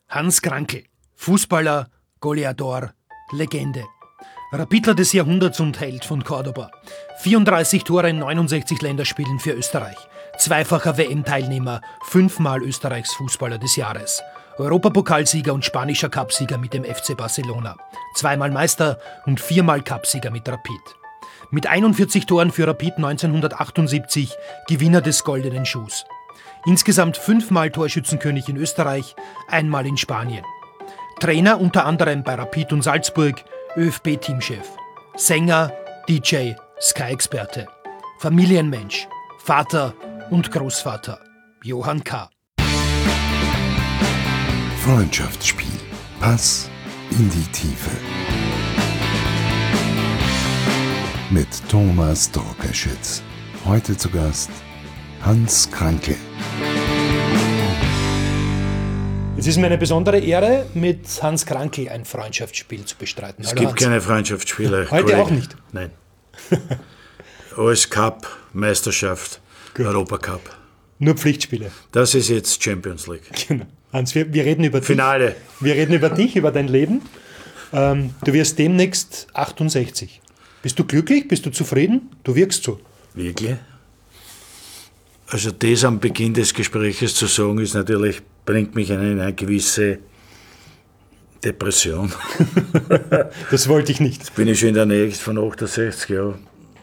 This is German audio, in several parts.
Hans Krankl, Fußballer, Goleador, Legende. Rapidler des Jahrhunderts und Held von Cordoba. 34 Tore in 69 Länderspielen für Österreich. Zweifacher WM-Teilnehmer, 5-mal Österreichs Fußballer des Jahres. Europapokalsieger und spanischer Cupsieger mit dem FC Barcelona. 2-mal Meister und 4-mal Cupsieger mit Rapid. Mit 41 Toren für Rapid 1978 Gewinner des Goldenen Schuhs. Insgesamt 5-mal Torschützenkönig in Österreich, 1-mal in Spanien. Trainer unter anderem bei Rapid und Salzburg, ÖFB-Teamchef. Sänger, DJ, Sky-Experte. Familienmensch, Vater und Großvater. Johann K. Freundschaftsspiel. Pass in die Tiefe. Mit Thomas Dorkeschitz. Heute zu Gast Hans Krankl. Es ist mir eine besondere Ehre, mit Hans Krankl ein Freundschaftsspiel zu bestreiten. Es gibt keine Freundschaftsspiele. Heute Kollege. auch nicht? Nein. Alles Cup, Meisterschaft, Gut. Europacup. Nur Pflichtspiele. Das ist jetzt Champions League. Genau. Hans, wir reden über Finale. dich. Wir reden über dich, über dein Leben. Du wirst demnächst 68. Bist du glücklich? Bist du zufrieden? Du wirkst so. Wirklich? Also das am Beginn des Gespräches zu sagen, ist natürlich, bringt mich in eine gewisse Depression. Das wollte ich nicht. Jetzt bin ich schon in der Nähe von 68 Jahren.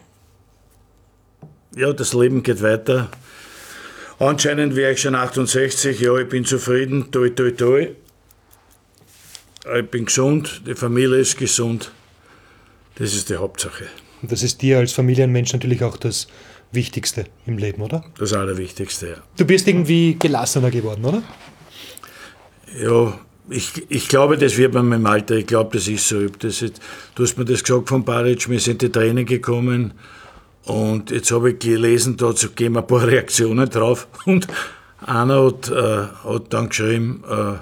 Ja, das Leben geht weiter. Anscheinend wäre ich schon 68, ja, ich bin zufrieden, toi, toi, toi. Ich bin gesund, die Familie ist gesund. Das ist die Hauptsache. Und das ist dir als Familienmensch natürlich auch das Wichtigste im Leben, oder? Das Allerwichtigste, ja. Du bist irgendwie gelassener geworden, oder? Ja, ich glaube, das wird man mit dem Alter, ich glaube, das ist so. Du hast mir das gesagt von Baric, wir sind die Tränen gekommen und jetzt habe ich gelesen, dazu geben ein paar Reaktionen drauf und einer hat dann geschrieben,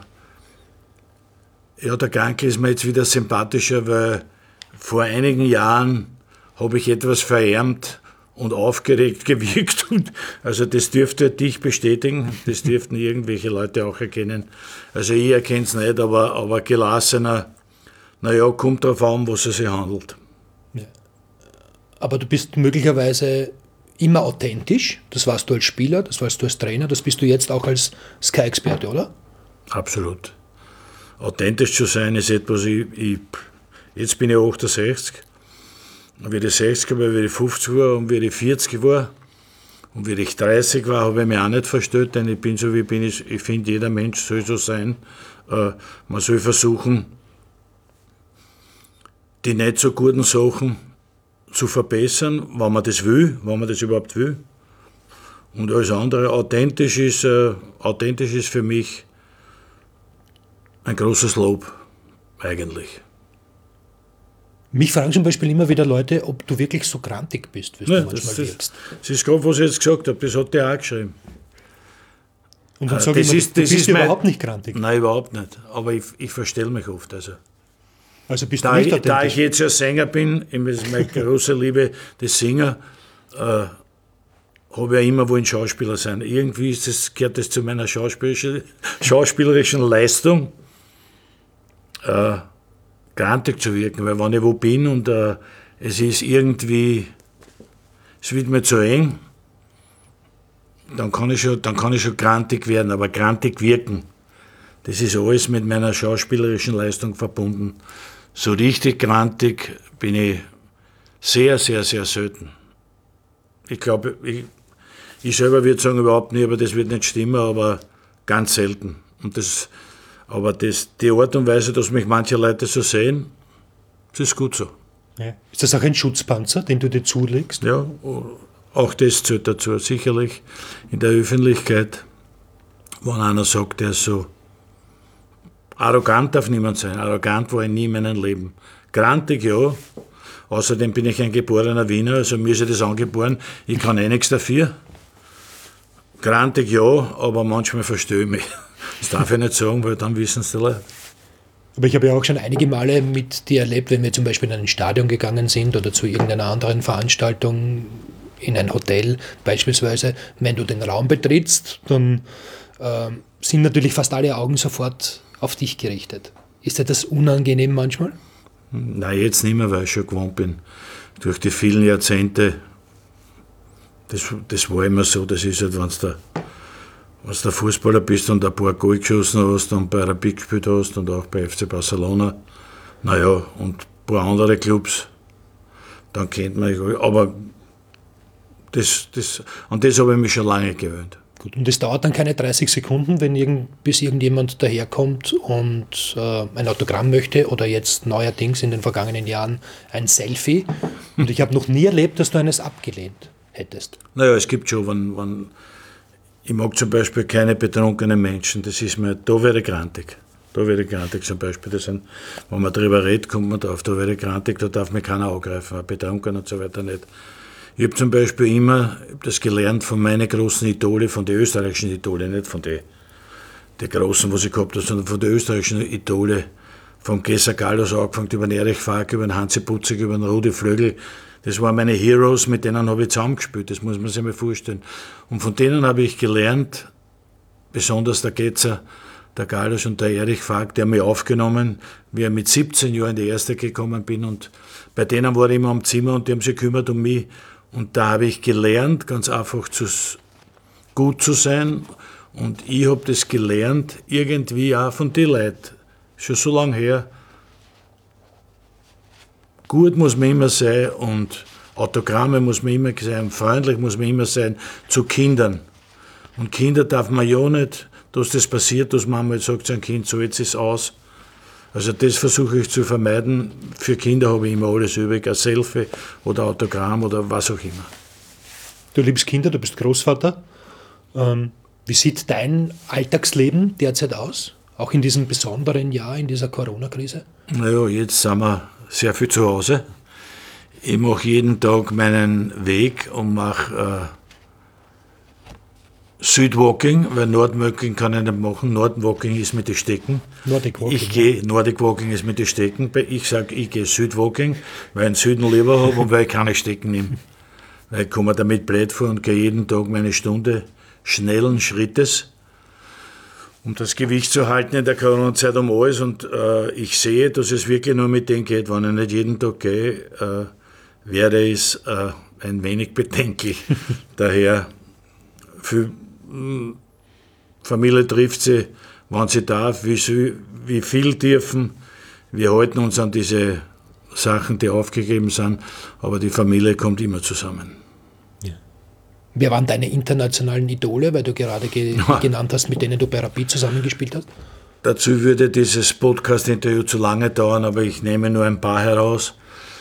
ja, der Krankl ist mir jetzt wieder sympathischer, weil vor einigen Jahren habe ich etwas verärmt und aufgeregt gewirkt. Und also das dürfte dich bestätigen, das dürften irgendwelche Leute auch erkennen. Also ich erkenne es nicht, aber gelassener, naja, kommt darauf an, was es sich handelt. Ja. Aber du bist möglicherweise immer authentisch. Das warst du als Spieler, das warst du als Trainer, das bist du jetzt auch als Sky-Experte, oder? Absolut. Authentisch zu sein ist etwas, jetzt bin ich 68. Wie ich 60 war, wie ich 50 war und wie ich 40 war und wie ich 30 war, habe ich mich auch nicht verstellt, denn ich bin so wie ich bin. Ich finde, jeder Mensch soll so sein. Man soll versuchen, die nicht so guten Sachen zu verbessern, wenn man das will, wenn man das überhaupt will. Und alles andere, authentisch ist für mich ein großes Lob, eigentlich. Mich fragen zum Beispiel immer wieder Leute, ob du wirklich so grantig bist, wie du manchmal wirkst. Das ist gerade, was ich jetzt gesagt habe, das hat der auch geschrieben. Und dann sage ich immer, du bist überhaupt nicht grantig. Nein, überhaupt nicht. Aber ich verstelle mich oft. Also bist du nicht authentisch? Da ich jetzt ja Sänger bin, ist meine große Liebe des Singer, habe ich ja immer wollen Schauspieler sein. Irgendwie gehört das zu meiner schauspielerischen Leistung. Grantig zu wirken, weil wenn ich wo bin und es ist irgendwie, es wird mir zu eng, dann kann ich schon grantig werden, aber grantig wirken, das ist alles mit meiner schauspielerischen Leistung verbunden. So richtig grantig bin ich sehr, sehr, sehr selten. Ich glaube, ich selber würde sagen überhaupt nicht, aber das wird nicht stimmen, aber ganz selten. Aber die Art und Weise, dass mich manche Leute so sehen, das ist gut so. Ja. Ist das auch ein Schutzpanzer, den du dir zulegst? Ja, auch das zählt dazu. Sicherlich in der Öffentlichkeit, wenn einer sagt, der ist so arrogant, darf niemand sein. Arrogant war ich nie in meinem Leben. Grantig, ja. Außerdem bin ich ein geborener Wiener, also mir ist ja das angeboren. Ich kann nichts dafür. Grantig, ja, aber manchmal verstehe ich mich. Das darf ich nicht sagen, weil dann wissen es die Leute. Aber ich habe ja auch schon einige Male mit dir erlebt, wenn wir zum Beispiel in ein Stadion gegangen sind oder zu irgendeiner anderen Veranstaltung, in ein Hotel beispielsweise. Wenn du den Raum betrittst, dann sind natürlich fast alle Augen sofort auf dich gerichtet. Ist dir das unangenehm manchmal? Nein, jetzt nicht mehr, weil ich schon gewohnt bin. Durch die vielen Jahrzehnte, das war immer so, das ist halt, wenn du Fußballer bist und ein paar Goal geschossen hast und bei Rapid gespielt hast und auch bei FC Barcelona, naja, und ein paar andere Clubs, dann kennt man mich. Aber an das habe ich mich schon lange gewöhnt. Gut, und es dauert dann keine 30 Sekunden, bis irgendjemand daherkommt und ein Autogramm möchte oder jetzt neuerdings in den vergangenen Jahren ein Selfie. Und ich habe noch nie erlebt, dass du eines abgelehnt hättest. Naja, es gibt schon, ich mag zum Beispiel keine betrunkenen Menschen, das ist mir, da werde ich grantig. Da werde ich grantig zum Beispiel. Das sind, wenn man darüber redet, kommt man drauf, da werde ich grantig, da darf mich keiner angreifen, betrunken und so weiter nicht. Ich habe zum Beispiel immer das gelernt von meinen großen Idole, von den österreichischen Idole, nicht von den großen, was ich gehabt habe, sondern von den österreichischen Idole, vom Gesa Gallos angefangen, über den Erich Fark, über den Hansi Putzig, über den Rudi Flögl. Das waren meine Heroes, mit denen habe ich zusammengespielt, das muss man sich mal vorstellen. Und von denen habe ich gelernt, besonders der Geza, der Gallos und der Erich Fark, der mich aufgenommen, wie ich mit 17 Jahren in die Erste gekommen bin. Und bei denen war ich immer am Zimmer und die haben sich gekümmert um mich. Und da habe ich gelernt, ganz einfach gut zu sein. Und ich habe das gelernt, irgendwie auch von den Leuten, schon so lange her. Gut muss man immer sein und Autogramme muss man immer sein, freundlich muss man immer sein zu Kindern. Und Kinder darf man ja nicht, dass das passiert, dass Mama jetzt sagt zu einem Kind, so jetzt ist es aus. Also das versuche ich zu vermeiden. Für Kinder habe ich immer alles übrig, ein Selfie oder Autogramm oder was auch immer. Du liebst Kinder, du bist Großvater. Wie sieht dein Alltagsleben derzeit aus? Auch in diesem besonderen Jahr, in dieser Corona-Krise? Naja, jetzt sind wir sehr viel zu Hause. Ich mache jeden Tag meinen Weg und mache Südwalking, weil Nordwalking kann ich nicht machen. Nordwalking ist mit den Stecken. Nordic Walking ist mit den Stecken. Ich sage, ich gehe Südwalking, weil ich den Süden lieber habe und weil ich keine Stecken nehme. Weil ich komme damit blöd vor und gehe jeden Tag meine Stunde schnellen Schrittes, um das Gewicht zu halten in der Corona-Zeit um alles. Und ich sehe, dass es wirklich nur mit dem geht. Wenn ich nicht jeden Tag gehe, wäre es ein wenig bedenklich. Daher, Familie trifft sie, wann sie darf, wie viel dürfen. Wir halten uns an diese Sachen, die aufgegeben sind, aber die Familie kommt immer zusammen. Ja. Wer waren deine internationalen Idole, weil du gerade genannt hast, mit denen du bei Rapid zusammengespielt hast? Dazu würde dieses Podcast-Interview zu lange dauern, aber ich nehme nur ein paar heraus.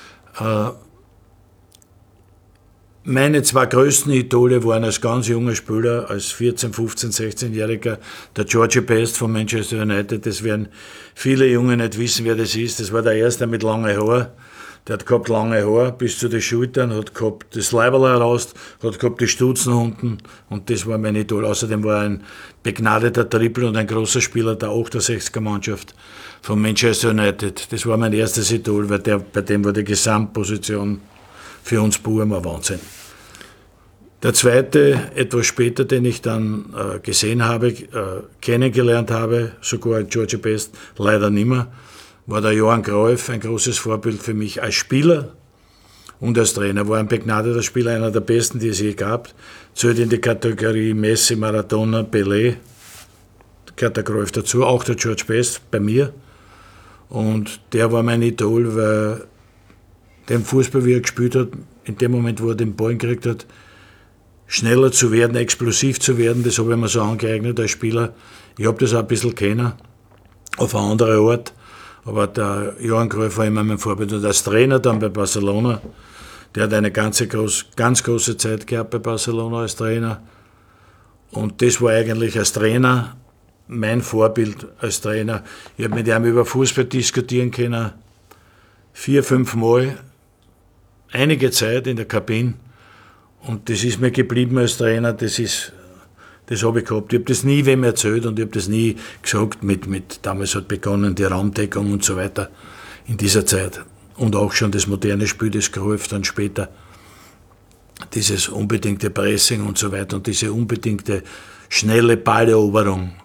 Meine zwei größten Idole waren als ganz junger Spieler, als 14-, 15-, 16-Jähriger, der Georgie Best von Manchester United. Das werden viele Junge nicht wissen, wer das ist. Das war der Erste mit langen Haaren. Der hat gehabt lange Haare bis zu den Schultern, hat gehabt das Leiberl heraus, hat gehabt die Stutzen unten und das war mein Idol. Außerdem war er ein begnadeter Trippel und ein großer Spieler der 68er-Mannschaft von Manchester United. Das war mein erstes Idol, weil bei dem war die Gesamtposition für uns Buben ein Wahnsinn. Der zweite, etwas später, den ich dann gesehen habe, kennengelernt habe, sogar Georgie Best, leider nimmer, war der Johann Cruyff, ein großes Vorbild für mich als Spieler und als Trainer. War ein begnadeter Spieler, einer der besten, die es je gab. Zählt in die Kategorie Messi, Maradona, Pelé, gehört der Cruyff dazu, auch der George Best bei mir. Und der war mein Idol, weil den Fußball, wie er gespielt hat, in dem Moment, wo er den Ball gekriegt hat, schneller zu werden, explosiv zu werden, das habe ich mir so angeeignet als Spieler. Ich habe das auch ein bisschen kennen, auf eine andere Art, aber der Johann Cruyff war immer mein Vorbild. Und als Trainer dann bei Barcelona, der hat eine ganz große Zeit gehabt bei Barcelona als Trainer. Und das war eigentlich als Trainer mein Vorbild als Trainer. Ich habe mit ihm über Fußball diskutieren können, 4-, 5 Mal, einige Zeit in der Kabine. Und das ist mir geblieben als Trainer, das habe ich gehabt. Ich habe das nie wem erzählt und ich habe das nie gesagt, damals hat begonnen die Raumdeckung und so weiter in dieser Zeit. Und auch schon das moderne Spiel, das Cruyff dann später, dieses unbedingte Pressing und so weiter und diese unbedingte schnelle Balleroberung.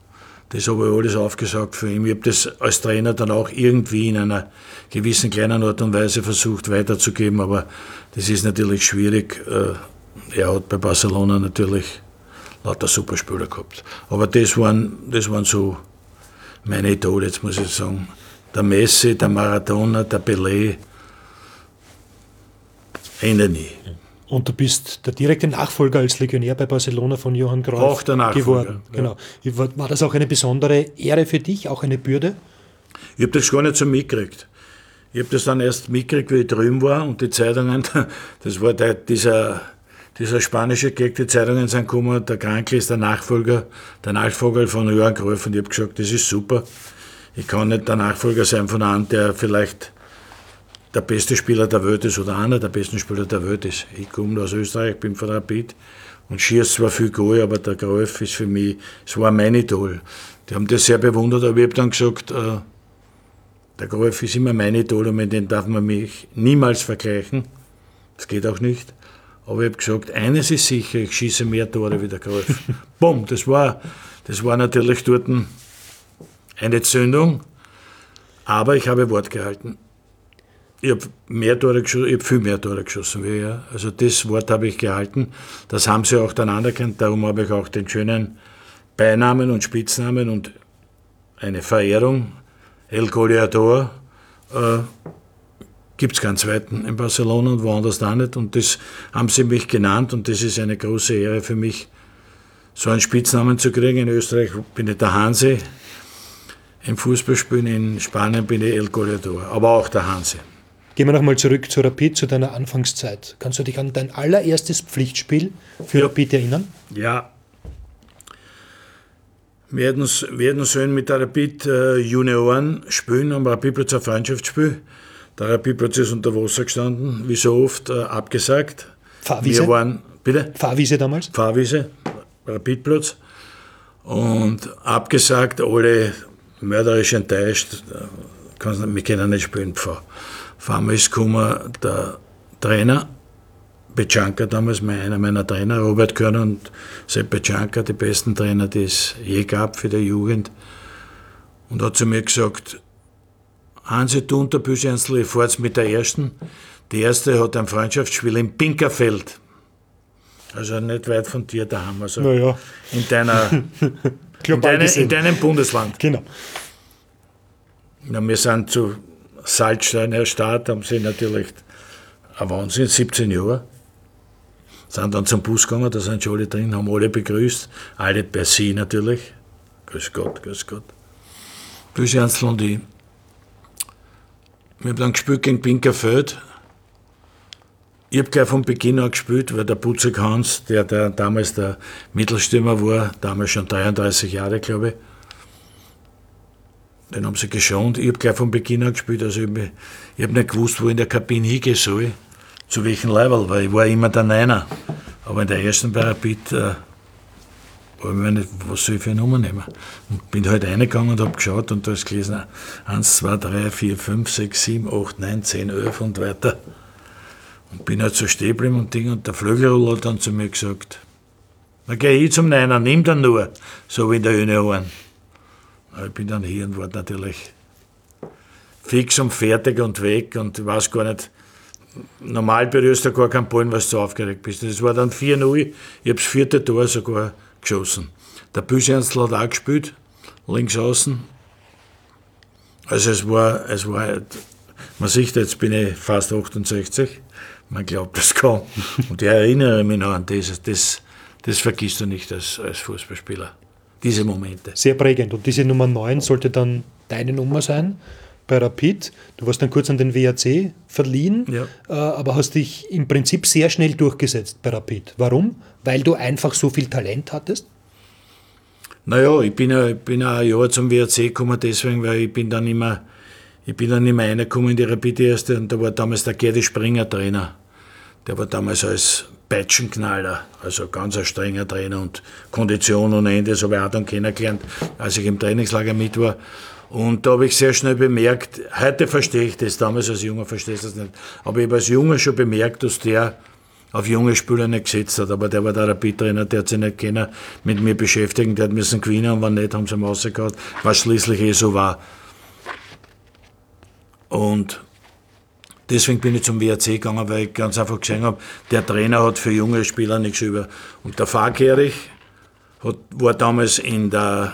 Das habe ich alles aufgesagt für ihn. Ich habe das als Trainer dann auch irgendwie in einer gewissen kleinen Art und Weise versucht weiterzugeben, aber das ist natürlich schwierig. Er hat bei Barcelona natürlich lauter Superspieler gehabt. Aber das waren so meine Idole, jetzt muss ich sagen. Der Messi, der Maradona, der Pelé. Ende nie. Und du bist der direkte Nachfolger als Legionär bei Barcelona von Johann Cruyff auch der Nachfolger, geworden. Ja. Genau. War das auch eine besondere Ehre für dich, auch eine Bürde? Ich habe das gar nicht so mitgekriegt. Ich habe das dann erst mitgekriegt, wie ich drüben war und die Zeitungen, das war dieser spanische Gag, die Zeitungen sind gekommen, der Krankl ist der Nachfolger von Johann Cruyff und ich habe gesagt, das ist super. Ich kann nicht der Nachfolger sein von einem, der vielleicht der beste Spieler der Welt ist oder einer der besten Spieler der Welt ist. Ich komme aus Österreich, bin von Rapid und schieße zwar viel Goal, aber der Cruyff ist für mich, es war mein Idol. Die haben das sehr bewundert, aber ich habe dann gesagt, der Cruyff ist immer mein Idol und mit dem darf man mich niemals vergleichen. Das geht auch nicht. Aber ich habe gesagt, eines ist sicher, ich schieße mehr Tore wie der Cruyff. Bumm, das war natürlich dort eine Zündung, aber ich habe Wort gehalten. Ich habe viel mehr Tore geschossen wie er. Also das Wort habe ich gehalten. Das haben sie auch dann anerkannt. Darum habe ich auch den schönen Beinamen und Spitznamen und eine Verehrung. El Goleador gibt es keinen zweiten in Barcelona und woanders da nicht. Und das haben sie mich genannt und das ist eine große Ehre für mich, so einen Spitznamen zu kriegen. In Österreich bin ich der Hansi. Im Fußballspielen in Spanien bin ich El Goleador, aber auch der Hansi. Gehen wir nochmal zurück zu Rapid, zu deiner Anfangszeit. Kannst du dich an dein allererstes Pflichtspiel für Rapid erinnern? Ja. Wir hätten sollen mit der Rapid Junioren spielen, am Rapidplatz ein Freundschaftsspiel. Der Rapidplatz ist unter Wasser gestanden, wie so oft abgesagt. Fahrwiese? Wir waren, bitte? Fahrwiese damals? Fahrwiese, Rapidplatz. Und abgesagt, alle mörderisch enttäuscht, wir können nicht spielen. Auf einmal ist gekommen der Trainer, Petschanka damals, einer meiner Trainer, Robert Körner und Sepp Petschanka, die besten Trainer, die es je gab für die Jugend. Und hat zu mir gesagt, Hansi, du und der Büschensl, ich fahrt mit der Ersten. Die Erste hat ein Freundschaftsspiel in Pinkerfeld. Also nicht weit von dir daheim, also naja. in deinem Bundesland. Genau. Ja, wir sind zu Salzsteiner Stadt, haben sie natürlich ein Wahnsinn, 17 Jahre. Sind dann zum Bus gegangen, da sind schon alle drin, haben alle begrüßt, alle per Sie natürlich. Grüß Gott, grüß Gott. Büschensl und ich. Wir haben dann gespielt gegen Pinkerfeld. Ich habe gleich von Beginn an gespielt, weil der Butzek Hans, der damals der Mittelstürmer war, damals schon 33 Jahre, glaube ich, den haben sie geschont. Ich habe gleich von Beginn an gespielt, also ich habe nicht gewusst, wo ich in der Kabine hingehen soll, zu welchem Level, weil ich war immer der Neiner. Aber in der ersten bei Rapid war ich mir nicht, was soll ich für eine Nummer nehmen. Und bin halt reingegangen und habe geschaut und da ist gelesen, 1, 2, 3, 4, 5, 6, 7, 8, 9, 10, 11 und weiter. Und bin halt so stehen geblieben und Ding. Und der Flügelroller hat dann zu mir gesagt, na geh ich zum Neiner, nimm dann nur, so wie in der Junioren. Ich bin dann hier und war natürlich fix und fertig und weg und ich weiß gar nicht, normal berührst du gar keinen Ball, weil du so aufgeregt bist. Das war dann 4-0, ich habe das 4. Tor sogar geschossen. Der Büschensl hat auch gespielt, links außen. Also es war, man sieht, jetzt bin ich fast 68, man glaubt das kaum. Und ich erinnere mich noch an das vergisst du nicht als Fußballspieler. Diese Momente. Sehr prägend. Und diese Nummer 9 sollte dann deine Nummer sein bei Rapid. Du warst dann kurz an den WAC verliehen, ja. Aber hast dich im Prinzip sehr schnell durchgesetzt bei Rapid. Warum? Weil du einfach so viel Talent hattest? Naja, ich bin ein Jahr zum WAC gekommen, deswegen, weil ich bin dann immer reingekommen in die Rapid erste und da war damals der Gerdi Springer Trainer. Der war damals als Peitschenknaller, also ganz ein strenger Trainer und Kondition ohne Ende, das habe ich auch dann kennengelernt, als ich im Trainingslager mit war. Und da habe ich sehr schnell bemerkt, heute verstehe ich das, damals als Junger verstehe ich das nicht, aber ich habe als Junger schon bemerkt, dass der auf junge Spieler nicht gesetzt hat. Aber der war der Rapid-Trainer, der hat sich nicht können mit mir beschäftigen, der hat müssen gewinnen und wenn nicht, haben sie ihn rausgehauen, was schließlich so war. Und deswegen bin ich zum WRC gegangen, weil ich ganz einfach gesehen habe, der Trainer hat für junge Spieler nichts über. Und der Fahrkerich war damals in der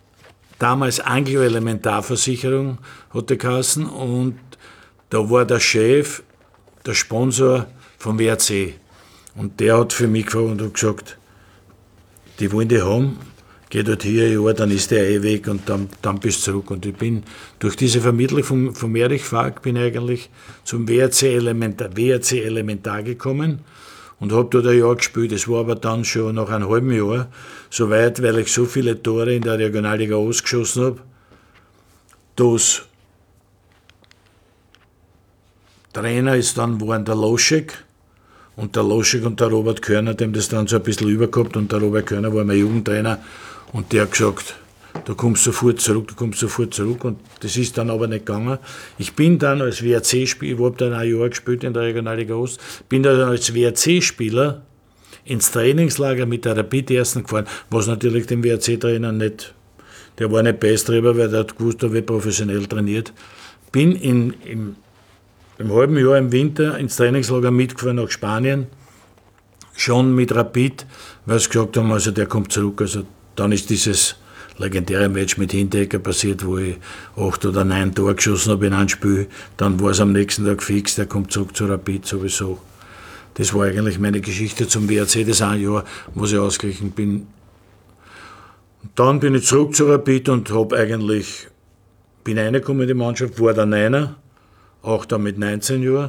Anglo-Elementarversicherung, hat der geheißen, und da war der Chef, der Sponsor vom WRC. Und der hat für mich gefragt und hat gesagt, die wollen die haben, geh dort hier ein Jahr, dann ist der weg und dann bist du zurück. Und ich bin durch diese Vermittlung vom Erich Fark bin eigentlich zum WRC Elementar gekommen und habe dort ein Jahr gespielt. Es war aber dann schon nach einem halben Jahr so weit, weil ich so viele Tore in der Regionalliga Ost geschossen habe, dass Trainer ist dann waren der Loschek und der Robert Körner, dem das dann so ein bisschen übergehabt, und der Robert Körner war mein Jugendtrainer und der hat gesagt, du kommst sofort zurück, und das ist dann aber nicht gegangen. Ich bin dann als WRC-Spieler, ich habe dann ein Jahr gespielt in der Regionalliga Ost, bin dann als WRC-Spieler ins Trainingslager mit der Rapid Ersten gefahren, was natürlich dem WRC-Trainer nicht, der war nicht best drüber, weil der hat gewusst, da wird professionell trainiert. Bin im halben Jahr im Winter ins Trainingslager mitgefahren nach Spanien, schon mit Rapid, weil sie gesagt haben, also der kommt zurück. Also dann ist dieses legendäre Match mit Hinteregger passiert, wo ich 8 oder 9 Tore geschossen habe in einem Spiel. Dann war es am nächsten Tag fix, der kommt zurück zu Rapid sowieso. Das war eigentlich meine Geschichte zum WRC, das ein Jahr, wo ich ausgeglichen bin. Dann bin ich zurück zu Rapid und bin reingekommen in die Mannschaft, war der Neiner, auch dann mit 19 Jahren,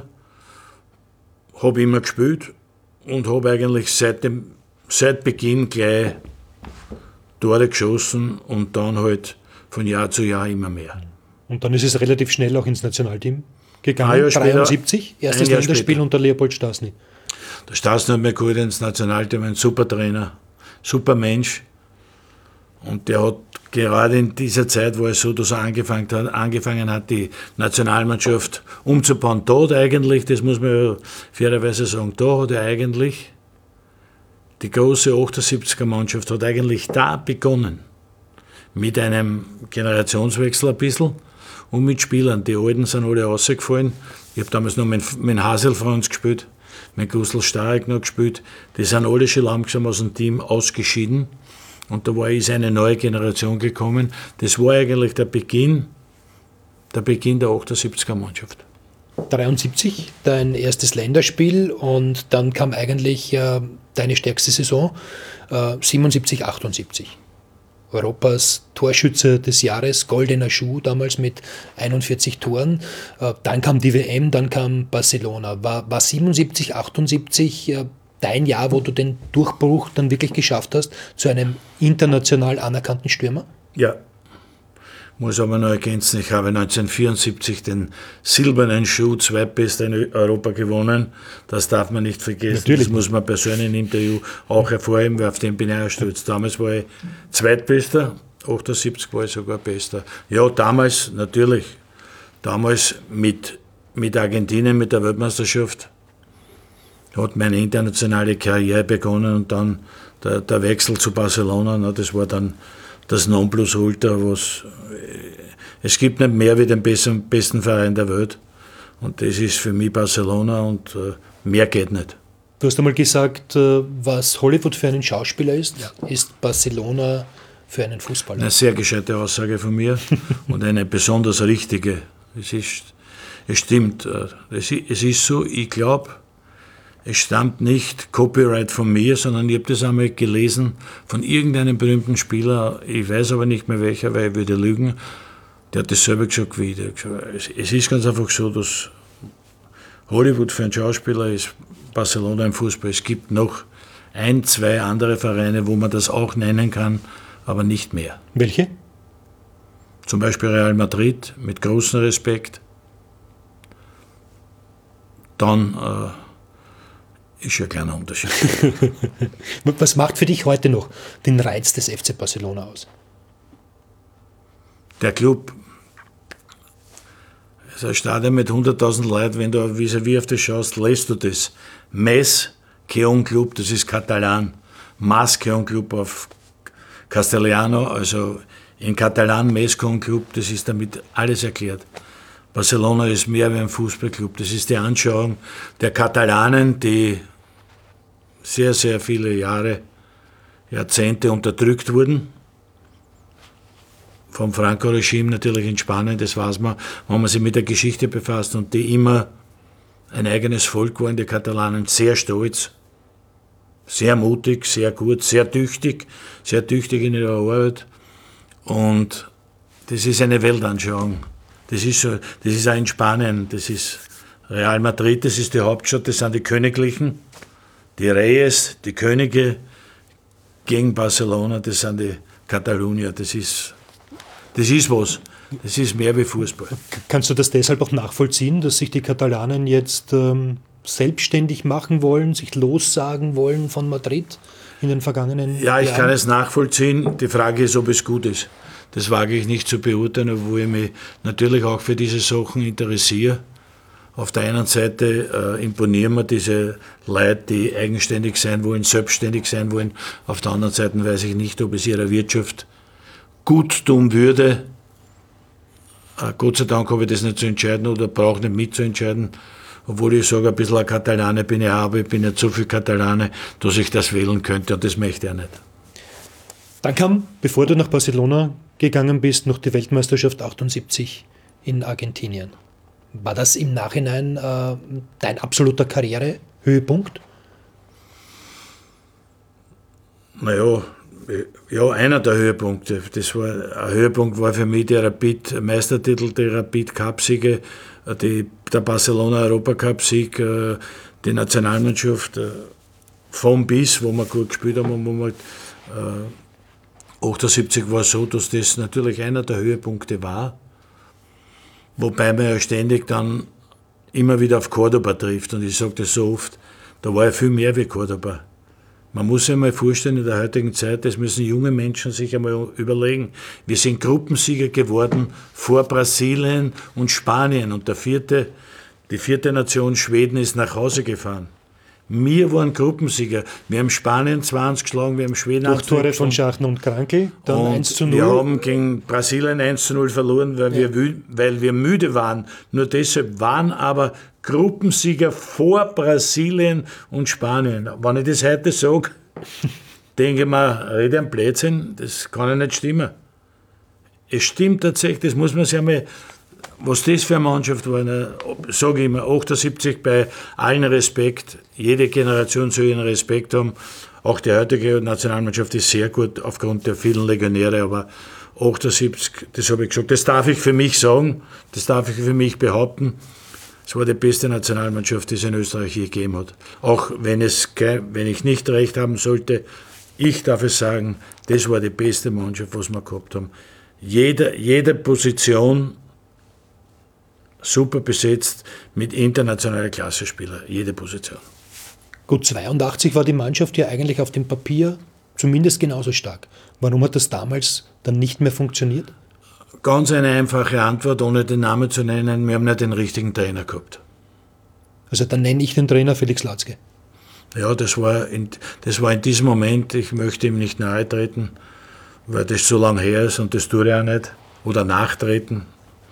habe immer gespielt und habe eigentlich seit Beginn gleich Tore geschossen und dann halt von Jahr zu Jahr immer mehr. Und dann ist es relativ schnell auch ins Nationalteam gegangen, ein Jahr später, 73, erstes Länderspiel unter Leopold Stasny. Der Stasny hat mich geholt ins Nationalteam, ein super Trainer, super Mensch. Und der hat gerade in dieser Zeit, wo es so, dass er angefangen hat, die Nationalmannschaft umzubauen, da hat eigentlich, das muss man ja fairerweise sagen, da hat er eigentlich, die große 78er-Mannschaft hat eigentlich da begonnen. Mit einem Generationswechsel ein bisschen und mit Spielern. Die Alten sind alle rausgefallen. Ich habe damals noch mit Hasel Franz gespielt, mit Gustl Starek noch gespielt. Die sind alle schon langsam aus dem Team ausgeschieden. Und da ist eine neue Generation gekommen. Das war eigentlich der Beginn der 78er-Mannschaft. 73, dein erstes Länderspiel, und dann kam eigentlich deine stärkste Saison, 77, 78. Europas Torschütze des Jahres, goldener Schuh damals mit 41 Toren. Dann kam die WM, dann kam Barcelona. War 77, 78 dein Jahr, wo du den Durchbruch dann wirklich geschafft hast zu einem international anerkannten Stürmer? Ja. Muss aber noch ergänzen, ich habe 1974 den silbernen Schuh, zweitbester in Europa gewonnen. Das darf man nicht vergessen. Natürlich. Das muss man persönlich im Interview auch hervorheben, weil auf den bin ich auch stolz. Damals war ich zweitbester, 78 war ich sogar bester. Ja, damals natürlich. Damals mit Argentinien, mit der Weltmeisterschaft, hat meine internationale Karriere begonnen und dann der Wechsel zu Barcelona, das war dann das Nonplusultra, es gibt nicht mehr wie den besten Verein der Welt. Und das ist für mich Barcelona und mehr geht nicht. Du hast einmal gesagt, was Hollywood für einen Schauspieler ist, ist Barcelona für einen Fußballer. Eine sehr gescheite Aussage von mir und eine besonders richtige. Es stimmt. Es ist so, ich glaube, es stammt nicht Copyright von mir, sondern ich habe das einmal gelesen von irgendeinem berühmten Spieler, ich weiß aber nicht mehr welcher, weil ich würde lügen, der hat das selber gesagt wie ich. Es ist ganz einfach so, dass Hollywood für einen Schauspieler ist, Barcelona im Fußball. Es gibt noch 1, 2 andere Vereine, wo man das auch nennen kann, aber nicht mehr. Welche? Zum Beispiel Real Madrid, mit großem Respekt. Dann ist ja ein kleiner Unterschied. Was macht für dich heute noch den Reiz des FC Barcelona aus? Der Club ist ein Stadion mit 100.000 Leuten. Wenn du vis-à-vis auf das schaust, lässt du das. Mess Keon Club, das ist Katalan. Mas Keon Club auf Castellano, also in Katalan Mas Keon Club, das ist damit alles erklärt. Barcelona ist mehr wie ein Fußballclub. Das ist die Anschauung der Katalanen, die sehr, sehr viele Jahrzehnte unterdrückt wurden. Vom Franco-Regime natürlich in Spanien, das weiß man, wenn man sich mit der Geschichte befasst, und die immer ein eigenes Volk waren, die Katalanen, sehr stolz, sehr mutig, sehr gut, sehr tüchtig in ihrer Arbeit. Und das ist eine Weltanschauung. Das ist auch in Spanien, das ist Real Madrid, das ist die Hauptstadt, das sind die Königlichen, die Reyes, die Könige gegen Barcelona, das sind die Katalonier, das ist was. Das ist mehr wie Fußball. Kannst du das deshalb auch nachvollziehen, dass sich die Katalanen jetzt selbstständig machen wollen, sich lossagen wollen von Madrid in den vergangenen Jahren? Ja, ich kann es nachvollziehen. Die Frage ist, ob es gut ist. Das wage ich nicht zu beurteilen, obwohl ich mich natürlich auch für diese Sachen interessiere. Auf der einen Seite imponieren mir diese Leute, die eigenständig sein wollen, selbstständig sein wollen. Auf der anderen Seite weiß ich nicht, ob es ihrer Wirtschaft gut tun würde. Gott sei Dank habe ich das nicht zu entscheiden oder brauche nicht mitzuentscheiden. Obwohl ich sage, ein bisschen ein Katalane bin ich auch, aber ich bin nicht so viel Katalane, dass ich das wählen könnte, und das möchte ich auch nicht. Dann kam, bevor du nach Barcelona gegangen bist, noch die Weltmeisterschaft 78 in Argentinien. War das im Nachhinein dein absoluter Karrierehöhepunkt? Naja, ja, einer der Höhepunkte. Ein Höhepunkt war für mich der Rapid-Meistertitel, die Rapid-Cup-Siege, der Barcelona-Europacup-Sieg, die Nationalmannschaft vom bis, wo wir gut gespielt haben, wo wir 78 war so, dass das natürlich einer der Höhepunkte war, wobei man ja ständig dann immer wieder auf Cordoba trifft, und ich sage das so oft, da war ja viel mehr wie Cordoba. Man muss sich mal vorstellen, in der heutigen Zeit, das müssen junge Menschen sich einmal überlegen, wir sind Gruppensieger geworden vor Brasilien und Spanien, und die vierte Nation Schweden ist nach Hause gefahren. Wir waren Gruppensieger. Wir haben Spanien 20 geschlagen, wir haben Schweden durch Tore von Schachen und Krankl, dann 1:0. Wir haben gegen Brasilien 1:0 verloren, weil wir müde waren. Nur deshalb waren aber Gruppensieger vor Brasilien und Spanien. Wenn ich das heute sage, denke ich mir, rede ein Blödsinn, das kann ja nicht stimmen. Es stimmt tatsächlich, das muss man sich einmal, was das für eine Mannschaft war, sage ich immer, 78 bei allen Respekt, jede Generation soll ihren Respekt haben. Auch die heutige Nationalmannschaft ist sehr gut aufgrund der vielen Legionäre, aber 78, das habe ich gesagt, das darf ich für mich sagen, das darf ich für mich behaupten. Es war die beste Nationalmannschaft, die es in Österreich je gegeben hat. Auch wenn ich nicht recht haben sollte, ich darf es sagen, das war die beste Mannschaft, was wir gehabt haben. Jede Position super besetzt mit internationaler Klassespieler, jede Position. Gut, 82 war die Mannschaft ja eigentlich auf dem Papier zumindest genauso stark. Warum hat das damals dann nicht mehr funktioniert? Ganz eine einfache Antwort, ohne den Namen zu nennen, wir haben nicht den richtigen Trainer gehabt. Also dann nenne ich den Trainer Felix Latzke. Ja, das war in diesem Moment, ich möchte ihm nicht nahe treten, weil das so lange her ist und das tue ich auch nicht, oder nachtreten.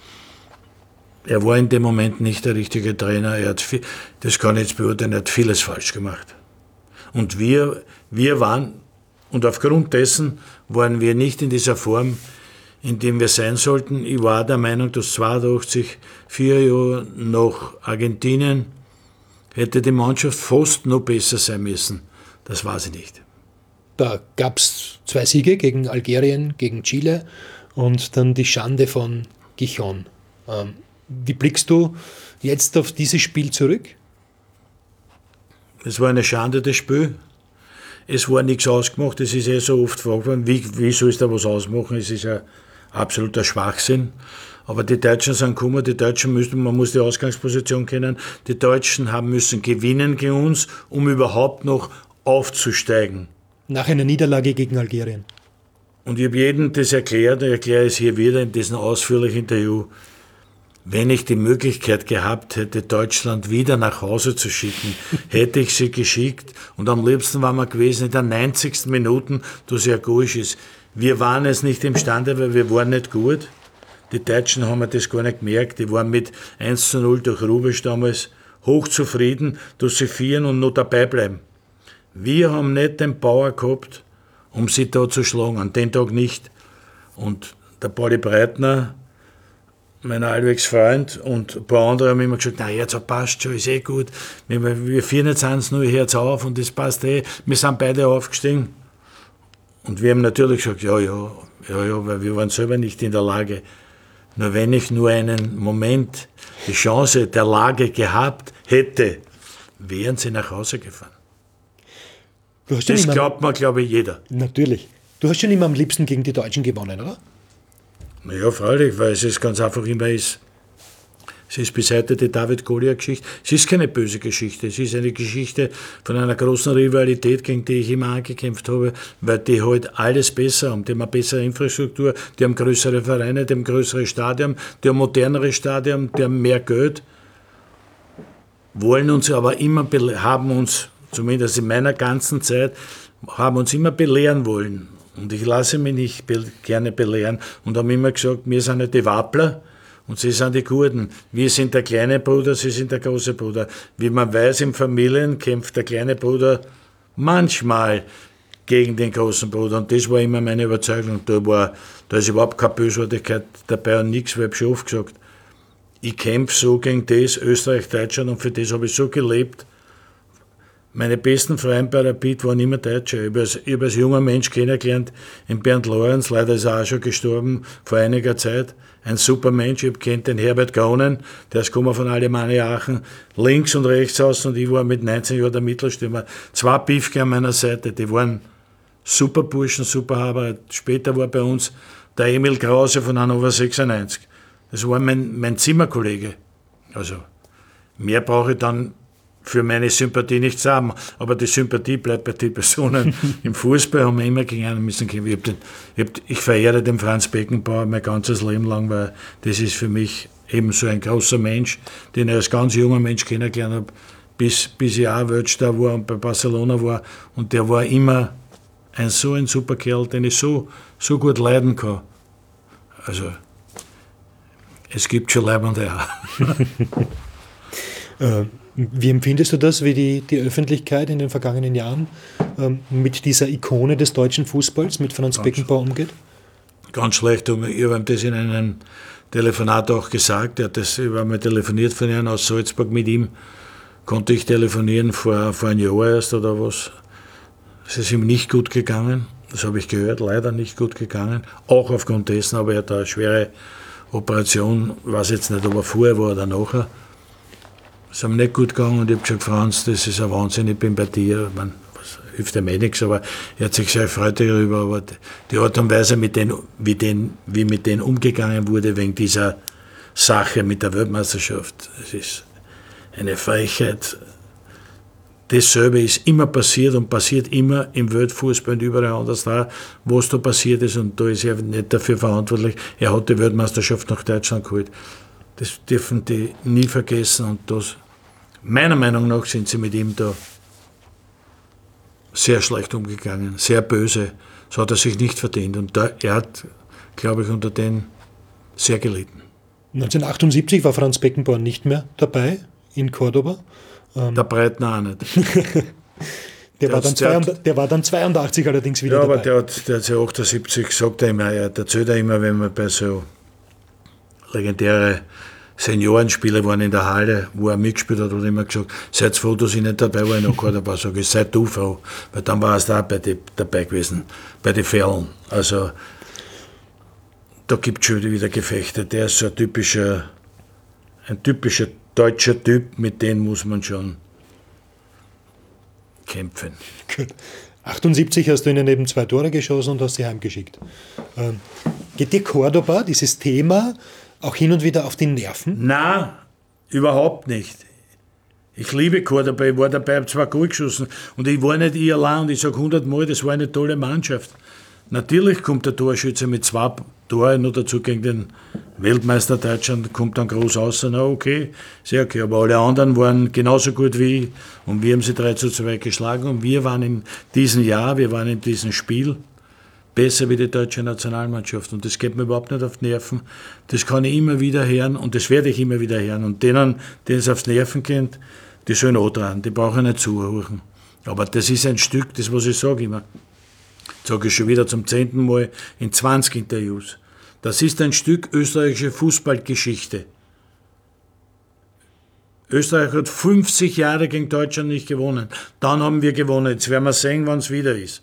Er war in dem Moment nicht der richtige Trainer, das kann ich jetzt beurteilen, er hat vieles falsch gemacht. Und wir waren, und aufgrund dessen waren wir nicht in dieser Form, in dem wir sein sollten. Ich war der Meinung, dass 82, 4 Jahre nach Argentinien, hätte die Mannschaft fast noch besser sein müssen. Das weiß ich nicht. Da gab es 2 Siege gegen Algerien, gegen Chile und dann die Schande von Gijon. Wie blickst du jetzt auf dieses Spiel zurück? Es war eine Schande, das Spiel. Es war nichts ausgemacht. Es ist so oft gefragt worden, wie soll es da was ausmachen? Es ist ein absoluter Schwachsinn. Aber die Deutschen sind gekommen, man muss die Ausgangsposition kennen, die Deutschen müssen gewinnen gegen uns, um überhaupt noch aufzusteigen. Nach einer Niederlage gegen Algerien. Und ich habe jedem das erklärt, ich erkläre es hier wieder in diesem ausführlichen Interview. wenn ich die Möglichkeit gehabt hätte, Deutschland wieder nach Hause zu schicken, hätte ich sie geschickt. Und am liebsten waren wir gewesen in der 90. Minute, das ja gut ist. Wir waren es nicht imstande, weil wir waren nicht gut. Die Deutschen haben das gar nicht gemerkt. Die waren mit 1:0 durch Rubisch damals hochzufrieden, dass sie führen und noch dabei bleiben. Wir haben nicht den Power gehabt, um sie da zu schlagen. An dem Tag nicht. Und der Pauli Breitner, mein allwegs Freund, und ein paar andere haben immer gesagt, na jetzt passt schon, ist eh gut. Wir führen jetzt 1:0, hört's auf und das passt eh. Wir sind beide aufgestiegen. Und wir haben natürlich gesagt, ja, weil wir waren selber nicht in der Lage. Nur wenn ich nur einen Moment die Chance der Lage gehabt hätte, wären sie nach Hause gefahren. Das glaubt man, glaube ich, jeder. Natürlich. Du hast schon immer am liebsten gegen die Deutschen gewonnen, oder? Naja, freilich, weil es ganz einfach immer ist. Es ist bis heute die David-Goliath-Geschichte. Es ist keine böse Geschichte. Es ist eine Geschichte von einer großen Rivalität, gegen die ich immer angekämpft habe, weil die halt alles besser haben. Die haben eine bessere Infrastruktur, die haben größere Vereine, die haben größere Stadien, die haben modernere Stadien, die haben mehr Geld. Wollen uns aber immer, haben uns, zumindest in meiner ganzen Zeit, haben uns immer belehren wollen. Und ich lasse mich nicht gerne belehren und haben immer gesagt, wir sind nicht die Wappler und sie sind die Guten. Wir sind der kleine Bruder, sie sind der große Bruder. Wie man weiß, in Familien kämpft der kleine Bruder manchmal gegen den großen Bruder. Und das war immer meine Überzeugung. Da ist überhaupt keine Bösartigkeit dabei und nichts, weil ich schon oft gesagt, ich kämpfe so gegen das, Österreich, Deutschland, und für das habe ich so gelebt. Meine besten Freunde bei Rapid waren immer Deutsche. Ich habe als junger Mensch kennengelernt in Bernd Lorenz, leider ist er auch schon gestorben vor einiger Zeit. Ein super Mensch, ich habe kennt den Herbert Gronen, der ist gekommen von Alemannia Aachen, links und rechts aus, und ich war mit 19 Jahren der Mittelstürmer. 2 Piefke an meiner Seite, die waren super Burschen, super Haber. Später war bei uns der Emil Krause von Hannover 96. Das war mein Zimmerkollege. Also mehr brauche ich dann für meine Sympathie nichts haben, aber die Sympathie bleibt bei den Personen. Im Fußball haben wir immer gegen einen müssen kämpfen. Ich verehre den Franz Beckenbauer mein ganzes Leben lang, weil das ist für mich eben so ein großer Mensch, den ich als ganz junger Mensch kennengelernt habe, bis ich auch Weltstar war und bei Barcelona war. Und der war immer so ein super Kerl, den ich so gut leiden kann. Also, es gibt schon Leibende auch. Wie empfindest du das, wie die Öffentlichkeit in den vergangenen Jahren mit dieser Ikone des deutschen Fußballs, mit Franz Beckenbauer, umgeht? Ganz schlecht. Ich habe ihm das in einem Telefonat auch gesagt. Er hat das, ich habe mal telefoniert von ihm aus Salzburg mit ihm. Konnte ich telefonieren vor einem Jahr erst oder was. Es ist ihm nicht gut gegangen. Das habe ich gehört, leider nicht gut gegangen. Auch aufgrund dessen, aber er hat eine schwere Operation, ich weiß jetzt nicht, ob er vorher war oder nachher. Es ist ihm nicht gut gegangen und ich habe gesagt, Franz, das ist ein Wahnsinn, ich bin bei dir. Man, was hilft ihm nichts, aber er hat sich sehr gefreut darüber. Aber die Art und Weise, wie mit denen umgegangen wurde wegen dieser Sache mit der Weltmeisterschaft, das ist eine Frechheit. Dasselbe ist immer passiert und passiert immer im Weltfußball und überall anders da, was da passiert ist, und da ist er nicht dafür verantwortlich. Er hat die Weltmeisterschaft nach Deutschland geholt. Das dürfen die nie vergessen, und das, meiner Meinung nach, sind sie mit ihm da sehr schlecht umgegangen, sehr böse. Das hat er sich nicht verdient, und er hat, glaube ich, unter denen sehr gelitten. 1978 war Franz Beckenbauer nicht mehr dabei in Cordoba. Der Breitner auch nicht. Der war dann 82 allerdings wieder dabei. Ja, aber der hat ja 78 gesagt, er erzählt er immer, wenn wir bei so legendäre Seniorenspiele waren in der Halle, wo er mitgespielt hat, hat er immer gesagt, seid froh, dass ich nicht dabei war in Cordoba. Sag ich, seid du froh, weil dann warst du auch dabei gewesen, bei den Fällen. Also da gibt es schon wieder Gefechte. Der ist so ein typischer deutscher Typ, mit dem muss man schon kämpfen. Gut. 78 hast du ihnen eben 2 Tore geschossen und hast sie heimgeschickt. Geht dir Cordoba, dieses Thema, auch hin und wieder auf die Nerven? Nein, überhaupt nicht. Ich liebe Cordoba, ich war dabei, habe 2 Goal geschossen und ich war nicht ich allein, und ich sage 100 Mal, das war eine tolle Mannschaft. Natürlich kommt der Torschütze mit 2 Toren noch dazu gegen den Weltmeister Deutschland kommt dann groß raus, na okay, sehr okay. Aber alle anderen waren genauso gut wie ich und wir haben sie 3:2 geschlagen und wir waren in diesem Jahr, wir waren in diesem Spiel besser wie die deutsche Nationalmannschaft und das geht mir überhaupt nicht auf die Nerven. Das kann ich immer wieder hören und das werde ich immer wieder hören und denen es aufs Nerven geht, die sollen auch dran, die brauchen nicht zuhören. Aber das ist ein Stück, das was ich sage immer. Sage ich schon wieder zum 10. Mal in 20 Interviews. Das ist ein Stück österreichische Fußballgeschichte. Österreich hat 50 Jahre gegen Deutschland nicht gewonnen. Dann haben wir gewonnen. Jetzt werden wir sehen, wann es wieder ist.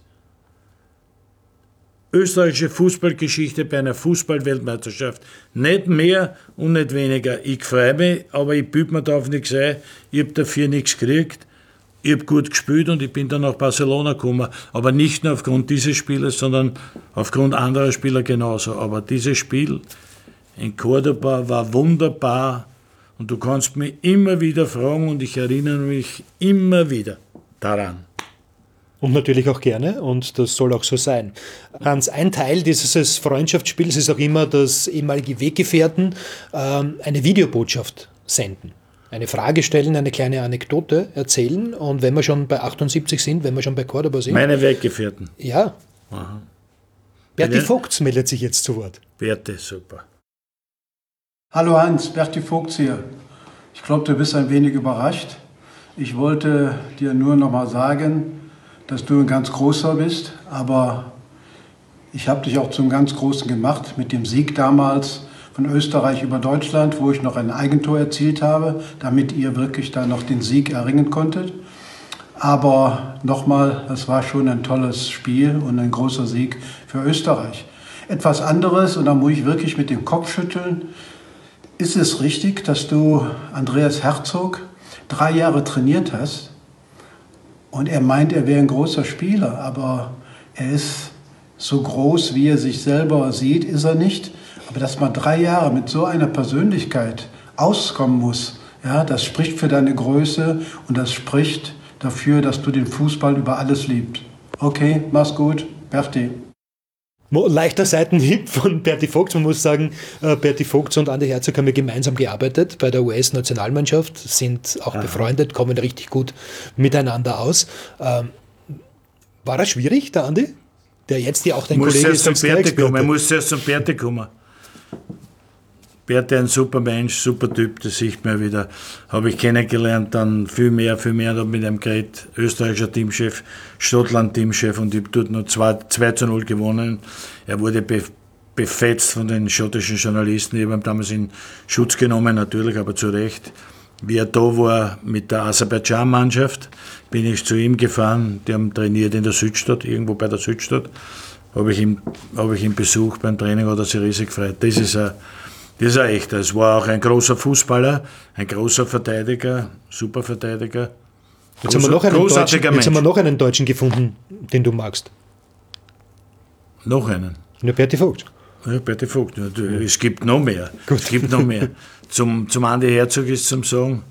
Österreichische Fußballgeschichte bei einer Fußball-Weltmeisterschaft. Nicht mehr und nicht weniger. Ich freue mich, aber ich büte mir darauf nichts ein. Ich habe dafür nichts gekriegt. Ich habe gut gespielt und ich bin dann nach Barcelona gekommen. Aber nicht nur aufgrund dieses Spieles, sondern aufgrund anderer Spieler genauso. Aber dieses Spiel in Cordoba war wunderbar. Und du kannst mich immer wieder fragen und ich erinnere mich immer wieder daran. Und natürlich auch gerne und das soll auch so sein. Hans, ein Teil dieses Freundschaftsspiels ist auch immer, dass ehemalige Weggefährten eine Videobotschaft senden. Eine Frage stellen, eine kleine Anekdote erzählen und wenn wir schon bei 78 sind, wenn wir schon bei Cordoba sind... Meine Weggefährten? Ja. Aha. Berti Vogts meldet sich jetzt zu Wort. Berti, super. Hallo Hans, Berti Vogts hier. Ich glaube, du bist ein wenig überrascht. Ich wollte dir nur noch mal sagen, dass du ein ganz Großer bist, aber ich habe dich auch zum ganz Großen gemacht mit dem Sieg damals von Österreich über Deutschland, wo ich noch ein Eigentor erzielt habe, damit ihr wirklich da noch den Sieg erringen konntet. Aber nochmal, das war schon ein tolles Spiel und ein großer Sieg für Österreich. Etwas anderes, und da muss ich wirklich mit dem Kopf schütteln, ist es richtig, dass du Andreas Herzog 3 Jahre trainiert hast? Und er meint, er wäre ein großer Spieler, aber er ist so groß, wie er sich selber sieht, ist er nicht. Aber dass man 3 Jahre mit so einer Persönlichkeit auskommen muss, ja, das spricht für deine Größe und das spricht dafür, dass du den Fußball über alles liebst. Okay, mach's gut, Berti. Leichter Seitenhieb von Berti Vogts. Man muss sagen, Berti Vogts und Andi Herzog haben ja gemeinsam gearbeitet bei der US-Nationalmannschaft, sind auch befreundet, kommen richtig gut miteinander aus. War das schwierig, der Andi? Der jetzt ja auch dein Kollege ist. Er muss erst zum Berti kommen. Berti ein super Mensch, super Typ, das sieht man wieder. Habe ich kennengelernt, dann viel mehr mit einem geredet. Österreichischer Teamchef, Schottland-Teamchef und ich habe dort noch 2:0 gewonnen. Er wurde befetzt von den schottischen Journalisten. Ich habe ihn damals in Schutz genommen, natürlich, aber zu Recht. Wie er da war mit der Aserbaidschan-Mannschaft, bin ich zu ihm gefahren. Die haben trainiert in der Südstadt, irgendwo bei der Südstadt. Habe ich ihn besucht beim Training, hat er sich riesig gefreut. Das ist ein echter. Es war auch ein großer Fußballer, ein großer Verteidiger, super Verteidiger. Jetzt haben wir noch einen Deutschen gefunden, den du magst. Noch einen? Ja, Berti Vogt. Ja, Berti Vogt. Ja, es gibt noch mehr. Gut. Es gibt noch mehr. Zum Andi Herzog ist zum sagen,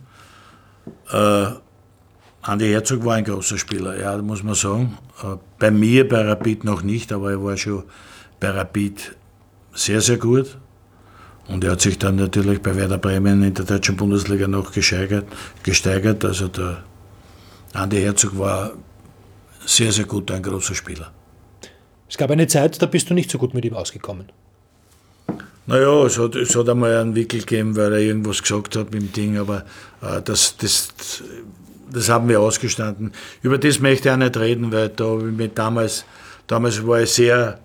Andi Herzog war ein großer Spieler, ja, muss man sagen. Bei mir, bei Rapid noch nicht, aber er war schon bei Rapid sehr, sehr gut. Und er hat sich dann natürlich bei Werder Bremen in der deutschen Bundesliga noch gesteigert. Also der Andi Herzog war sehr, sehr gut, ein großer Spieler. Es gab eine Zeit, da bist du nicht so gut mit ihm ausgekommen. Naja, es hat einmal einen Wickel gegeben, weil er irgendwas gesagt hat mit dem Ding, aber das haben wir ausgestanden. Über das möchte ich auch nicht reden, weil damals war ich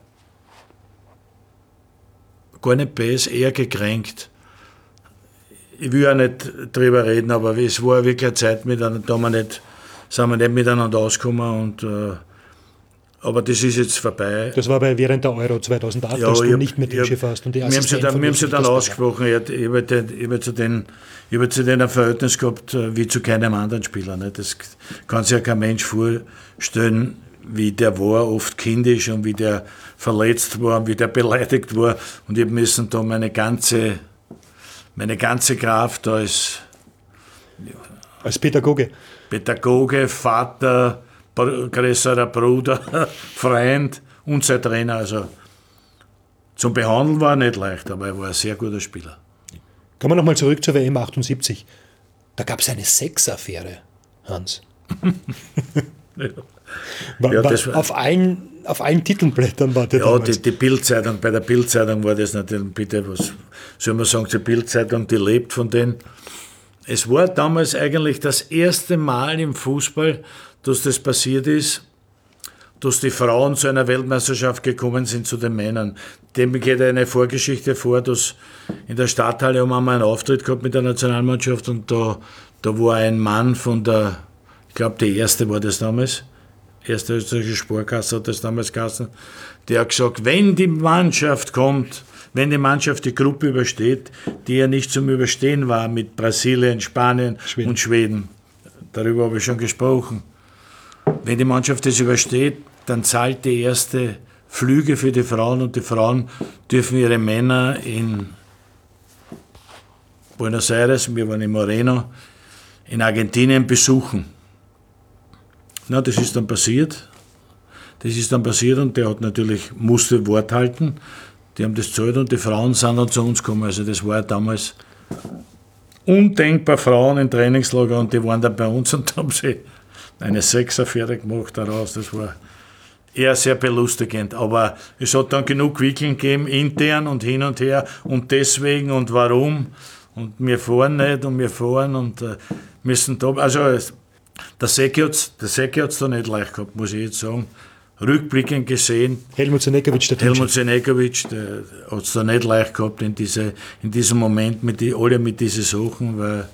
gar nicht böse, eher gekränkt. Ich will auch nicht drüber reden, aber es war wirklich eine Zeit, da sind wir nicht miteinander ausgekommen. Aber das ist jetzt vorbei. Das war während der Euro 2008, als du nicht mit dem Schiff hast. Und die wir haben sie dann ausgesprochen. Ich habe zu denen ein Verhältnis gehabt wie zu keinem anderen Spieler. Ne? Das kann sich ja kein Mensch vorstellen, wie der war, oft kindisch und wie der verletzt war und wie der beleidigt war. Und ich musste da meine ganze Kraft als Pädagoge, Vater, größerer Bruder, Freund und sein Trainer. Also Zum Behandeln war er nicht leicht, aber er war ein sehr guter Spieler. Kommen wir nochmal zurück zur WM 78. Da gab es eine Sexaffäre, Hans. Auf allen Titelblättern war der damals. Die Bild-Zeitung, bei der Bild-Zeitung war das natürlich, bitte, was soll man sagen, die Bild-Zeitung, die lebt von denen. Es war damals eigentlich das erste Mal im Fußball, dass das passiert ist, dass die Frauen zu einer Weltmeisterschaft gekommen sind zu den Männern. Dem geht eine Vorgeschichte vor, dass in der Stadthalle haben wir einmal einen Auftritt gehabt mit der Nationalmannschaft und da war ein Mann von der, ich glaube die erste war das damals, erste österreichische Sparkasse hat das damals geheißen, der hat gesagt, wenn die Mannschaft kommt, wenn die Mannschaft die Gruppe übersteht, die ja nicht zum Überstehen war mit Brasilien, Spanien und Schweden, darüber habe ich schon gesprochen, wenn die Mannschaft das übersteht, dann zahlt die erste Flüge für die Frauen und die Frauen dürfen ihre Männer in Buenos Aires, wir waren in Moreno, in Argentinien besuchen. Na, das ist dann passiert. Und der hat natürlich, musste Wort halten. Die haben das gezahlt und die Frauen sind dann zu uns gekommen. Also das war damals undenkbar, Frauen im Trainingslager und die waren dann bei uns und haben sie eine Sexaffäre gemacht daraus. Das war eher sehr belustigend. Aber es hat dann genug Wickeln gegeben, intern und hin und her und deswegen und warum. Und wir fahren nicht und wir fahren und müssen da. Also der Säcki hat's da nicht leicht gehabt, muss ich jetzt sagen. Rückblickend gesehen. Helmut Senekowitsch hat es da nicht leicht gehabt in diesem Moment alle mit diesen Sachen, weil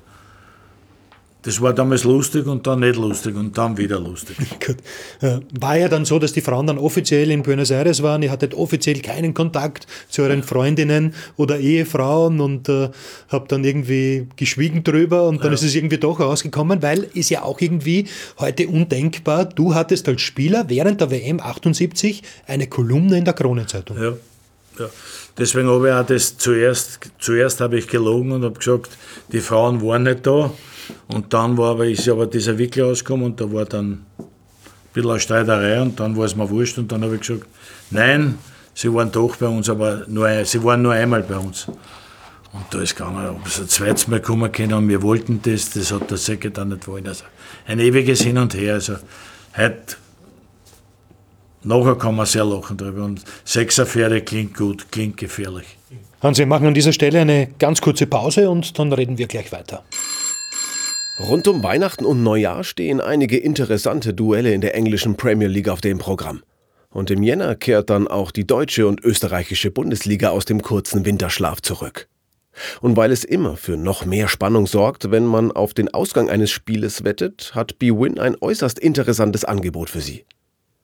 das war damals lustig und dann nicht lustig und dann wieder lustig. Gut. War ja dann so, dass die Frauen dann offiziell in Buenos Aires waren. Ihr hattet offiziell keinen Kontakt zu euren Freundinnen oder Ehefrauen und habt dann irgendwie geschwiegen drüber und dann ist es irgendwie doch rausgekommen, weil ist ja auch irgendwie heute undenkbar. Du hattest als Spieler während der WM 78 eine Kolumne in der Kronenzeitung. Ja. Deswegen habe ich auch das zuerst habe ich gelogen und habe gesagt, die Frauen waren nicht da. Und dann ist aber dieser Wickel rausgekommen und da war dann ein bisschen eine Streiterei und dann war es mir wurscht und dann habe ich gesagt, nein, sie waren doch bei uns, aber sie waren nur einmal bei uns. Und da ist gegangen, ob es ein zweites Mal kommen können und wir wollten das hat der Säcki dann nicht wollen. Also ein ewiges Hin und Her. Also heute, nachher kann man sehr lachen drüber und Sexaffäre klingt gut, klingt gefährlich. Hans, wir machen an dieser Stelle eine ganz kurze Pause und dann reden wir gleich weiter. Rund um Weihnachten und Neujahr stehen einige interessante Duelle in der englischen Premier League auf dem Programm. Und im Jänner kehrt dann auch die deutsche und österreichische Bundesliga aus dem kurzen Winterschlaf zurück. Und weil es immer für noch mehr Spannung sorgt, wenn man auf den Ausgang eines Spieles wettet, hat bwin ein äußerst interessantes Angebot für Sie.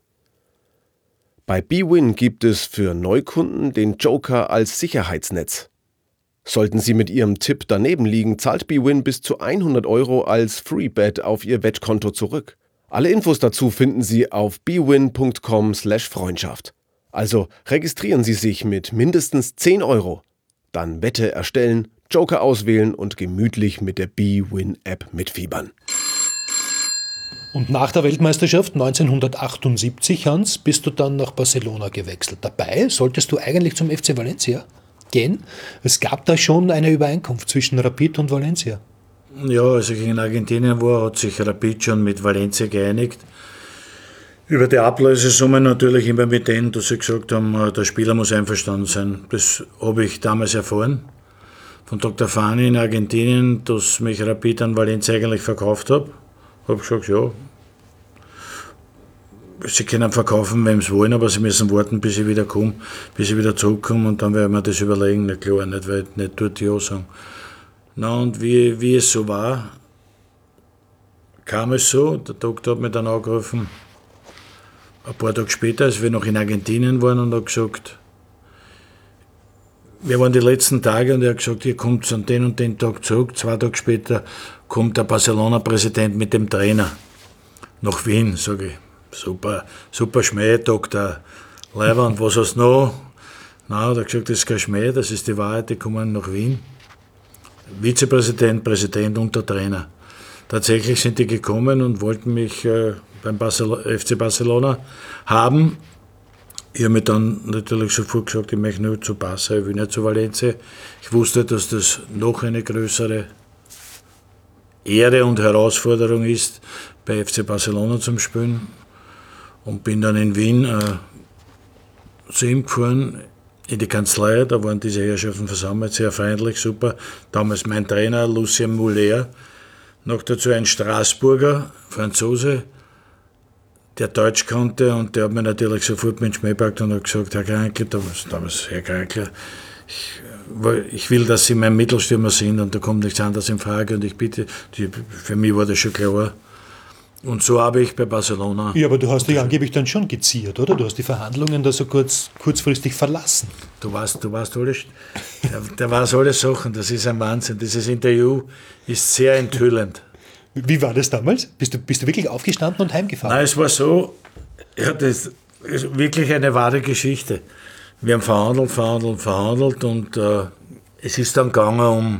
Bei bwin gibt es für Neukunden den Joker als Sicherheitsnetz. Sollten Sie mit Ihrem Tipp daneben liegen, zahlt bwin bis zu 100 € als Freebet auf Ihr Wettkonto zurück. Alle Infos dazu finden Sie auf bwin.com/Freundschaft. Also registrieren Sie sich mit mindestens 10 €. Dann Wette erstellen, Joker auswählen und gemütlich mit der bwin-App mitfiebern. Und nach der Weltmeisterschaft 1978, Hans, bist du dann nach Barcelona gewechselt. Dabei solltest du eigentlich zum FC Valencia gehen. Es gab da schon eine Übereinkunft zwischen Rapid und Valencia. Ja, als ich in Argentinien war, hat sich Rapid schon mit Valencia geeinigt. Über die Ablösesumme natürlich immer mit denen, dass sie gesagt haben, der Spieler muss einverstanden sein. Das habe ich damals erfahren von Dr. Fani in Argentinien, dass mich Rapid an Valencia eigentlich verkauft hat. Ich habe gesagt, ja, sie können verkaufen, wem sie wollen, aber sie müssen warten, bis ich wieder komme, bis ich wieder zurückkomme und dann werden wir das überlegen. Na klar, nicht, weil ich nicht dort Ja sagen. Na, und wie es so war, kam es so, der Doktor hat mich dann angerufen, ein paar Tage später, als wir noch in Argentinien waren, und hat gesagt, wir waren die letzten Tage und er hat gesagt, ihr kommt an den und den Tag zurück. 2 Tage später kommt der Barcelona-Präsident mit dem Trainer nach Wien, sage ich. Super Schmäh, Doktor Leiwand, was hast du noch? Na, hat er gesagt, das ist kein Schmäh, das ist die Wahrheit, die kommen nach Wien. Vizepräsident, Präsident und der Trainer. Tatsächlich sind die gekommen und wollten mich beim FC Barcelona haben. Ich habe mir dann natürlich sofort gesagt, ich möchte nur zu Barca, ich will nicht zu Valencia. Ich wusste, dass das noch eine größere Ehre und Herausforderung ist, bei FC Barcelona zum Spielen. Und bin dann in Wien zu ihm gefahren, in die Kanzlei, da waren diese Herrschaften versammelt, sehr freundlich, super. Damals mein Trainer, Lucien Muller, noch dazu ein Straßburger, Franzose, der Deutsch konnte, und der hat mir natürlich sofort mit dem Schmäh gepackt und hat gesagt, Herr Krankl, damals Herr Krankl, ich will, dass Sie mein Mittelstürmer sind und da kommt nichts anderes in Frage und ich bitte, für mich war das schon klar. Und so habe ich bei Barcelona... Ja, aber du hast dich angeblich dann schon geziert, oder? Du hast die Verhandlungen da so kurzfristig verlassen. Du weißt alles, der weiß alle Sachen, das ist ein Wahnsinn. Dieses Interview ist sehr enthüllend. Wie war das damals? Bist du wirklich aufgestanden und heimgefahren? Nein, es war so, ja, das ist wirklich eine wahre Geschichte. Wir haben verhandelt und es ist dann gegangen um,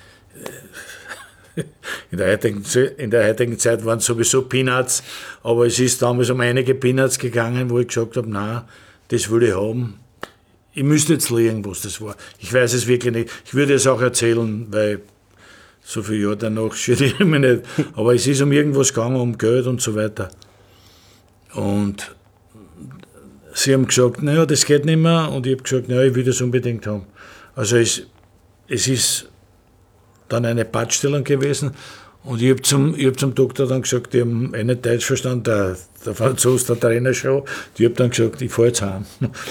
in der heutigen Zeit waren es sowieso Peanuts, aber es ist damals um einige Peanuts gegangen, wo ich gesagt habe, nein, das will ich haben. Ich müsste jetzt liegen, was das war. Ich weiß es wirklich nicht. Ich würde es auch erzählen, weil so viele Jahre danach studiere ich mich nicht. Aber es ist um irgendwas gegangen, um Geld und so weiter. Und sie haben gesagt, naja, das geht nicht mehr. Und ich habe gesagt, naja, ich will das unbedingt haben. Also es ist dann eine Pattstellung gewesen. Und ich habe zum Doktor dann gesagt, die haben nicht Deutsch verstanden, der Franzose, der Trainer schon. Ich habe dann gesagt, ich fahre jetzt heim.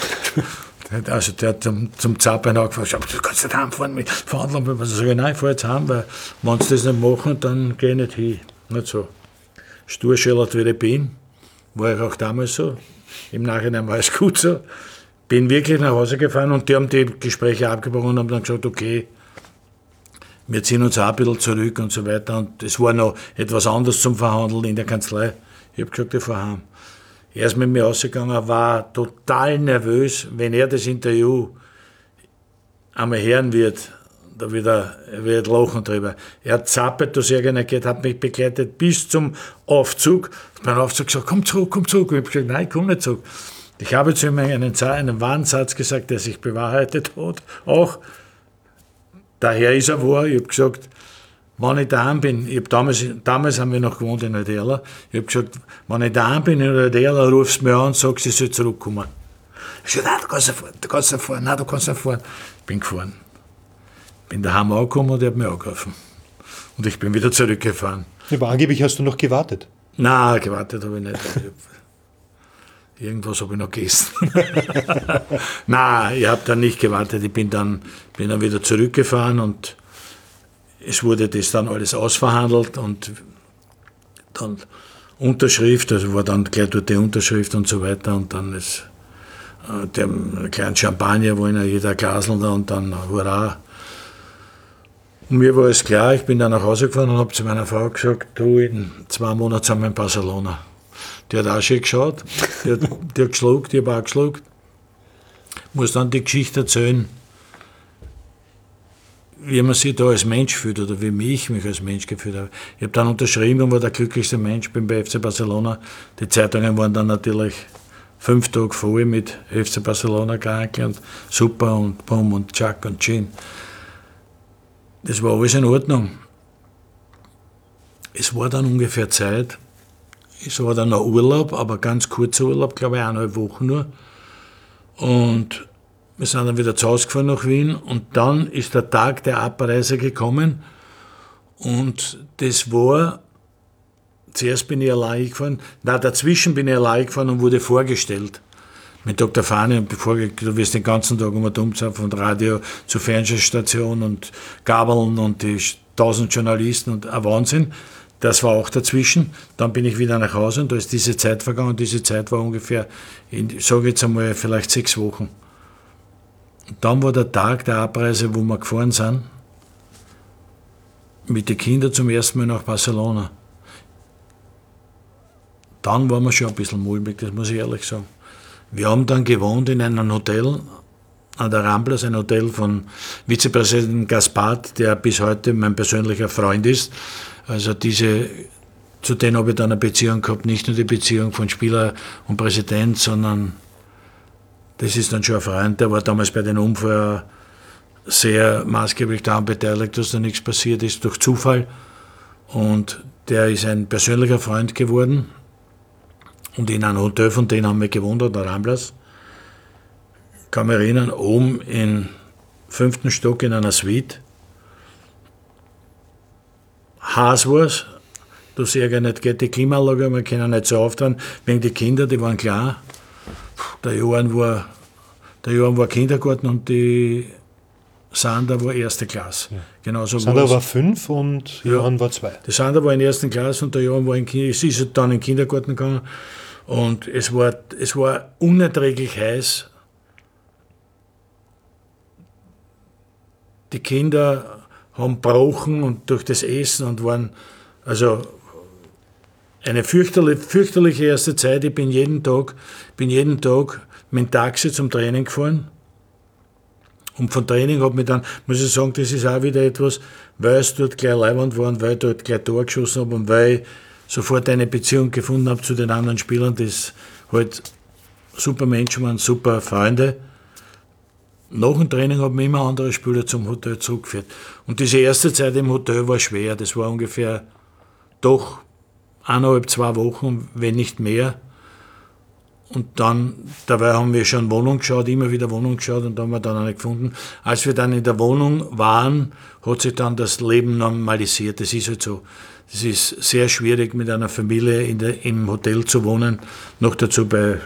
Also der hat zum Zappern angefangen, du kannst nicht heimfahren mit Verhandlungen. Ich sage, nein, ich fahre jetzt heim, weil wenn sie das nicht machen, dann gehe ich nicht hin. Nicht so. Sturschellert wie ich bin, war ich auch damals so. Im Nachhinein war es gut so. Bin wirklich nach Hause gefahren und die haben die Gespräche abgebrochen und haben dann gesagt, okay, wir ziehen uns auch ein bisschen zurück und so weiter. Und es war noch etwas anderes zum Verhandeln in der Kanzlei. Ich habe gesagt, ich fahre heim. Er ist mit mir rausgegangen, war total nervös, wenn er das Interview einmal hören wird, da wird er lachen drüber. Er hat zappelt, dass er nicht geht, hat mich begleitet bis zum Aufzug. Beim Aufzug gesagt, komm zurück. Und ich habe gesagt, nein, ich komme nicht zurück. Ich habe zu ihm einen wahren Satz gesagt, der sich bewahrheitet hat, auch. Daher ist er wahr. Ich habe gesagt, wenn ich daheim bin, damals haben wir noch gewohnt in Neuderla, ich habe gesagt, wenn ich daheim bin in Neuderla, rufst du mich an und sagst, ich soll zurückkommen. Ich habe gesagt, nein, du kannst nicht fahren. Ich bin gefahren. Bin daheim angekommen und er hat mich angerufen. Und ich bin wieder zurückgefahren. Aber angeblich hast du noch gewartet. Nein, gewartet habe ich nicht. Irgendwas habe ich noch gegessen. Nein, ich habe dann nicht gewartet. Ich bin dann wieder zurückgefahren und es wurde das dann alles ausverhandelt und dann Unterschrift, also war dann gleich dort die Unterschrift und so weiter und dann ist der kleinen Champagner, wo jeder Glasl da und dann hurra. Und mir war es klar, ich bin dann nach Hause gefahren und habe zu meiner Frau gesagt, du, in 2 Monaten sind wir in Barcelona. Die hat auch schon geschaut, die hat geschluckt, ich habe auch geschluckt. Ich muss dann die Geschichte erzählen, wie man sich da als Mensch fühlt oder wie ich mich als Mensch gefühlt habe. Ich habe dann unterschrieben und war der glücklichste Mensch, bin bei FC Barcelona. Die Zeitungen waren dann natürlich 5 Tage voll mit FC Barcelona Kranke und super und Bum und Chuck und Gin. Das war alles in Ordnung. Es war dann ungefähr Zeit, es war dann noch Urlaub, aber ganz kurzer Urlaub, glaube ich 1,5 Wochen nur. Und wir sind dann wieder zu Hause gefahren nach Wien und dann ist der Tag der Abreise gekommen und das war, zuerst bin ich allein gefahren, dazwischen bin ich allein gefahren und wurde vorgestellt mit Dr. Fahne und du wirst den ganzen Tag umzapfen, von Radio zur Fernsehstation und Gabeln und die 1000 Journalisten und ein Wahnsinn. Das war auch dazwischen. Dann bin ich wieder nach Hause und da ist diese Zeit vergangen und diese Zeit war ungefähr, sage jetzt einmal, vielleicht 6 Wochen. Und dann war der Tag der Abreise, wo wir gefahren sind, mit den Kindern zum ersten Mal nach Barcelona. Dann waren wir schon ein bisschen mulmig, das muss ich ehrlich sagen. Wir haben dann gewohnt in einem Hotel an der Ramblas, ein Hotel von Vizepräsident Gaspard, der bis heute mein persönlicher Freund ist. Also zu denen habe ich dann eine Beziehung gehabt, nicht nur die Beziehung von Spieler und Präsident, sondern das ist dann schon ein Freund, der war damals bei den Unfall sehr maßgeblich daran beteiligt, dass da nichts passiert ist, durch Zufall. Und der ist ein persönlicher Freund geworden. Und in einem Hotel von denen haben wir gewohnt, an der Ramblas. Ich kann mich erinnern, oben im 5. Stock in einer Suite. Heiß war es. Da sehe ich nicht, geht die Klimaanlage, wir können nicht so auftragen, wegen die Kinder, die waren klar. Der Johann war Kindergarten und die Sander war 1. Klasse. Ja. Genauso Sander war 5 und Johann war 2. Der Sander war in der 1. Klasse und der Johann war ist dann in den Kindergarten gegangen. Und es war unerträglich heiß. Die Kinder haben gebrochen und durch das Essen und waren, also eine fürchterliche erste Zeit. Ich bin jeden Tag mit dem Taxi zum Training gefahren. Und von Training hat mich dann, muss ich sagen, das ist auch wieder etwas, weil es dort gleich Leihwand war und weil ich dort gleich Tor geschossen habe und weil ich sofort eine Beziehung gefunden habe zu den anderen Spielern, das halt super Menschen waren, super Freunde. Nach dem Training haben mich immer andere Spieler zum Hotel zurückgeführt. Und diese erste Zeit im Hotel war schwer. Das war ungefähr doch 1,5, 2 Wochen, wenn nicht mehr. Und dann, dabei haben wir schon Wohnung geschaut, immer wieder Wohnung geschaut und da haben wir dann eine gefunden. Als wir dann in der Wohnung waren, hat sich dann das Leben normalisiert. Das ist halt so. Das ist sehr schwierig, mit einer Familie im Hotel zu wohnen. Noch dazu bei,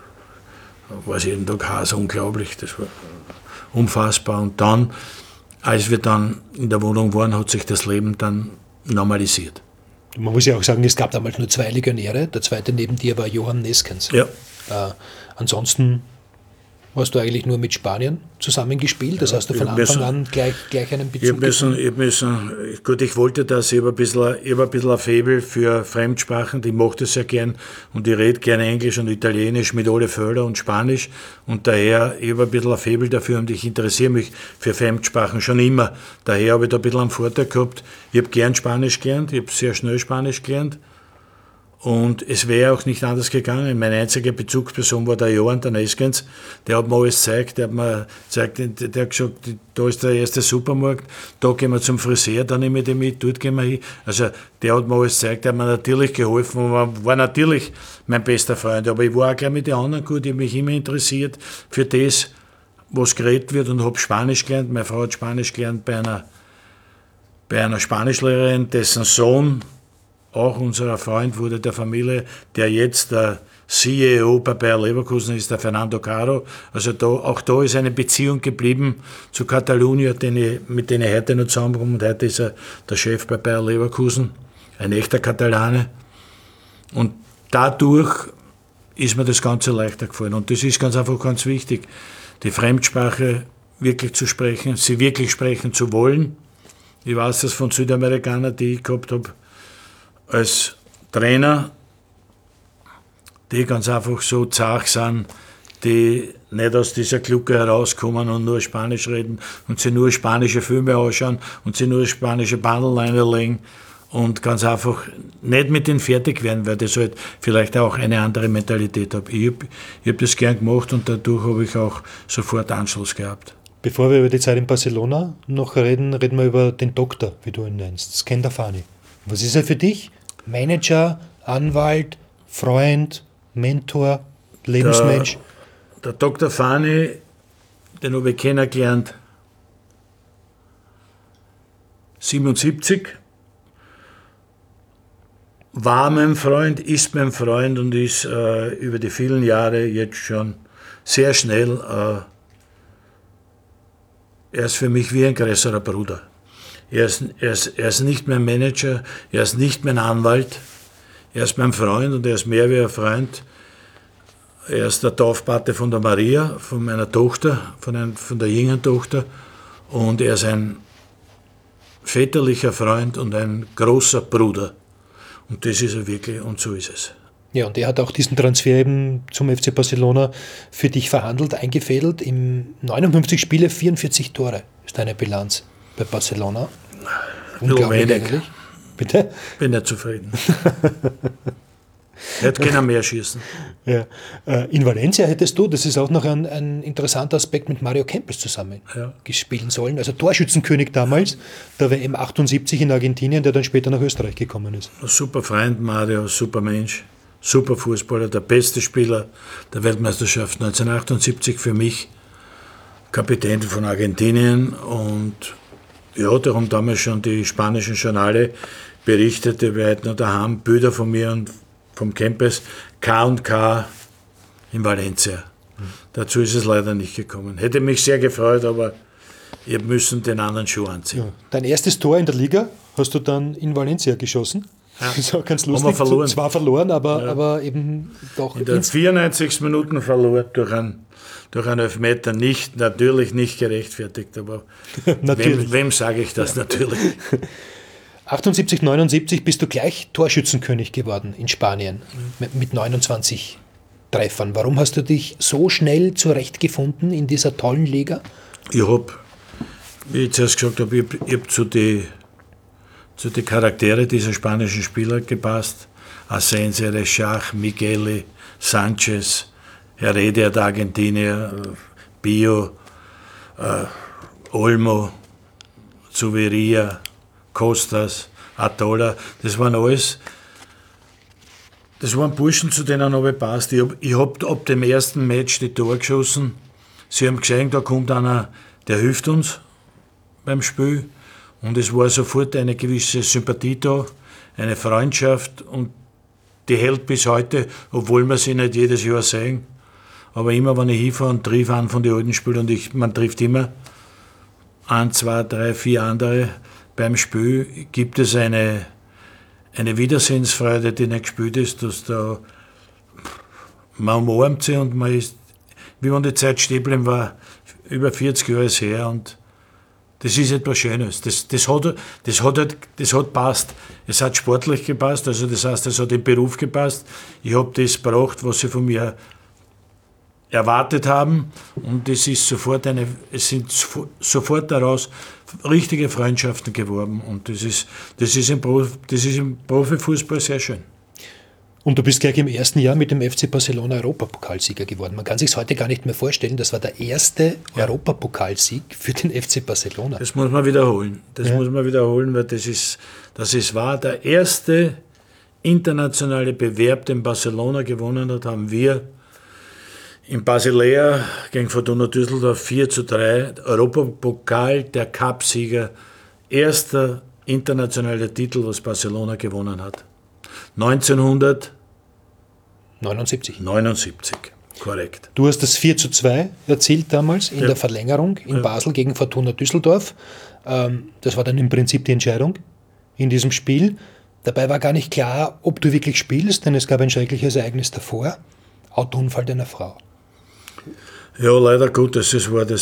was jeden Tag Hase, unglaublich. Das war unfassbar. Und dann, als wir dann in der Wohnung waren, hat sich das Leben dann normalisiert. Man muss ja auch sagen, es gab damals nur 2 Legionäre. Der zweite neben dir war Johann Neskens. Ja. Ansonsten hast du eigentlich nur mit Spanien zusammengespielt. Das heißt, du von Anfang an gleich einen Bezug Gut, ich wollte das, ich habe ein bisschen ein Faible für Fremdsprachen, ich mache das sehr gern und ich rede gerne Englisch und Italienisch mit alle Felder und Spanisch und daher, ich habe ein bisschen ein Faible dafür und ich interessiere mich für Fremdsprachen schon immer. Daher habe ich da ein bisschen einen Vorteil gehabt. Ich habe gern Spanisch gelernt, ich habe sehr schnell Spanisch gelernt. Und es wäre auch nicht anders gegangen. Meine einzige Bezugsperson war der Johann, der Neskens. Der hat mir alles gezeigt. Der hat mir gezeigt, der hat gesagt, da ist der erste Supermarkt, da gehen wir zum Friseur, da nehme ich den mit, dort gehen wir hin. Also der hat mir alles gezeigt, der hat mir natürlich geholfen und war natürlich mein bester Freund. Aber ich war auch gleich mit den anderen gut, ich habe mich immer interessiert für das, was geredet wird und habe Spanisch gelernt. Meine Frau hat Spanisch gelernt bei einer Spanischlehrerin, dessen Sohn auch unser Freund wurde der Familie, der jetzt der CEO bei Bayer Leverkusen ist, der Fernando Caro. Also auch da ist eine Beziehung geblieben zu Katalonien, mit denen ich heute noch zusammenkomme. Und heute ist er der Chef bei Bayer Leverkusen, ein echter Katalane. Und dadurch ist mir das Ganze leichter gefallen. Und das ist ganz einfach ganz wichtig, die Fremdsprache wirklich zu sprechen, sie wirklich sprechen zu wollen. Ich weiß das von Südamerikanern, die ich gehabt habe, als Trainer, die ganz einfach so zart sind, die nicht aus dieser Klucke herauskommen und nur Spanisch reden und sie nur spanische Filme anschauen und sie nur spanische Bandleine legen und ganz einfach nicht mit denen fertig werden, weil das halt vielleicht auch eine andere Mentalität hat. Ich hab das gern gemacht und dadurch habe ich auch sofort Anschluss gehabt. Bevor wir über die Zeit in Barcelona noch reden wir über den Doktor, wie du ihn nennst, Scandafani. Was ist er für dich? Manager, Anwalt, Freund, Mentor, Lebensmensch? Der Dr. Fani, den habe ich kennengelernt 1977, war mein Freund, ist mein Freund und ist über die vielen Jahre jetzt schon sehr schnell, er ist für mich wie ein größerer Bruder. Er ist nicht mein Manager, er ist nicht mein Anwalt, er ist mein Freund und er ist mehr wie ein Freund. Er ist der Taufpate von der Maria, von meiner Tochter, von der jüngeren Tochter und er ist ein väterlicher Freund und ein großer Bruder. Und das ist er wirklich und so ist es. Ja, und er hat auch diesen Transfer eben zum FC Barcelona für dich verhandelt, eingefädelt. Im 59 Spiele, 44 Tore ist deine Bilanz bei Barcelona. Unglaublich eigentlich. Bitte? Bin nicht zufrieden. Hätte keiner mehr schießen. Ja. In Valencia hättest du, das ist auch noch ein interessanter Aspekt, mit Mario Kempes zusammen gespielt sollen. Also Torschützenkönig damals, der WM 78 in Argentinien, der dann später nach Österreich gekommen ist. Ein super Freund, Mario, super Mensch, super Fußballer, der beste Spieler der Weltmeisterschaft 1978 für mich, Kapitän von Argentinien. Und ja, darum damals schon die spanischen Journale berichtete, wir hatten noch daheim Bilder von mir und vom Kempes, K&K in Valencia. Dazu ist es leider nicht gekommen. Hätte mich sehr gefreut, aber ich müssen den anderen Schuh anziehen. Ja. Dein erstes Tor in der Liga hast du dann in Valencia geschossen. Ja. Das ist auch ganz lustig. Haben wir verloren. Zwar verloren, aber eben doch. In der 94. Minuten verloren durch einen Elfmeter, natürlich nicht gerechtfertigt, aber wem sage ich das natürlich? 78, 79 bist du gleich Torschützenkönig geworden in Spanien mit 29 Treffern. Warum hast du dich so schnell zurechtgefunden in dieser tollen Liga? Ich habe, wie ich zuerst gesagt habe, ich habe zu den Charaktere dieser spanischen Spieler gepasst. Asensio, Reixach, Miguel, Sanchez, Heredia der Argentinier, Bio, Olmo, Zuviria, Costas, Atola, das waren Burschen, zu denen habe ich gepasst. Ich hab ab dem ersten Match die Tor geschossen. Sie haben gesehen, da kommt einer, der hilft uns beim Spiel. Und es war sofort eine gewisse Sympathie da, eine Freundschaft, und die hält bis heute, obwohl wir sie nicht jedes Jahr sehen. Aber immer, wenn ich hinfahre und treffe einen von den alten Spielern, und man trifft immer 1, 2, 3, 4 andere beim Spiel, gibt es eine Wiedersehensfreude, die nicht gespielt ist, dass da man umarmt sie und man ist, wie wenn die Zeit stehen geblieben war, über 40 Jahre ist her, und das ist etwas Schönes. Das hat passt. Es hat sportlich gepasst, also das heißt, es hat im Beruf gepasst. Ich habe das gebracht, was sie von mir erwartet haben, und es sind sofort daraus richtige Freundschaften geworden, und das ist im Profifußball sehr schön. Und du bist gleich im ersten Jahr mit dem FC Barcelona Europapokalsieger geworden. Man kann sich heute gar nicht mehr vorstellen, das war der erste Europapokalsieg für den FC Barcelona. Das muss man wiederholen. Weil das war der erste internationale Bewerb, den Barcelona gewonnen hat, haben wir in Basilea gegen Fortuna Düsseldorf 4:3, Europapokal, der Cupsieger, erster internationaler Titel, was Barcelona gewonnen hat. 1979, korrekt. Du hast das 4:2 erzielt damals in der Verlängerung in Basel gegen Fortuna Düsseldorf. Das war dann im Prinzip die Entscheidung in diesem Spiel. Dabei war gar nicht klar, ob du wirklich spielst, denn es gab ein schreckliches Ereignis davor. Autounfall deiner Frau. Ja, leider Gottes,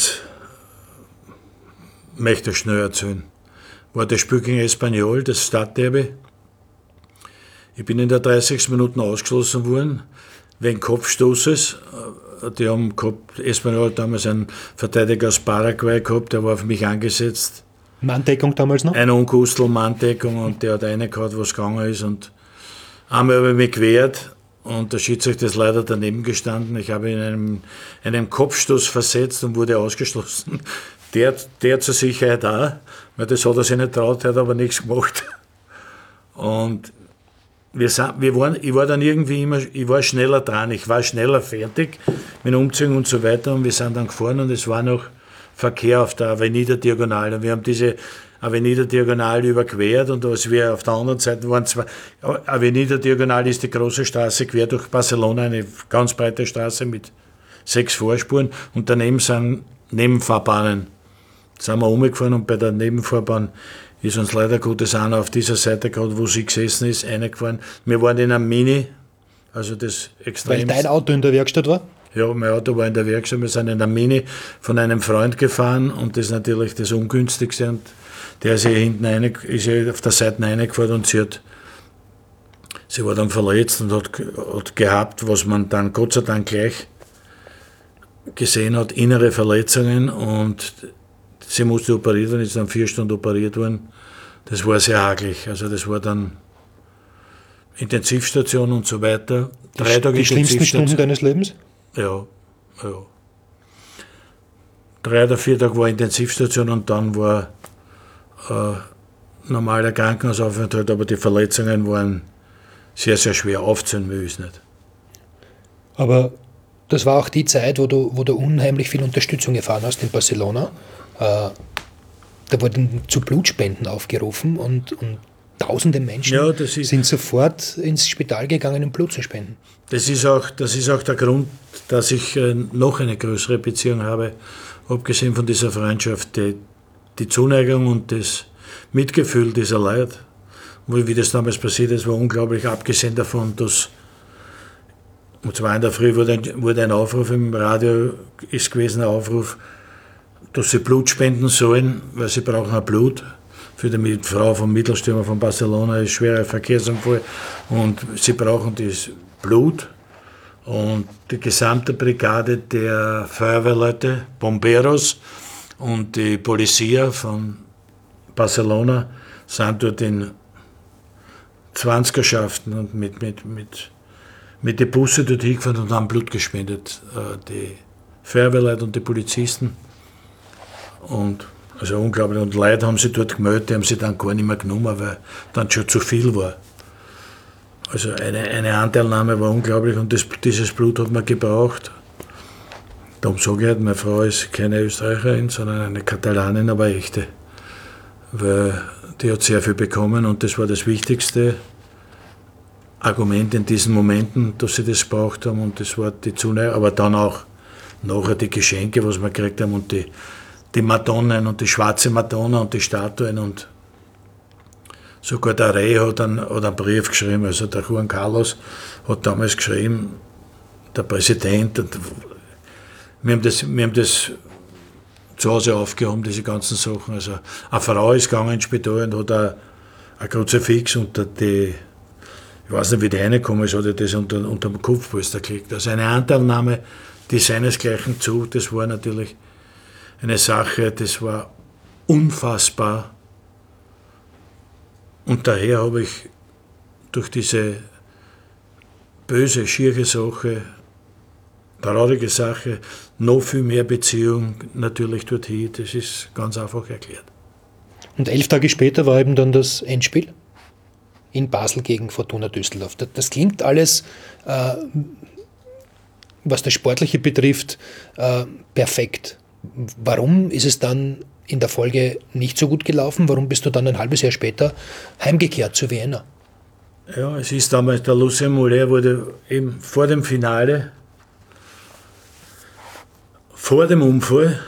möchte ich schnell erzählen. War das Spiel gegen Espanyol, das Stadtderby. Ich bin in der 30. Minute ausgeschlossen worden, wegen Kopfstoßes. Die haben gehabt, Espanyol hat damals einen Verteidiger aus Paraguay gehabt, der war auf mich angesetzt. Manndeckung damals noch? Eine Unkustel-Manndeckung, und der hat reingehauen, was gegangen ist. Und einmal habe ich mich gewehrt, und der Schiedsrichter ist leider daneben gestanden. Ich habe ihn in einem Kopfstoß versetzt und wurde ausgeschlossen. Der zur Sicherheit auch, weil das hat er sich nicht traut, hat aber nichts gemacht. Und ich war dann irgendwie ich war schneller dran, ich war schneller fertig mit Umzügen und so weiter, und wir sind dann gefahren, und es war noch Verkehr auf der Avenida Diagonal, und wir haben diese Avenida Diagonal überquert, und als wir auf der anderen Seite waren, Avenida Diagonal ist die große Straße quer durch Barcelona, eine ganz breite Straße mit 6 Vorspuren, und daneben sind Nebenfahrbahnen. Da sind wir umgefahren, und bei der Nebenfahrbahn ist uns leider Gottes einer auf dieser Seite, gerade wo sie gesessen ist, reingefahren. Wir waren in einem Mini, also das extrem. Weil dein Auto in der Werkstatt war? Ja, mein Auto war in der Werkstatt. Wir sind in einem Mini von einem Freund gefahren, und das ist natürlich das Ungünstigste. Und der ist ist auf der Seite reingefahren, und sie war dann verletzt und hat gehabt, was man dann Gott sei Dank gleich gesehen hat, innere Verletzungen, und sie musste operiert werden, ist dann 4 Stunden operiert worden. Das war sehr hakelig. Also das war dann Intensivstation und so weiter. 3 Tage Die schlimmsten Intensivstation. Stunden deines Lebens? Ja. 3 oder 4 Tage war Intensivstation und dann war normaler Krankenhausaufenthalt, aber die Verletzungen waren sehr, sehr schwer aufzählen, will ich es nicht. Aber das war auch die Zeit, wo du unheimlich viel Unterstützung erfahren hast in Barcelona. Da wurden zu Blutspenden aufgerufen und tausende Menschen sind sofort ins Spital gegangen, um Blut zu spenden. Das ist auch der Grund, dass ich noch eine größere Beziehung habe, abgesehen von dieser Freundschaft, die Zuneigung und das Mitgefühl dieser Leute. Wie das damals passiert ist, war unglaublich, abgesehen davon, dass um 2 in der Früh wurde ein Aufruf im Radio, ist gewesen, ein Aufruf, dass sie Blut spenden sollen, weil sie brauchen ein Blut. Für die Frau vom Mittelstürmer von Barcelona ist ein schwerer Verkehrsunfall und sie brauchen das Blut. Und die gesamte Brigade der Feuerwehrleute, Bomberos und die Polizia von Barcelona sind dort in 20erschaften und mit den Bussen dort hingefahren und haben Blut gespendet. Die Feuerwehrleute und die Polizisten. Und also unglaublich. Und Leute haben sich dort gemeldet, die haben sie dann gar nicht mehr genommen, weil dann schon zu viel war. Also eine Anteilnahme war unglaublich und dieses Blut hat man gebraucht. Darum sage ich halt, meine Frau ist keine Österreicherin, sondern eine Katalanin, aber echte. Weil die hat sehr viel bekommen und das war das wichtigste Argument in diesen Momenten, dass sie das gebraucht haben und das war die Zuneigung, aber dann auch nachher die Geschenke, was wir gekriegt haben und die Madonnen und die schwarze Madonna und die Statuen und sogar der Rey hat einen Brief geschrieben, also der Juan Carlos hat damals geschrieben, der Präsident, und wir haben das zu Hause aufgehoben, diese ganzen Sachen. Also eine Frau ist gegangen ins Spital und hat ein Kruzifix unter die, ich weiß nicht, wie die reingekommen ist, hat er das unter dem Kopfpolster gelegt. Also eine Anteilnahme, die seinesgleichen das war natürlich eine Sache, das war unfassbar. Und daher habe ich durch diese böse, schiere Sache, traurige Sache, noch viel mehr Beziehung natürlich dorthin. Das ist ganz einfach erklärt. Und 11 Tage später war eben dann das Endspiel in Basel gegen Fortuna Düsseldorf. Das klingt alles, was das Sportliche betrifft, perfekt. Warum ist es dann in der Folge nicht so gut gelaufen? Warum bist du dann ein halbes Jahr später heimgekehrt zu Vienna? Ja, es ist damals, der Lucien Moulin wurde eben vor dem Finale, vor dem Unfall,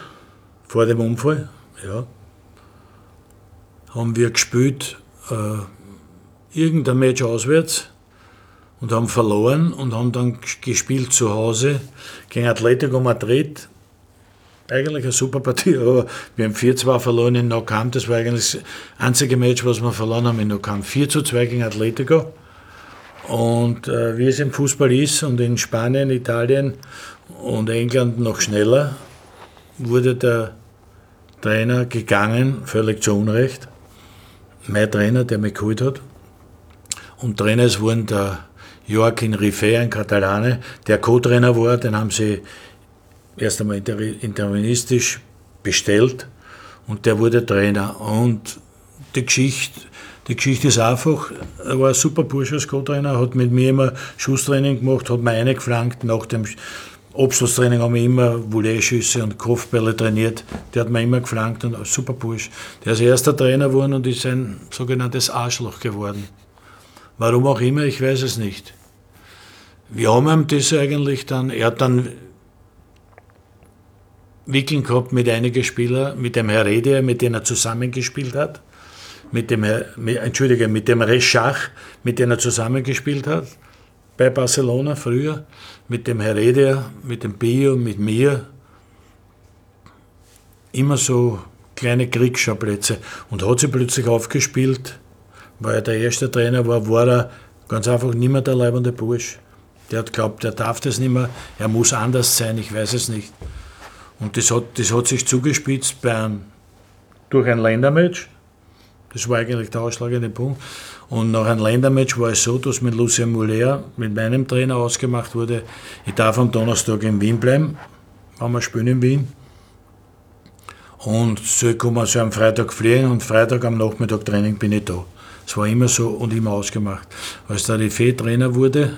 ja, haben wir gespielt, irgendein Match auswärts und haben verloren und haben dann gespielt zu Hause gegen Atletico Madrid. Eigentlich eine super Partie, aber wir haben 4-2 verloren in Nou Camp. Das war eigentlich das einzige Match, was wir verloren haben in Nou Camp. 4-2 gegen Atletico. Und wie es im Fußball ist und in Spanien, Italien und England noch schneller, wurde der Trainer gegangen, völlig zu Unrecht. Mein Trainer, der mich geholt hat. Und Trainer wurden der Joaquín Rifé, ein Katalane, der Co-Trainer war, den haben sie erst einmal interimistisch bestellt und der wurde Trainer. Und die Geschichte ist einfach, er war ein super Bursche als Co-Trainer, hat mit mir immer Schusstraining gemacht, hat mir reingeflankt, nach dem Abschlusstraining haben wir immer Volleyschüsse und Kopfbälle trainiert, der hat mir immer geflankt und ein super Bursch. Der ist erster Trainer geworden und ist ein sogenanntes Arschloch geworden. Warum auch immer, ich weiß es nicht. Wir haben ihm das eigentlich dann, er hat dann Wickeln gehabt mit einigen Spielern, mit dem Heredia, mit dem er zusammengespielt hat, mit dem Reschach, mit dem er zusammengespielt hat, bei Barcelona früher, mit dem Heredia, mit dem Bio, mit mir. Immer so kleine Kriegsschauplätze. Und hat sich plötzlich aufgespielt, weil er der erste Trainer war er ganz einfach nicht mehr der leibende Bursch. Der hat geglaubt, er darf das nicht mehr, er muss anders sein, ich weiß es nicht. Und das hat sich zugespitzt durch ein Ländermatch, Das war eigentlich der ausschlagende Punkt. Und nach einem Ländermatch war es so, dass mit Lucien Muller, mit meinem Trainer ausgemacht wurde, ich darf am Donnerstag in Wien bleiben, wenn wir spielen in Wien. Und so kann man so am Freitag fliegen und Freitag am Nachmittag Training bin ich da. Es war immer so und immer ausgemacht. Als der Riffet Trainer wurde,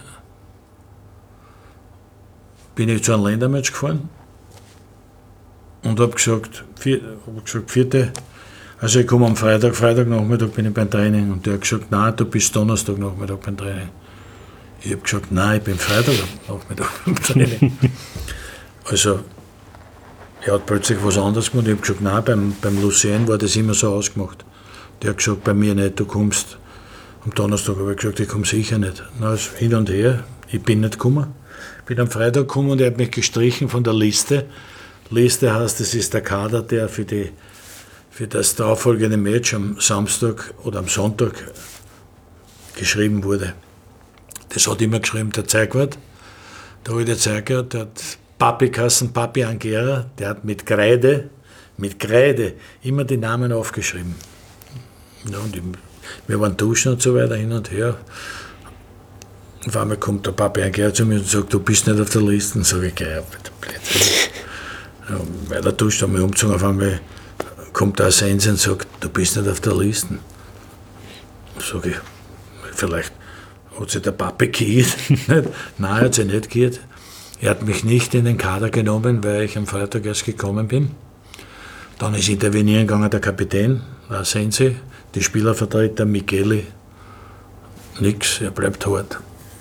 bin ich zu einem Ländermatch gefahren und habe gesagt, vierte, also ich komme am Freitagnachmittag bin ich beim Training. Und der hat gesagt, nein, du bist Donnerstagnachmittag beim Training. Ich habe gesagt, nein, ich bin Freitagnachmittag beim Training. Also, er hat plötzlich was anderes gemacht. Ich habe gesagt, nein, beim Lucien war das immer so ausgemacht. Der hat gesagt, bei mir nicht, du kommst am Donnerstag. Habe ich gesagt, ich komme sicher nicht. Na, also hin und her, ich bin nicht gekommen. Ich bin am Freitag gekommen und er hat mich gestrichen von der Liste. Liste heißt, das ist der Kader, der für das darauffolgende Match am Samstag oder am Sonntag geschrieben wurde. Das hat immer geschrieben der Zeigwart, der alte Zeigwart, der hat Papi Kassen, Papi Angera, der hat mit Kreide immer die Namen aufgeschrieben. Ja, und wir waren duschen und so weiter, hin und her. Auf einmal kommt der Papi Angera zu mir und sagt, du bist nicht auf der Liste. Und sage ich, ja, bitte, Blödsinn. Ja, weiter duscht, haben wir umgezogen, auf einmal kommt der Sense und sagt, du bist nicht auf der Liste. Sag ich, vielleicht hat sich der Papi geirrt. Nein, er hat sich nicht geirrt. Er hat mich nicht in den Kader genommen, weil ich am Freitag erst gekommen bin. Dann ist intervenieren gegangen der Kapitän, der Sense, die Spielervertreter Micheli. Nix, er bleibt hart.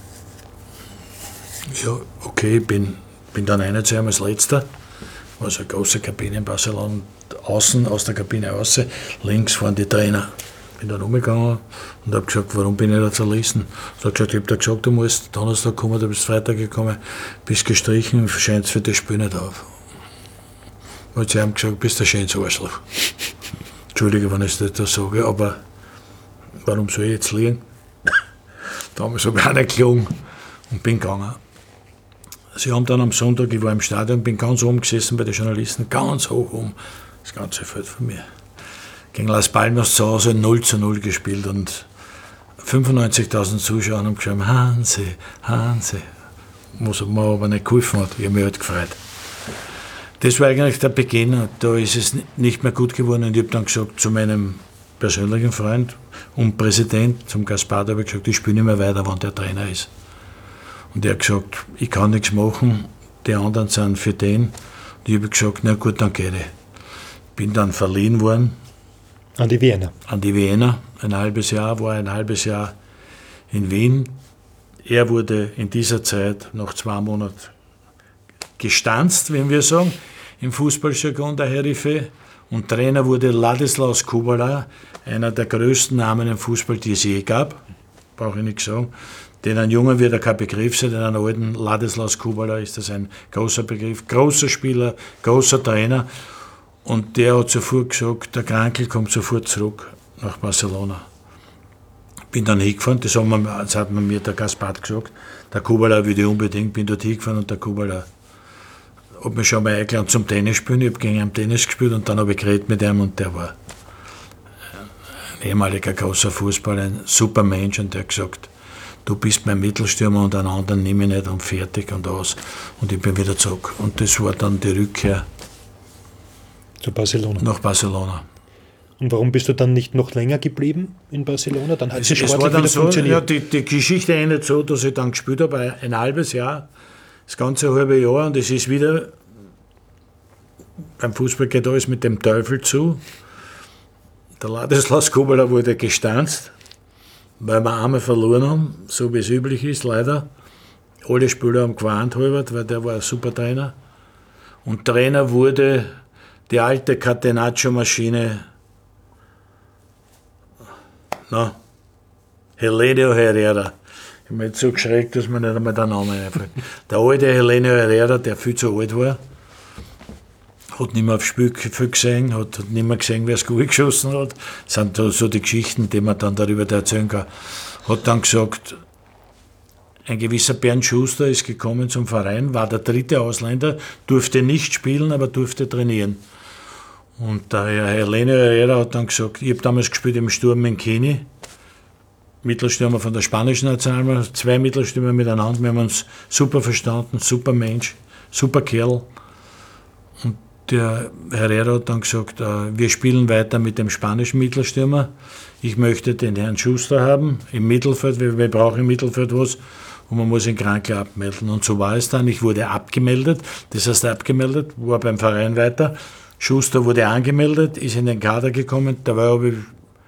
Ja, okay, bin dann einer zu ihm als Letzter. War so eine große Kabine in Barcelona. Außen, aus der Kabine raus, links fahren die Trainer. Bin dann umgegangen und habe gesagt, warum bin ich da zur Liste? Er hat gesagt, ich habe dir gesagt, du musst Donnerstag kommen, du bist Freitag gekommen, bist gestrichen, scheint für das Spiel nicht auf. Und sie haben gesagt, bist ein schönes Arschloch. Entschuldige, wenn ich das sage, aber warum soll ich jetzt liegen? Damals habe ich auch nicht gelogen und bin gegangen. Sie haben dann am Sonntag, ich war im Stadion, bin ganz oben gesessen bei den Journalisten, ganz hoch oben, das ganze Feld von mir. Gegen Las Palmas zu Hause 0:0 gespielt und 95.000 Zuschauer haben geschrieben, Hansi, was mir aber nicht geholfen hat. Ich habe mich halt gefreut. Das war eigentlich der Beginn, da ist es nicht mehr gut geworden und ich habe dann gesagt zu meinem persönlichen Freund und Präsident, zum Gaspard, habe ich gesagt, ich spiele nicht mehr weiter, wenn der Trainer ist. Und er hat gesagt, ich kann nichts machen, die anderen sind für den. Und ich habe gesagt, na gut, dann gehe ich. Bin dann verliehen worden. An die Wiener. War ein halbes Jahr in Wien. Er wurde in dieser Zeit nach 2 Monaten gestanzt, wenn wir sagen, im Fußballjargon, der Herr Riffet. Und Trainer wurde Ladislaus Kubala, einer der größten Namen im Fußball, die es je gab. Brauche ich nicht sagen. Den ein Junger wird kein Begriff sein, den einen alten Ladislaus Kubala ist das ein großer Begriff. Großer Spieler, großer Trainer. Und der hat sofort gesagt, der Krankl kommt sofort zurück nach Barcelona. Bin dann hingefahren, das hat mir der Gaspard gesagt. Der Kubala will ich unbedingt, bin dort hingefahren und der Kubala hat mich schon mal eingeladen zum Tennis spielen. Ich habe gegen ihn Tennis gespielt und dann habe ich geredet mit ihm und der war ein ehemaliger großer Fußballer, ein super Mensch und der hat gesagt, du bist mein Mittelstürmer und einen anderen nehme ich nicht und fertig und aus. Und ich bin wieder zurück. Und das war dann die Rückkehr nach Barcelona. Und warum bist du dann nicht noch länger geblieben in Barcelona? Dann hat es sportlich war dann wieder so, funktioniert. Ja, die Geschichte endet so, dass ich dann gespielt habe, ein halbes Jahr, das ganze halbe Jahr, und es ist wieder, beim Fußball geht alles mit dem Teufel zu. Der Ladislaus Kubala wurde gestanzt, weil wir einmal verloren haben, so wie es üblich ist, leider. Alle Spieler haben gewarnt, Halbert, weil der war ein super Trainer. Und Trainer wurde die alte Catenaccio-Maschine, Helenio Herrera. Ich habe mich jetzt so geschreckt, dass mir nicht einmal der Name einfällt. Der alte Helenio Herrera, der viel zu alt war, hat nicht mehr aufs Spiel viel gesehen, hat nicht mehr gesehen, wer das Goal geschossen hat. Das sind so die Geschichten, die man dann darüber erzählen kann. Hat dann gesagt, ein gewisser Bernd Schuster ist gekommen zum Verein, war der 3. Ausländer, durfte nicht spielen, aber durfte trainieren. Und der Herr Leno Herrera hat dann gesagt, ich habe damals gespielt im Sturm in Keni, Mittelstürmer von der spanischen Nationalmannschaft, 2 Mittelstürmer miteinander, wir haben uns super verstanden, super Mensch, super Kerl. Und der Herrera hat dann gesagt, wir spielen weiter mit dem spanischen Mittelstürmer, ich möchte den Herrn Schuster haben im Mittelfeld, wir brauchen im Mittelfeld was und man muss ihn Krankl abmelden. Und so war es dann, ich wurde abgemeldet, das heißt abgemeldet, war beim Verein weiter, Schuster wurde angemeldet, ist in den Kader gekommen, dabei habe ich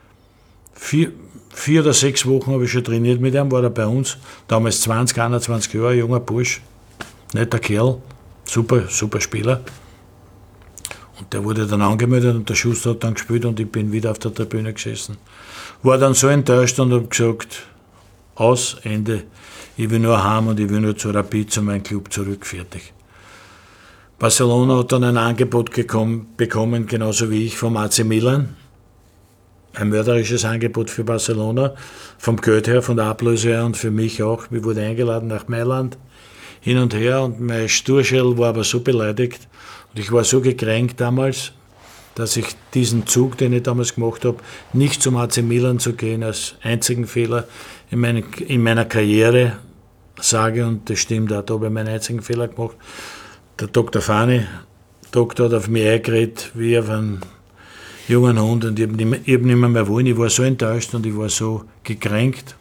4 oder 6 Wochen habe ich schon trainiert mit ihm, war er bei uns, damals 20, 21 Jahre, junger Bursch, netter Kerl, super Spieler. Und der wurde dann angemeldet und der Schuster hat dann gespielt und ich bin wieder auf der Tribüne gesessen. War dann so enttäuscht und habe gesagt, aus, Ende, ich will nur heim und ich will nur zu Rapid, zu meinem Club zurück, fertig. Barcelona hat dann ein Angebot bekommen, genauso wie ich, vom AC Milan. Ein mörderisches Angebot für Barcelona, vom Geld her, von der Ablöse her und für mich auch. Ich wurde eingeladen nach Mailand, hin und her und mein Sturschädel war aber so beleidigt und ich war so gekränkt damals, dass ich diesen Zug, den ich damals gemacht habe, nicht zum AC Milan zu gehen, als einzigen Fehler in meiner Karriere sage, und das stimmt auch, da habe ich meinen einzigen Fehler gemacht. Der Dr. Fani, Doktor, hat auf mich eingeredet, wie auf einen jungen Hund, und ich habe nicht mehr wollen. Ich war so enttäuscht und ich war so gekränkt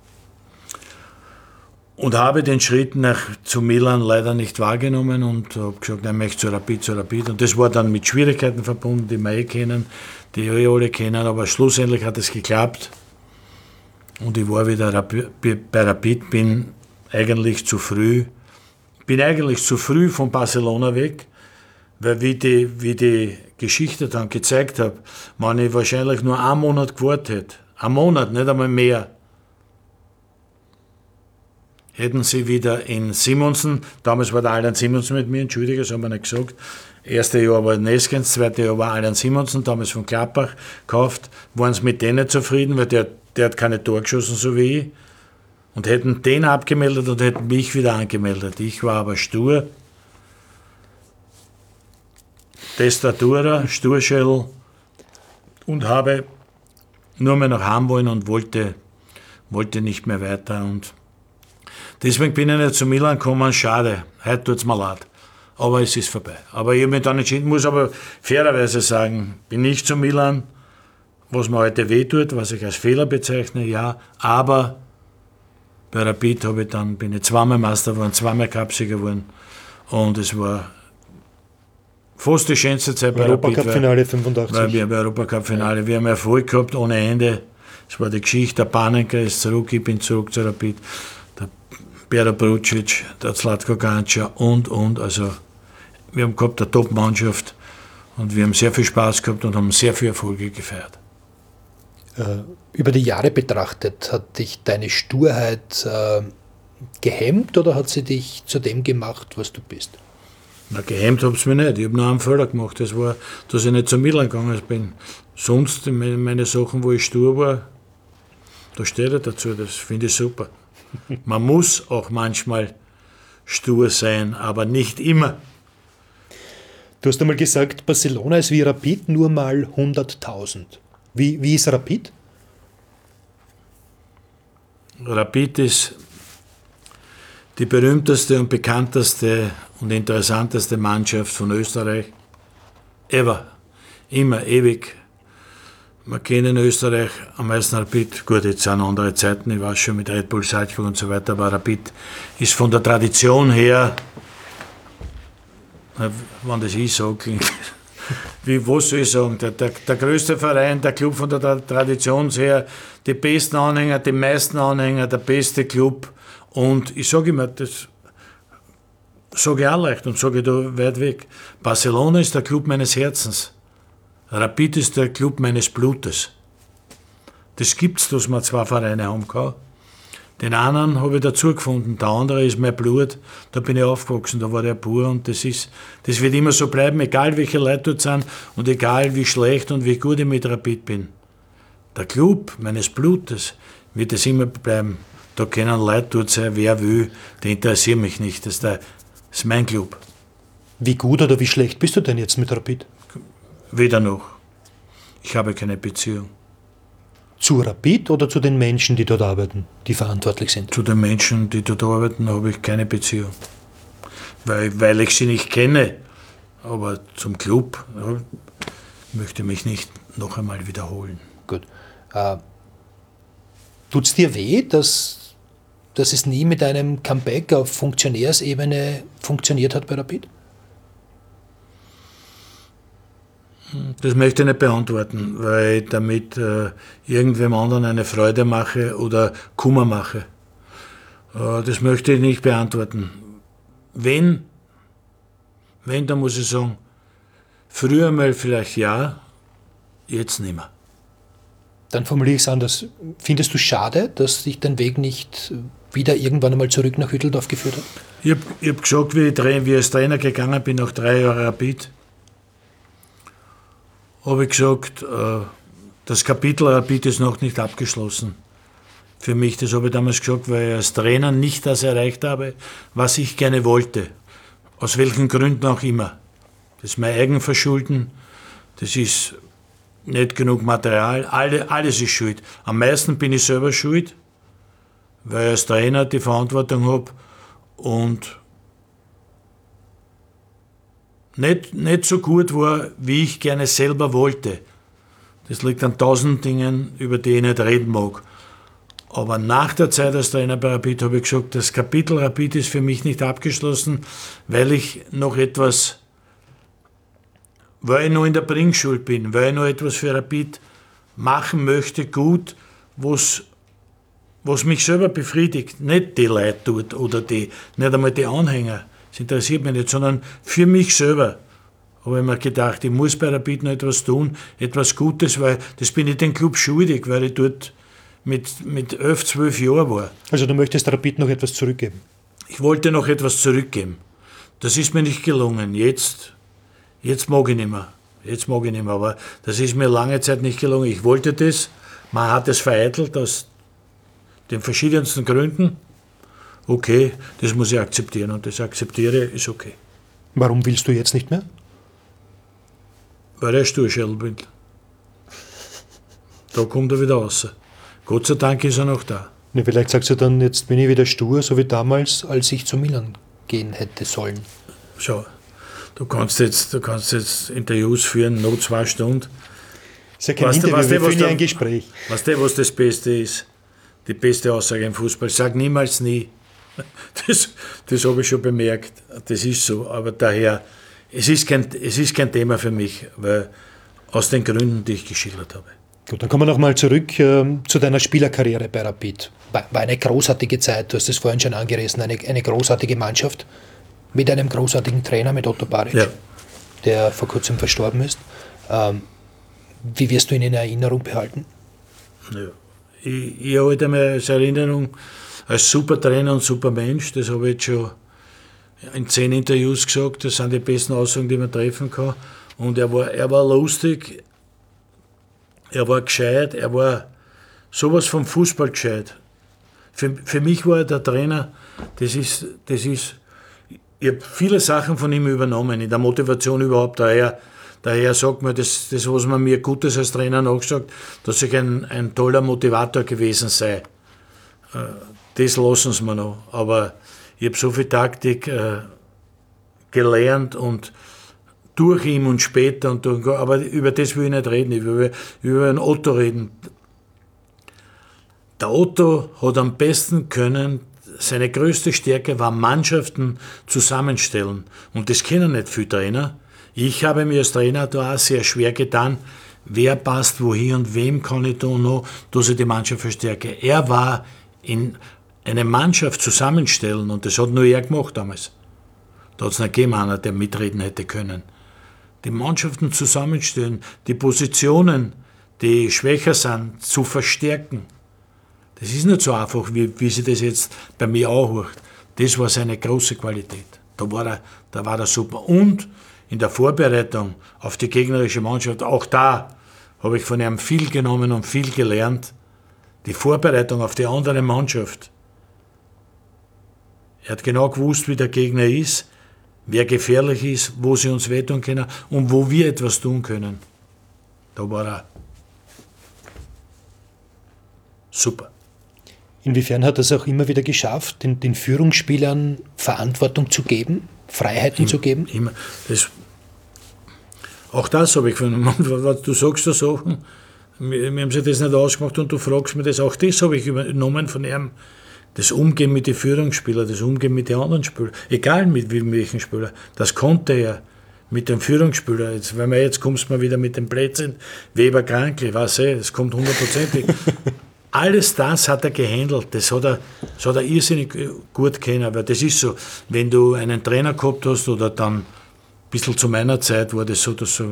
und habe den Schritt zu Milan leider nicht wahrgenommen und habe gesagt, ich möchte zu Rapid. Und das war dann mit Schwierigkeiten verbunden, die wir kennen, die alle kennen, aber schlussendlich hat es geklappt und ich war wieder bei Rapid, bin eigentlich zu früh von Barcelona weg, weil wie die Geschichte dann gezeigt hat, wenn ich wahrscheinlich nur einen Monat gewartet hätte, einen Monat, nicht einmal mehr, hätten sie wieder in Simonsen, damals war der Alan Simonsen mit mir, entschuldige, das haben wir nicht gesagt, erste Jahr war Neskens, zweite Jahr war Alan Simonsen, damals von Klappbach, gekauft, waren sie mit denen zufrieden, weil der hat keine Tore geschossen, so wie ich, und hätten den abgemeldet und hätten mich wieder angemeldet. Ich war aber stur, Testatura, Sturschädel und habe nur mehr nach Hause wollen und wollte nicht mehr weiter. Und deswegen bin ich nicht zu Milan gekommen, schade, heute tut es mir leid. Aber es ist vorbei. Aber ich habe mich dann entschieden, muss aber fairerweise sagen, bin nicht zu Milan, was mir heute wehtut, was ich als Fehler bezeichne, ja, aber bei Rapid bin ich zweimal Meister geworden, zweimal Cupsieger geworden und es war fast die schönste Zeit bei Rapid. Europacup-Finale 85. Wir Europacup-Finale, wir haben Erfolg gehabt ohne Ende. Es war die Geschichte, der Panenka ist zurück, ich bin zurück zu Rapid. Der Bera Brucic, der Zlatko Gancia und, also wir haben gehabt eine Top-Mannschaft und wir haben sehr viel Spaß gehabt und haben sehr viele Erfolge gefeiert. Über die Jahre betrachtet, hat dich deine Sturheit gehemmt oder hat sie dich zu dem gemacht, was du bist? Na, gehemmt habe ich mich nicht. Ich habe nur einen Fehler gemacht. Das war, dass ich nicht zu Milan gegangen bin. Sonst, meine Sachen, wo ich stur war, da steht er dazu. Das finde ich super. Man muss auch manchmal stur sein, aber nicht immer. Du hast einmal gesagt, Barcelona ist wie Rapid, nur mal 100.000. Wie ist Rapid? Rapid ist die berühmteste und bekannteste und interessanteste Mannschaft von Österreich ever. Immer, ewig. Man kennt in Österreich am meisten Rapid. Gut, jetzt sind andere Zeiten, ich weiß schon mit Red Bull Salzburg und so weiter, aber Rapid ist von der Tradition her, wenn das ich sage, was soll ich sagen, der größte Verein, der Club von der Tradition her, die besten Anhänger, die meisten Anhänger, der beste Club. Und ich sage immer, das sage ich auch leicht und sage ich da weit weg. Barcelona ist der Club meines Herzens. Rapid ist der Club meines Blutes. Das gibt's, dass man zwei Vereine haben kann. Den einen habe ich dazu gefunden, der andere ist mein Blut. Da bin ich aufgewachsen, da war der pur und das wird immer so bleiben, egal welche Leute dort sind und egal wie schlecht und wie gut ich mit Rapid bin. Der Club meines Blutes wird es immer bleiben. Da können Leute dort sein, wer will, die interessieren mich nicht. Das ist mein Club. Wie gut oder wie schlecht bist du denn jetzt mit Rapid? Weder noch. Ich habe keine Beziehung. Zu Rapid oder zu den Menschen, die dort arbeiten, die verantwortlich sind? Zu den Menschen, die dort arbeiten, habe ich keine Beziehung. Weil ich sie nicht kenne. Aber zum Club möchte ich mich nicht noch einmal wiederholen. Gut. Tut es dir weh, dass es nie mit einem Comeback auf Funktionärsebene funktioniert hat bei Rapid? Das möchte ich nicht beantworten, weil ich damit irgendwem anderen eine Freude mache oder Kummer mache. Das möchte ich nicht beantworten. Wenn, dann muss ich sagen, früher mal vielleicht ja, jetzt nicht mehr. Dann formuliere ich es anders. Findest du schade, dass dich dein Weg nicht wieder irgendwann einmal zurück nach Hütteldorf geführt hat? Ich hab gesagt, wie ich als Trainer gegangen bin, nach 3 Jahren Rapid, habe ich gesagt, das Kapitel Rapid ist noch nicht abgeschlossen. Für mich, das habe ich damals gesagt, weil ich als Trainer nicht das erreicht habe, was ich gerne wollte. Aus welchen Gründen auch immer. Das ist mein Eigenverschulden, das ist nicht genug Material, alles ist schuld. Am meisten bin ich selber schuld, weil ich als Trainer die Verantwortung habe und nicht so gut war, wie ich gerne selber wollte. Das liegt an 1000 Dingen, über die ich nicht reden mag. Aber nach der Zeit als Trainer bei Rapid habe ich gesagt, das Kapitel Rapid ist für mich nicht abgeschlossen, weil ich noch in der Bringschuld bin, weil ich noch etwas für Rapid machen möchte, gut, was mich selber befriedigt. Nicht die Leute dort oder nicht einmal die Anhänger. Das interessiert mich nicht, sondern für mich selber habe ich mir gedacht, ich muss bei Rapid noch etwas tun, etwas Gutes, weil das bin ich dem Club schuldig, weil ich dort mit 11, 12 Jahren war. Also du möchtest Rapid noch etwas zurückgeben? Ich wollte noch etwas zurückgeben. Das ist mir nicht gelungen. Jetzt mag ich nicht mehr. Aber das ist mir lange Zeit nicht gelungen. Ich wollte das, man hat es vereitelt aus den verschiedensten Gründen. Okay, das muss ich akzeptieren und das akzeptiere, ist okay. Warum willst du jetzt nicht mehr? Weil ich ein Sturschädel bin. Da kommt er wieder raus. Gott sei Dank ist er noch da. Ja, vielleicht sagst du dann, jetzt bin ich wieder stur, so wie damals, als ich zu Milan gehen hätte sollen. Schau, du kannst jetzt Interviews führen, noch 2 Stunden. Das ist ja kein Interview, wir führen ja ein Gespräch. Weißt du, was das Beste ist? Die beste Aussage im Fußball. Sag niemals nie. Das habe ich schon bemerkt. Das ist so. Aber daher, es ist kein Thema für mich, weil aus den Gründen, die ich geschildert habe. Gut, dann kommen wir nochmal zurück zu deiner Spielerkarriere bei Rapid. War eine großartige Zeit, du hast es vorhin schon angerissen, eine großartige Mannschaft mit einem großartigen Trainer, mit Otto Baric, ja, der vor kurzem verstorben ist. Wie wirst du ihn in Erinnerung behalten? Ja. Ich halte mir als Erinnerung als super Trainer und super Mensch, das habe ich jetzt schon in 10 Interviews gesagt, das sind die besten Aussagen, die man treffen kann. Und er war lustig, er war gescheit, er war sowas vom Fußball gescheit. Für mich war er der Trainer, ich habe viele Sachen von ihm übernommen, in der Motivation überhaupt. Daher sagt man, das, was man mir Gutes als Trainer nachsagt, dass ich ein toller Motivator gewesen sei. Das lassen sie mir noch. Aber ich habe so viel Taktik gelernt und durch ihn und später. Aber über das will ich nicht reden, ich will über den Otto reden. Der Otto hat am besten können, seine größte Stärke war Mannschaften zusammenstellen. Und das können nicht viele Trainer. Ich habe mir als Trainer da auch sehr schwer getan, wer passt wohin und wem kann ich da noch, dass ich die Mannschaft verstärke. Er war in eine Mannschaft zusammenstellen und das hat nur er gemacht damals. Da hat es nicht gegeben, einer, der mitreden hätte können. Die Mannschaften zusammenstellen, die Positionen, die schwächer sind, zu verstärken. Das ist nicht so einfach, wie sie das jetzt bei mir anhört. Das war seine große Qualität. Da war er super. Und in der Vorbereitung auf die gegnerische Mannschaft, auch da habe ich von ihm viel genommen und viel gelernt. Die Vorbereitung auf die andere Mannschaft. Er hat genau gewusst, wie der Gegner ist, wer gefährlich ist, wo sie uns wehtun können und wo wir etwas tun können. Da war er super. Inwiefern hat er es auch immer wieder geschafft, den Führungsspielern Verantwortung zu geben, Freiheiten zu geben? Immer. Auch das habe ich gefunden. Du sagst da Sachen, wir haben sich das nicht ausgemacht und du fragst mir das. Auch das habe ich übernommen von ihm. Das Umgehen mit den Führungsspielern, das Umgehen mit den anderen Spielern, egal mit welchen Spieler, das konnte er mit dem Führungsspieler. Jetzt kommst du mal wieder mit dem Blödsinn, Weber Krankl, weiß ich, das kommt 100%. Alles das hat er gehandelt, das hat er irrsinnig gut kennen, aber das ist so, wenn du einen Trainer gehabt hast oder dann ein bisschen zu meiner Zeit war das so, dass so,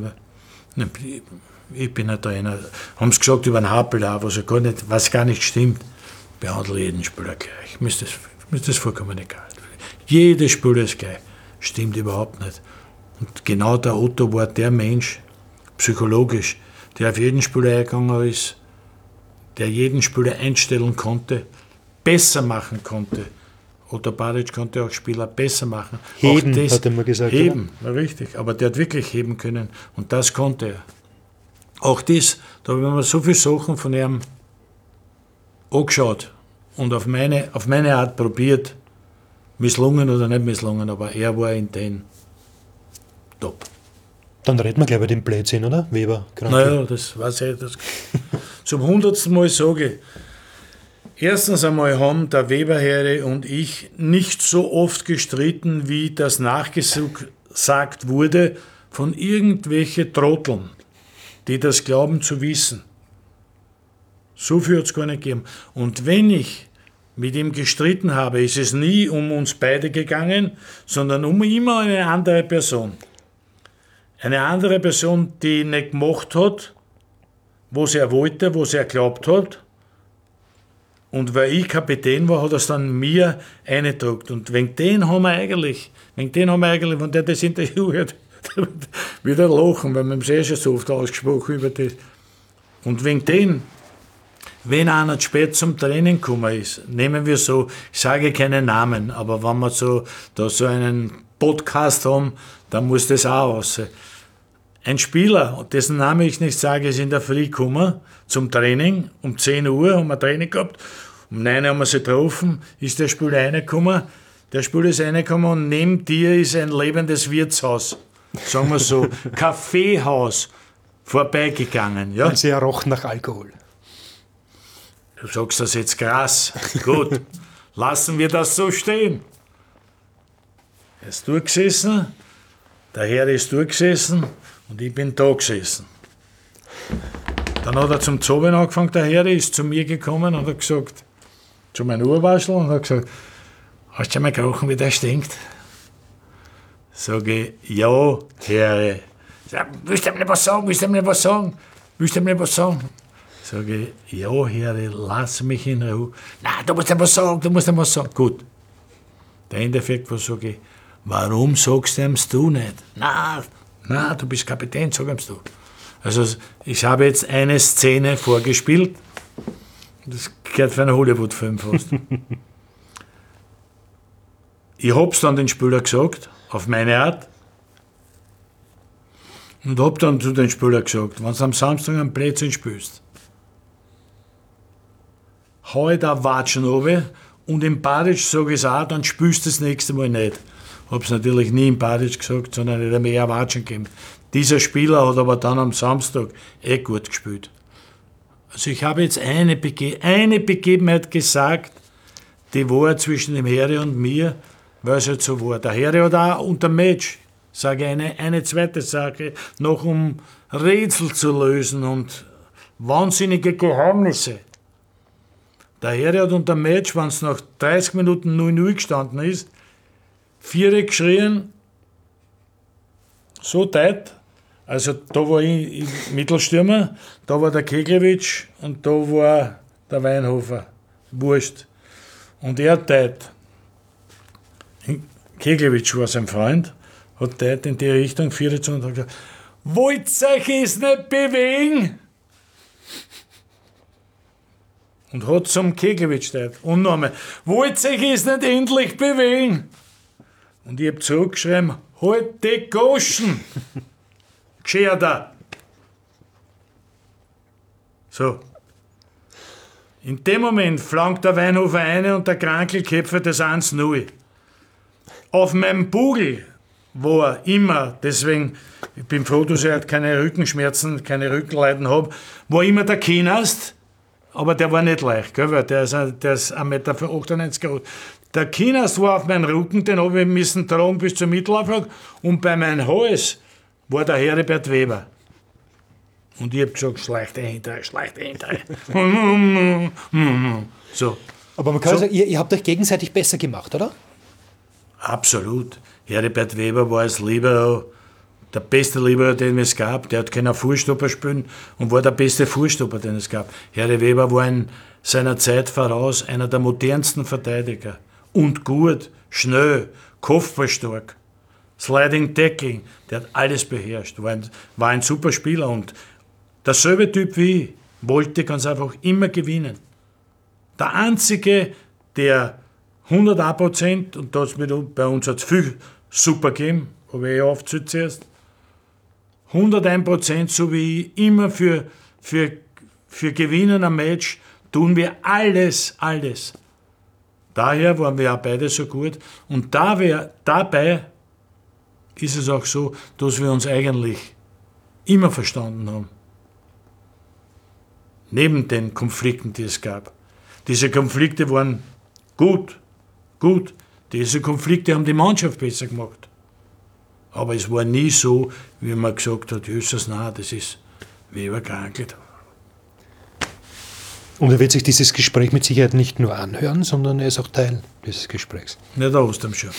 ich bin ein Trainer, haben sie gesagt über den Happel auch, was gar nicht stimmt, behandle jeden Spieler gleich, mir ist das vollkommen egal. Jeder Spieler ist gleich, stimmt überhaupt nicht. Und genau der Otto war der Mensch, psychologisch, der auf jeden Spieler eingegangen ist, der jeden Spieler einstellen konnte, besser machen konnte. Otto Badic konnte auch Spieler besser machen. Heben, auch das, hat er mal gesagt. Heben, war richtig. Aber der hat wirklich heben können und das konnte er. Auch das, da haben wir so viele Sachen von ihm angeschaut und auf meine Art probiert, misslungen oder nicht misslungen, aber er war in den top. Dann reden wir gleich über den Blödsinn, oder? Weber, Krankl. Naja, das weiß ich. Zum 100. Mal sage ich, erstens einmal haben der Weberherre und ich nicht so oft gestritten, wie das nachgesagt wurde von irgendwelchen Trotteln, die das glauben zu wissen. So viel hat es gar nicht gegeben. Und wenn ich mit ihm gestritten habe, ist es nie um uns beide gegangen, sondern um immer eine andere Person. Eine andere Person, die nicht gemacht hat, was er wollte, was er glaubt hat. Und weil ich Kapitän war, hat er es dann mir eingedruckt. Und wegen den haben wir eigentlich, wenn der das Interview hört, wieder lachen, weil wir haben es eh schon so oft ausgesprochen über das. Und wegen den, wenn einer spät zum Training gekommen ist, nehmen wir so, ich sage keine Namen, aber wenn wir so einen Podcast haben, dann muss das auch aussehen. Ein Spieler, dessen Name ich nicht sage, ist in der Früh gekommen zum Training. Um 10 Uhr haben wir Training gehabt. Um 9 Uhr haben wir sie getroffen. Ist der Spieler reingekommen. Der Spieler ist reingekommen und neben dir ist ein lebendes Wirtshaus. Sagen wir so, Kaffeehaus vorbeigegangen. Ja? Und sie rochen nach Alkohol. Du sagst das jetzt krass. Gut, lassen wir das so stehen. Er ist durchgesessen, der Herr ist durchgesessen und ich bin da gesessen. Dann hat er zum Zoben angefangen, der Herr ist zu mir gekommen und hat gesagt, zu meinem Urwaschel, und hat gesagt, hast du schon mal gerochen, wie der stinkt? Sage ich, ja, Herr. Willst du mir nicht was sagen? Sage ich, ja, Herr, lass mich in Ruhe. Nein, du musst ihm was sagen. Gut. Der Endeffekt war, sage ich, warum sagst du ihm's du nicht? Nein, du bist Kapitän, sag ihm's du. Also, ich habe jetzt eine Szene vorgespielt. Das gehört für einen Hollywood-Film fast. Ich hab's dann den Spieler gesagt, auf meine Art. Und hab dann zu den Spieler gesagt, wenn du am Samstag einen Blödsinn spielst, hau ich da Watschen runter und im Badic sage ich es auch, dann spielst du das nächste Mal nicht. Hab's natürlich nie im Badic gesagt, sondern ich habe mir eher Watschen gegeben. Dieser Spieler hat aber dann am Samstag gut gespielt. Also ich habe jetzt eine Begebenheit gesagt, die war zwischen dem Herre und mir, weil es halt so war. Der Herre hat auch unter Match, sage ich, eine zweite Sache, noch um Rätsel zu lösen und wahnsinnige Geheimnisse. Der Herre hat unter Match, wenn es nach 30 Minuten 0-0 gestanden ist, 4 geschrien, so tight. Also da war ich Mittelstürmer, da war der Keglewitsch und da war der Weinhofer. Wurscht. Und er hat tight. Keglewitsch war sein Freund, hat tight in die Richtung 4 zu und hat gesagt, wollt ihr euch es nicht bewegen? Und hat zum Keglewitsch tight. Und nochmal, wollt ihr euch es nicht endlich bewegen? Und ich habe zurückgeschrieben, Halt die Goschen! Gescherter! So. In dem Moment flankt der Weinhofer eine und der Krankl köpft das 1-0. Auf meinem Bugel war immer, deswegen, ich bin froh, dass ich halt keine Rückenschmerzen, keine Rückenleiden habe, war immer der Kinast, aber der war nicht leicht, gell, weil der ist 1,98 Meter groß. Der Kinast war auf meinem Rücken, den habe ich müssen tragen bis zur Mittelauflage, und bei meinem Hals war der Heribert Weber. Und ich hab gesagt, schleicht hinterher. So. Aber man kann sagen, ihr habt euch gegenseitig besser gemacht, oder? Absolut. Heribert Weber war als Libero der beste Libero, den es gab. Der hat können Fußstopper spielen und war der beste Fußstopper, den es gab. Herr Weber war in seiner Zeit voraus einer der modernsten Verteidiger. Und gut, schnell, kopfballstark, Sliding Tackling, der hat alles beherrscht. War ein super Spieler und derselbe Typ wie ich, wollte ganz einfach immer gewinnen. Der Einzige, der 101%, und das bei uns hat es viel super gegeben, habe ich aufgezählt zuerst, 101%, so wie ich, immer für Gewinnen am Match, tun wir alles. Daher waren wir auch beide so gut. Und dabei ist es auch so, dass wir uns eigentlich immer verstanden haben. Neben den Konflikten, die es gab. Diese Konflikte waren gut. Diese Konflikte haben die Mannschaft besser gemacht. Aber es war nie so, wie man gesagt hat, Jesus, nein, das ist Weber krankelt. Und er wird sich dieses Gespräch mit Sicherheit nicht nur anhören, sondern er ist auch Teil dieses Gesprächs. Ja, da hast du ihn schon.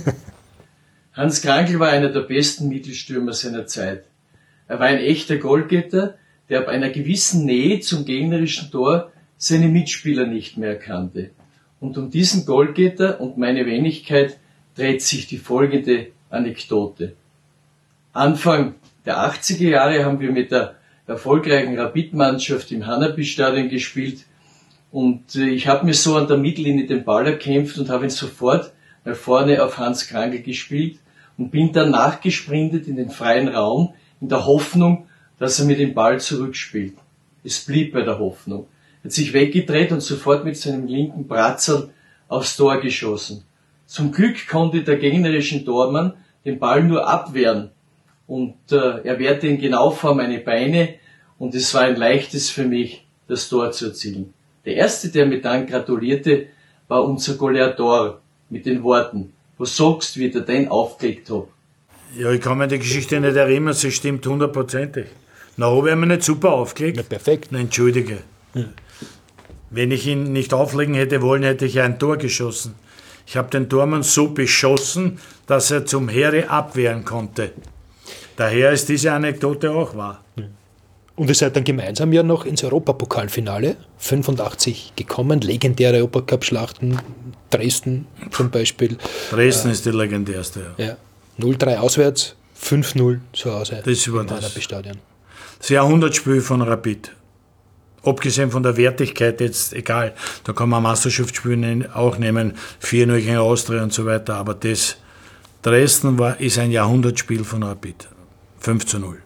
Hans Krankl war einer der besten Mittelstürmer seiner Zeit. Er war ein echter Goalgetter, der ab einer gewissen Nähe zum gegnerischen Tor seine Mitspieler nicht mehr erkannte. Und um diesen Goalgetter und meine Wenigkeit dreht sich die folgende Anekdote. Anfang der 80er Jahre haben wir mit der erfolgreichen Rapid-Mannschaft im Hanapi-Stadion gespielt und ich habe mir so an der Mittellinie den Ball erkämpft und habe ihn sofort mal vorne auf Hans Krankl gespielt und bin dann nachgesprintet in den freien Raum in der Hoffnung, dass er mir den Ball zurückspielt. Es blieb bei der Hoffnung. Er hat sich weggedreht und sofort mit seinem linken Bratzerl aufs Tor geschossen. Zum Glück konnte der gegnerische Tormann den Ball nur abwehren und er wehrte ihn genau vor meine Beine und es war ein leichtes für mich, das Tor zu erzielen. Der Erste, der mir dann gratulierte, war unser Goleador mit den Worten, was sagst du, wie ich den aufgelegt hab? Ja, ich kann mir die Geschichte nicht erinnern, sie stimmt 100%. Na, habe ich mir nicht super aufgelegt? Ja, perfekt. Na, entschuldige. Ja. Wenn ich ihn nicht auflegen hätte wollen, hätte ich ein Tor geschossen. Ich habe den Tormann so beschossen, dass er zum Heere abwehren konnte. Daher ist diese Anekdote auch wahr. Und ihr seid dann gemeinsam ja noch ins Europapokalfinale 85 gekommen, legendäre Europacup-Schlachten, Dresden zum Beispiel. Dresden ist die legendärste, ja. Ja. 0-3 auswärts, 5-0 zu Hause das war im das. Hanapi-Stadion. Das Jahrhundertspiel von Rapid. Abgesehen von der Wertigkeit jetzt, egal, da kann man ein Meisterschaftsspiel auch nehmen, 4-0 gegen Austria und so weiter, aber das Dresden ist ein Jahrhundertspiel von Rapid. 5-0.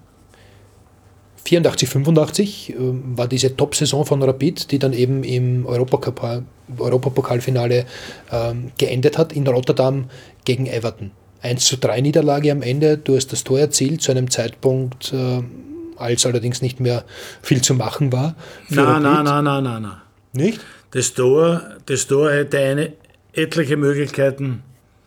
84, 85 war diese Top-Saison von Rapid, die dann eben im Europapokalfinale geendet hat, in Rotterdam gegen Everton. 1:3 Niederlage am Ende, du hast das Tor erzielt zu einem Zeitpunkt, als allerdings nicht mehr viel zu machen war. Nein. Nicht? Das Tor hätte etliche Möglichkeiten.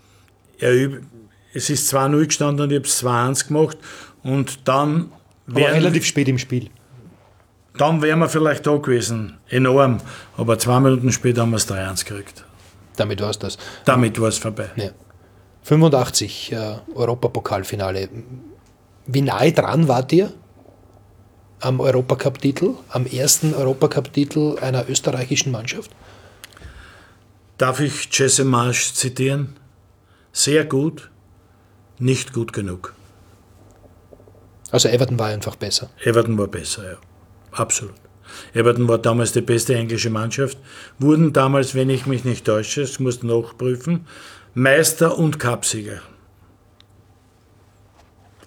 Es ist 2-0 gestanden und ich habe es 2-1 gemacht. Und dann aber relativ spät im Spiel. Dann wären wir vielleicht da gewesen. Enorm. Aber 2 Minuten später haben wir es 3-1 gekriegt. Damit war es das. Damit war es vorbei. Ja. 85 Europapokalfinale. Wie nahe dran wart ihr am Europacup-Titel, am ersten Europacup-Titel einer österreichischen Mannschaft? Darf ich Jesse Marsch zitieren? Sehr gut, nicht gut genug. Also Everton war einfach besser. Everton war besser, ja. Absolut. Everton war damals die beste englische Mannschaft, wurden damals, wenn ich mich nicht täusche, ich muss nachprüfen, Meister und Cupsieger.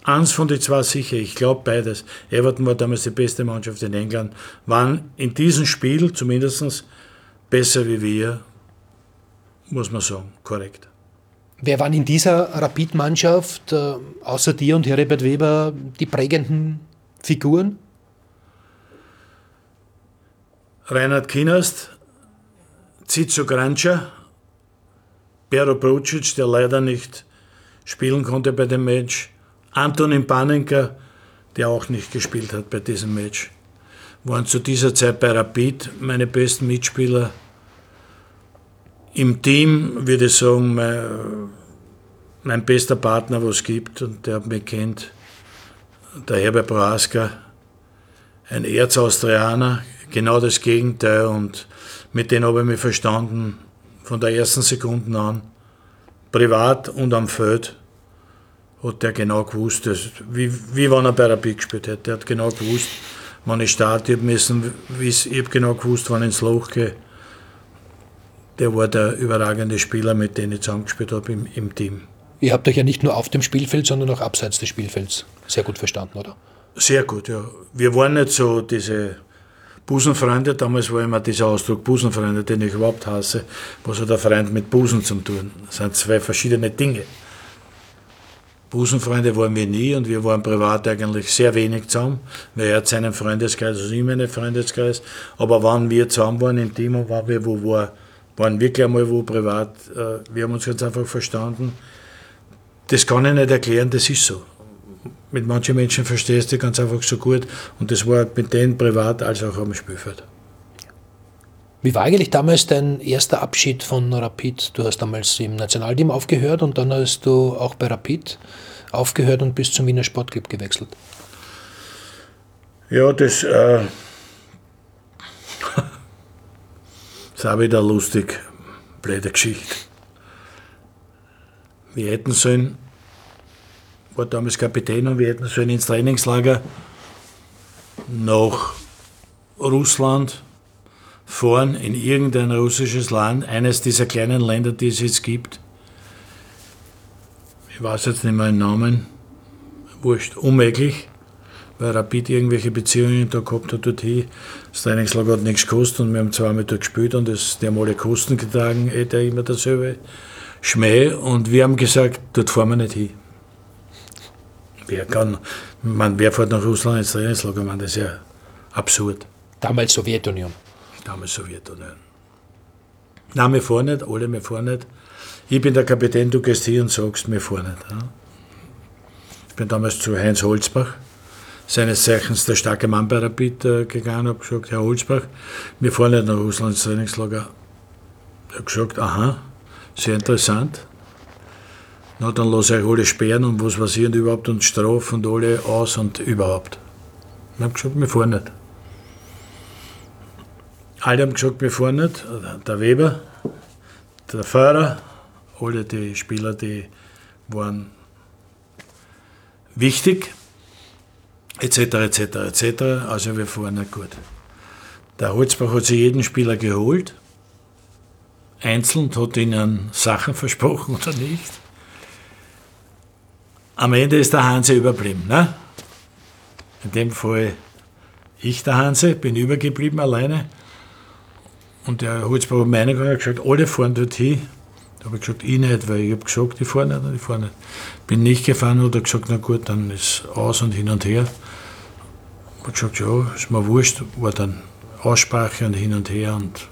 Eins von den zwei sicher, ich glaube beides. Everton war damals die beste Mannschaft in England, waren in diesem Spiel zumindest besser wie wir, muss man sagen, korrekt. Wer waren in dieser Rapid-Mannschaft, außer dir und Heribert Weber, die prägenden Figuren? Reinhard Kinast, Zizo Grancia, Pero Brucic, der leider nicht spielen konnte bei dem Match, Antonin Panenka, der auch nicht gespielt hat bei diesem Match, waren zu dieser Zeit bei Rapid meine besten Mitspieler. Im Team würde ich sagen, mein bester Partner, was es gibt, und der mich kennt, der Herbert Prohaska, ein Erzaustrianer, genau das Gegenteil, und mit dem habe ich mich verstanden von der ersten Sekunde an, privat und am Feld. Hat der genau gewusst, wie wenn er bei Rapid gespielt hat. Der hat genau gewusst, wann ich starte. Ich habe genau gewusst, wann ich ins Loch gehe. Der war der überragende Spieler, mit dem ich zusammengespielt habe im Team. Ihr habt euch ja nicht nur auf dem Spielfeld, sondern auch abseits des Spielfelds sehr gut verstanden, oder? Sehr gut, ja. Wir waren nicht so diese Busenfreunde. Damals war immer dieser Ausdruck Busenfreunde, den ich überhaupt hasse. Was hat ein Freund mit Busen zu tun? Das sind zwei verschiedene Dinge. Busenfreunde waren wir nie, und wir waren privat eigentlich sehr wenig zusammen, weil er hat seinen Freundeskreis, also ich meinen Freundeskreis, aber wenn wir zusammen waren im Team, und waren wirklich einmal wo privat, wir haben uns ganz einfach verstanden. Das kann ich nicht erklären, das ist so. Mit manchen Menschen verstehst du ganz einfach so gut, und das war mit denen privat als auch am Spielfeld. Wie war eigentlich damals dein erster Abschied von Rapid? Du hast damals im Nationalteam aufgehört und dann hast du auch bei Rapid aufgehört und bist zum Wiener Sportclub gewechselt. Ja, das ist auch wieder lustig, blöde Geschichte. Wir hätten sollen, war damals Kapitän, und wir hätten sollen ins Trainingslager nach Russland fahren, in irgendein russisches Land, eines dieser kleinen Länder, die es jetzt gibt. Ich weiß jetzt nicht mehr den Namen, wurscht, unmöglich, weil Rapid irgendwelche Beziehungen da gehabt hat dorthin. Das Trainingslager hat nichts gekostet, und wir haben zweimal dort gespielt, und die haben alle Kosten getragen, der immer dasselbe Schmäh, und wir haben gesagt, dort fahren wir nicht hin. Wer fährt nach Russland ins Trainingslager? Das ist ja absurd. Damals Sowjetunion. Nein, wir fahren nicht, alle, wir fahren nicht. Ich bin der Kapitän, du gehst hier und sagst, wir fahren nicht. Ja? Ich bin damals zu Heinz Holzbach, seines Zeichens der starke Mann bei Rapid, gegangen, habe gesagt, Herr Holzbach, wir fahren nicht nach Russland ins Trainingslager. Er hat gesagt, aha, sehr interessant. Na, dann lasse ich euch alle sperren und was weiß ich und überhaupt und strafen und alle aus und überhaupt. Ich habe gesagt, wir fahren nicht. Alle haben gesagt, wir fahren nicht. Der Weber, der Fahrer, alle die Spieler, die waren wichtig, etc. Also wir fahren nicht gut. Der Holzbach hat sich jeden Spieler geholt, einzeln, hat ihnen Sachen versprochen oder nicht. Am Ende ist der Hanse überblieben. Ne? In dem Fall ich, der Hanse, bin übergeblieben alleine. Und der Holzbach hat meine gesagt, alle fahren dort hin. Da habe ich gesagt, ich nicht, weil ich habe gesagt, ich fahre nicht. Bin nicht gefahren, und hat gesagt, na gut, dann ist aus und hin und her. Ich habe gesagt, ja, ist mir wurscht, war dann Aussprache und hin und her. Und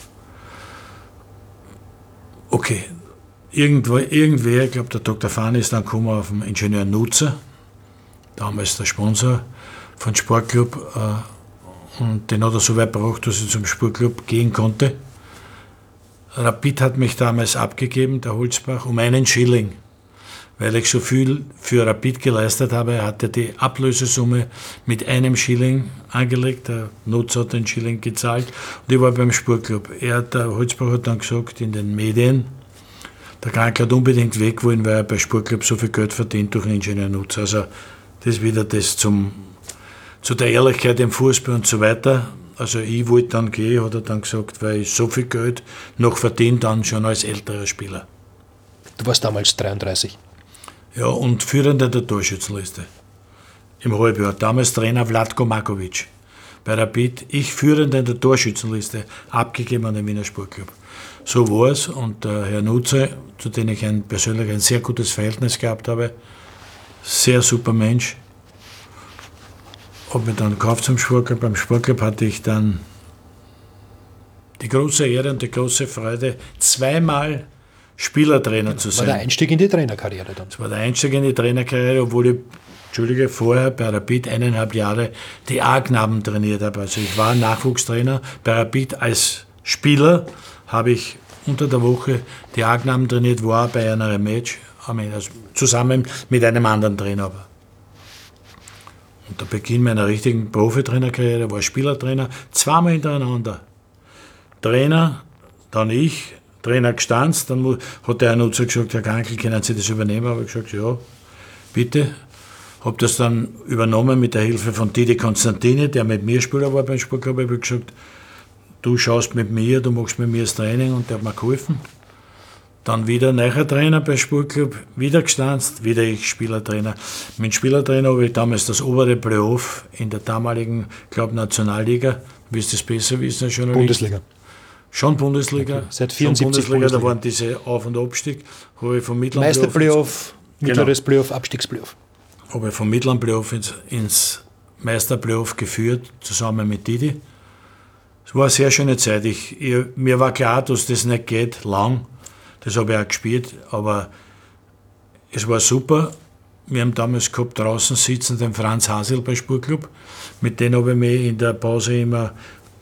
okay, irgendwer, ich glaube, der Dr. Fahn ist dann gekommen auf den Ingenieur Nutzer, damals der Sponsor von Sportclub, und den hat er so weit gebracht, dass ich zum Sportclub gehen konnte. Rapid hat mich damals abgegeben, der Holzbach, um 1 Schilling, weil ich so viel für Rapid geleistet habe. Er hatte die Ablösesumme mit 1 Schilling angelegt, der Nutzer hat den Schilling gezahlt, und ich war beim Sportclub. Der Holzbach hat dann gesagt in den Medien, der Kranke hat unbedingt weg wollen, weil er bei Sportclub so viel Geld verdient durch den Ingenieur Nutzer. Also das ist wieder das zu der Ehrlichkeit im Fußball und so weiter. Also ich wollte dann gehen, hat er dann gesagt, weil ich so viel Geld noch verdiene, dann schon als älterer Spieler. Du warst damals 33. Ja, und Führender der Torschützenliste im Halbjahr. Damals Trainer Vlatko Markovic. Bei Rapid, ich Führender in der Torschützenliste, abgegeben an den Wiener Sportclub. So war es, und der Herr Nutze, zu dem ich persönlich ein sehr gutes Verhältnis gehabt habe, sehr super Mensch, hat mich dann gekauft zum Sportclub. Beim Sportclub hatte ich dann die große Ehre und die große Freude, zweimal Spielertrainer zu sein. War der Einstieg in die Trainerkarriere dann? Das war der Einstieg in die Trainerkarriere, obwohl ich, vorher bei Rapid 1,5 Jahre die A-Knaben trainiert habe. Also ich war Nachwuchstrainer bei Rapid als Spieler, habe ich unter der Woche die A-Knaben trainiert, war bei einer Match, also zusammen mit einem anderen Trainer. Und der Beginn meiner richtigen Profitrainerkarriere war Spielertrainer, zweimal hintereinander. Trainer, dann ich, Trainer gestanzt, dann hat der Herr Nutzer gesagt, Herr Krankl, können Sie das übernehmen? Habe ich gesagt, ja, bitte. Habe das dann übernommen mit der Hilfe von Didi Konstantini, der mit mir Spieler war beim Sportclub. Ich habe gesagt, du schaust mit mir, du machst mit mir das Training, und der hat mir geholfen. Dann wieder neuer Trainer beim Sportclub, wieder gestanzt, wieder ich Spielertrainer. Mit Spielertrainer habe ich damals das obere Playoff in der damaligen, glaube Nationalliga, willst du das besser wissen als Journalist? Bundesliga. Schon Bundesliga. Okay. Seit 74 Bundesliga, da waren diese Auf- und Abstieg. Habe ich vom mittleren Meisterplayoff, mittleres Playoff, Abstiegsplayoff. Habe ich vom mittleren Playoff ins Meisterplayoff geführt, zusammen mit Didi. Es war eine sehr schöne Zeit. Mir war klar, dass das nicht geht, lang. Das habe ich auch gespielt, aber es war super. Wir haben damals gehabt, draußen sitzen den Franz Hasel beim Sportclub. Mit dem habe ich mich in der Pause immer,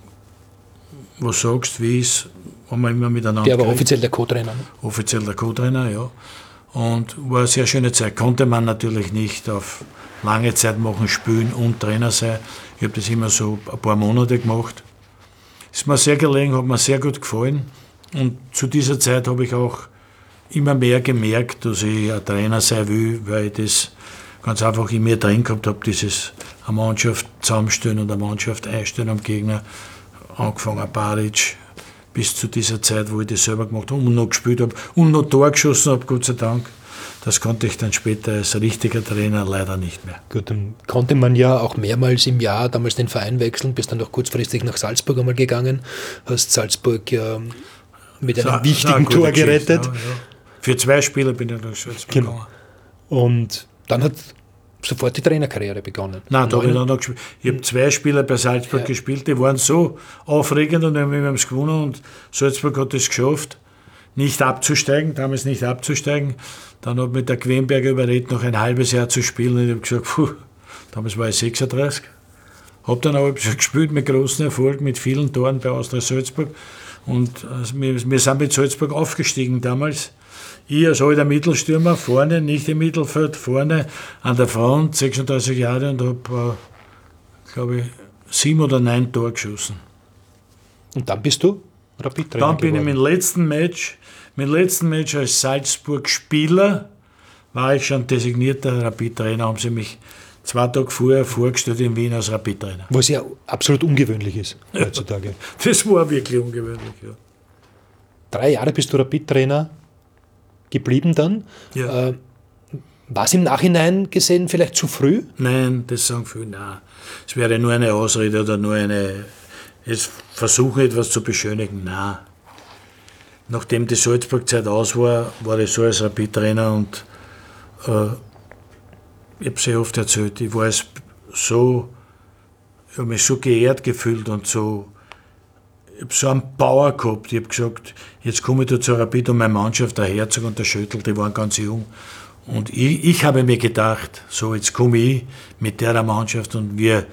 was sagst, wie ist, haben wir immer miteinander Der war geredet. offiziell der Co-Trainer. Offiziell der Co-Trainer, ja. Und war eine sehr schöne Zeit. Konnte man natürlich nicht auf lange Zeit machen, spielen und Trainer sein. Ich habe das immer so ein paar Monate gemacht. Ist mir sehr gelegen, hat mir sehr gut gefallen. Und zu dieser Zeit habe ich auch immer mehr gemerkt, dass ich ein Trainer sein will, weil ich das ganz einfach in mir drin gehabt habe, dieses eine Mannschaft zusammenstellen und eine Mannschaft einstellen am Gegner. Angefangen Baric, bis zu dieser Zeit, wo ich das selber gemacht habe und noch gespielt habe und noch Tor geschossen habe, Gott sei Dank. Das konnte ich dann später als richtiger Trainer leider nicht mehr. Gut, dann konnte man ja auch mehrmals im Jahr damals den Verein wechseln, bist dann noch kurzfristig nach Salzburg einmal gegangen, hast Salzburg ja mit einem wichtigen Tor gerettet. Ja, ja. Für 2 Spiele bin ich nach Salzburg gegangen. Und dann hat sofort die Trainerkarriere begonnen. Nein, da habe ich dann noch gespielt. Ich habe 2 Spiele bei Salzburg gespielt, die waren so aufregend und wir haben es gewonnen und Salzburg hat es geschafft, nicht abzusteigen, damals nicht abzusteigen. Dann habe ich mit der Quenberger überredet, noch ein halbes Jahr zu spielen und ich habe gesagt, damals war ich 36. Habe dann aber gespielt mit großem Erfolg, mit vielen Toren bei Austria Salzburg und wir sind mit Salzburg aufgestiegen damals. Ich als alter Mittelstürmer, vorne, nicht im Mittelfeld, vorne an der Front, 36 Jahre und habe, glaube ich, 7 oder 9 Tore geschossen. Und dann bist du Rapid-Trainer Dann bin geworden. ich mein letzten Match als Salzburg-Spieler, war ich schon designierter Rapid-Trainer, haben sie mich 2 Tage vorher vorgestellt in Wien als Rapid-Trainer. Was ja absolut ungewöhnlich ist heutzutage. Das war wirklich ungewöhnlich, ja. 3 Jahre bist du Rapid-Trainer geblieben dann. Ja. War es im Nachhinein gesehen vielleicht zu früh? Nein, das sagen viele, nein. Es wäre nur eine Ausrede oder nur jetzt versuchen, etwas zu beschönigen. Nein. Nachdem die Salzburg-Zeit aus war, war ich so als Rapid-Trainer und ich habe es sehr oft erzählt, ich war so, ich habe mich so geehrt gefühlt und so, ich habe so einen Power gehabt. Ich habe gesagt, jetzt komme ich da zu Rapid und meine Mannschaft, der Herzog und der Schöttl, die waren ganz jung. Und ich habe mir gedacht, so jetzt komme ich mit der Mannschaft und wir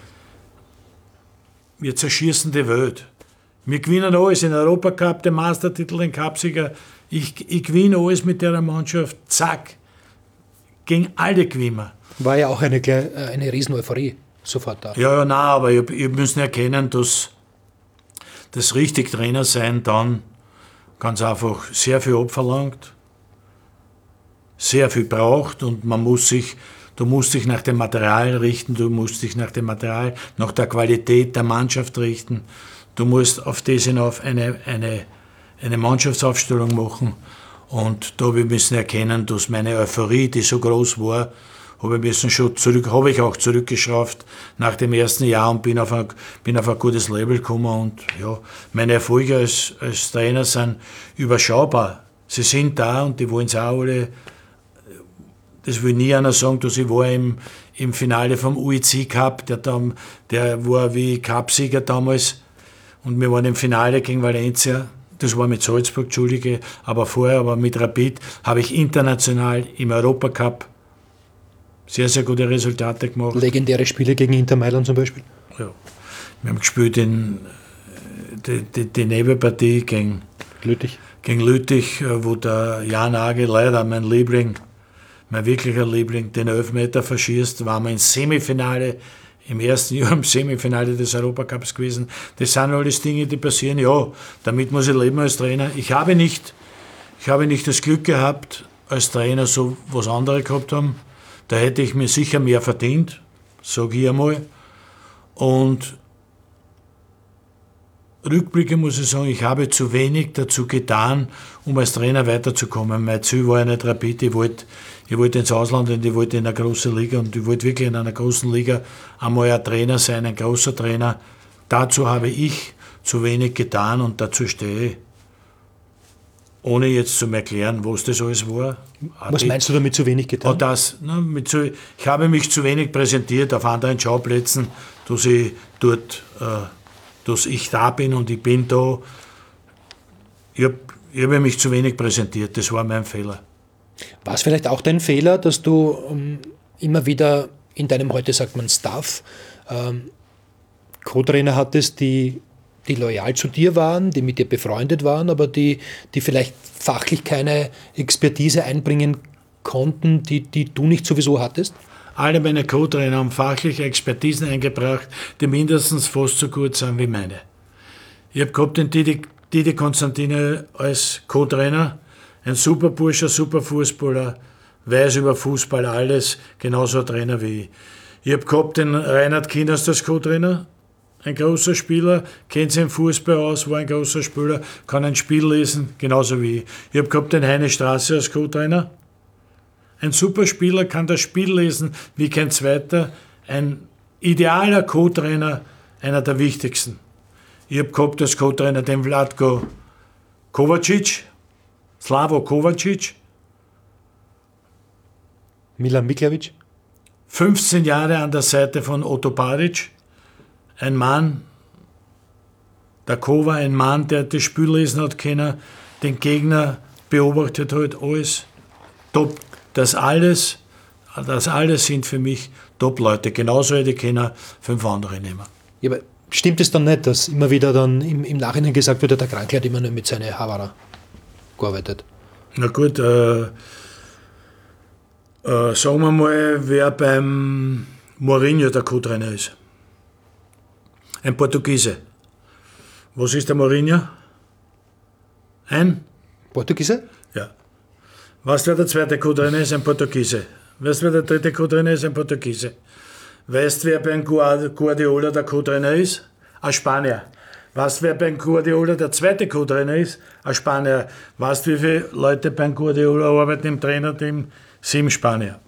zerschießen die Welt. Wir gewinnen alles, in Europacup, den Meistertitel, den Cupsieger. Ich gewinne alles mit der Mannschaft, zack. Gegen alle gewinnen. War ja auch eine riesen Euphorie sofort da. Ja, nein, aber ich müssen erkennen, dass das richtig Trainer sein dann ganz einfach sehr viel abverlangt, sehr viel braucht und du musst dich nach dem Material richten, du musst dich nach dem Material, nach der Qualität der Mannschaft richten. Du musst auf das hinauf eine Mannschaftsaufstellung machen Und da habe ich müssen erkennen, dass meine Euphorie, die so groß war, habe ich auch zurückgeschraubt nach dem ersten Jahr und bin auf ein gutes Level gekommen. Und ja, meine Erfolge als Trainer sind überschaubar. Sie sind da und die wollen es auch alle. Das will nie einer sagen, dass ich war im Finale vom UEC Cup, der war wie Cupsieger damals. Und wir waren im Finale gegen Valencia. Das war mit Salzburg, Entschuldige, aber mit Rapid habe ich international im Europacup sehr, sehr gute Resultate gemacht. Legendäre Spiele gegen Inter Mailand zum Beispiel? Ja. Wir haben gespielt die Nebenpartie gegen Lüttich, wo der Jan Age, leider mein wirklicher Liebling, den Elfmeter verschießt, waren wir im ersten Jahr im Semifinale des Europacups gewesen. Das sind alles Dinge, die passieren. Ja, damit muss ich leben als Trainer. Ich habe nicht das Glück gehabt, als Trainer so was andere gehabt haben. Da hätte ich mir sicher mehr verdient, sage ich einmal. Und Rückblicke muss ich sagen, ich habe zu wenig dazu getan, um als Trainer weiterzukommen. Mein Ziel war ja nicht Rapid, ich wollte ins Ausland und ich wollte in eine große Liga und ich wollte wirklich in einer großen Liga einmal ein Trainer sein, ein großer Trainer. Dazu habe ich zu wenig getan und dazu stehe ich. Ohne jetzt zu erklären, was das alles war. Was meinst du damit zu wenig getan? Ich habe mich zu wenig präsentiert auf anderen Schauplätzen, dass ich da bin und ich bin da. Ich habe mich zu wenig präsentiert, das war mein Fehler. War es vielleicht auch dein Fehler, dass du immer wieder in deinem, heute sagt man Staff, Co-Trainer hattest, die loyal zu dir waren, die mit dir befreundet waren, aber die vielleicht fachlich keine Expertise einbringen konnten, die du nicht sowieso hattest? Alle meine Co-Trainer haben fachliche Expertisen eingebracht, die mindestens fast so gut sind wie meine. Ich habe gehabt den Didi Constantine als Co-Trainer, ein super Bursche, super Fußballer, weiß über Fußball alles, genauso ein Trainer wie ich. Ich habe gehabt den Reinhard Kinders als Co-Trainer, ein großer Spieler, kennt sich im Fußball aus, war ein großer Spieler, kann ein Spiel lesen, genauso wie ich. Ich habe gehabt den Heine Straße als Co-Trainer. Ein super Spieler kann das Spiel lesen wie kein zweiter. Ein idealer Co-Trainer, einer der wichtigsten. Ich habe gehabt als Co-Trainer den Vlatko Kovacic, Slavo Kovacic. Milan Miklevic. 15 Jahre an der Seite von Otto Baric. Ein Mann, der Kova, ein Mann, der das Spiel lesen hat können, den Gegner beobachtet hat, alles top. Das alles sind für mich Top-Leute. Genauso hätte ich 5 andere nehmen. Ja, aber stimmt es dann nicht, dass immer wieder dann im Nachhinein gesagt wird, der Krankl hat immer nur mit seinen Havara gearbeitet? Na gut, sagen wir mal, wer beim Mourinho der Co-Trainer ist. Ein Portugiese. Was ist der Mourinho? Ein Portugiese? Ja. Weißt du, wer der zweite Co-Trainer ist? Ein Portugiese. Weißt du, wer der dritte Co-Trainer ist? Ein Portugiese. Weißt du, wer beim Guardiola der Co-Trainer ist? Ein Spanier. Weißt du, wer beim Guardiola der zweite Co-Trainer ist? Ein Spanier. Weißt du, wie viele Leute beim Guardiola arbeiten im Trainerteam? 7 Spanier.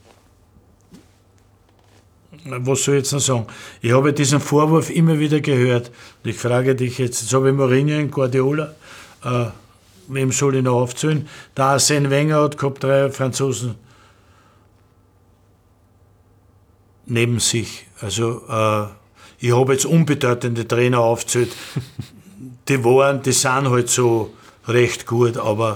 Was soll ich jetzt noch sagen? Ich habe diesen Vorwurf immer wieder gehört. Und ich frage dich jetzt habe ich Mourinho und Guardiola, wem soll ich noch aufzählen? Der Arsène Wenger hat gehabt 3 Franzosen neben sich. Also ich habe jetzt unbedeutende Trainer aufgezählt. Die sind halt so recht gut, aber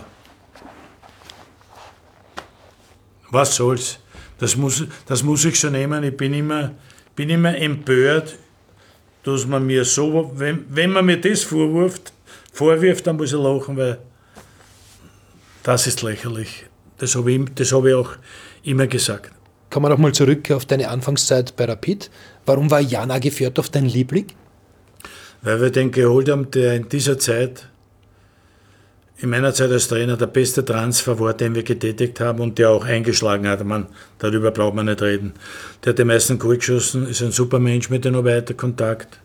was soll's? Das muss ich so nehmen. Ich bin immer empört, dass man mir so, wenn man mir das vorwirft, dann muss ich lachen, weil das ist lächerlich. Das habe ich auch immer gesagt. Kommen wir noch mal zurück auf deine Anfangszeit bei Rapid. Warum war Jan Age Fjørtoft dein Liebling? Weil wir den geholt haben, der in dieser Zeit, in meiner Zeit als Trainer, der beste Transfer war, den wir getätigt haben und der auch eingeschlagen hat. Darüber braucht man nicht reden. Der hat die meisten Goal geschossen, ist ein super Mensch, mit dem noch weiter Kontakt.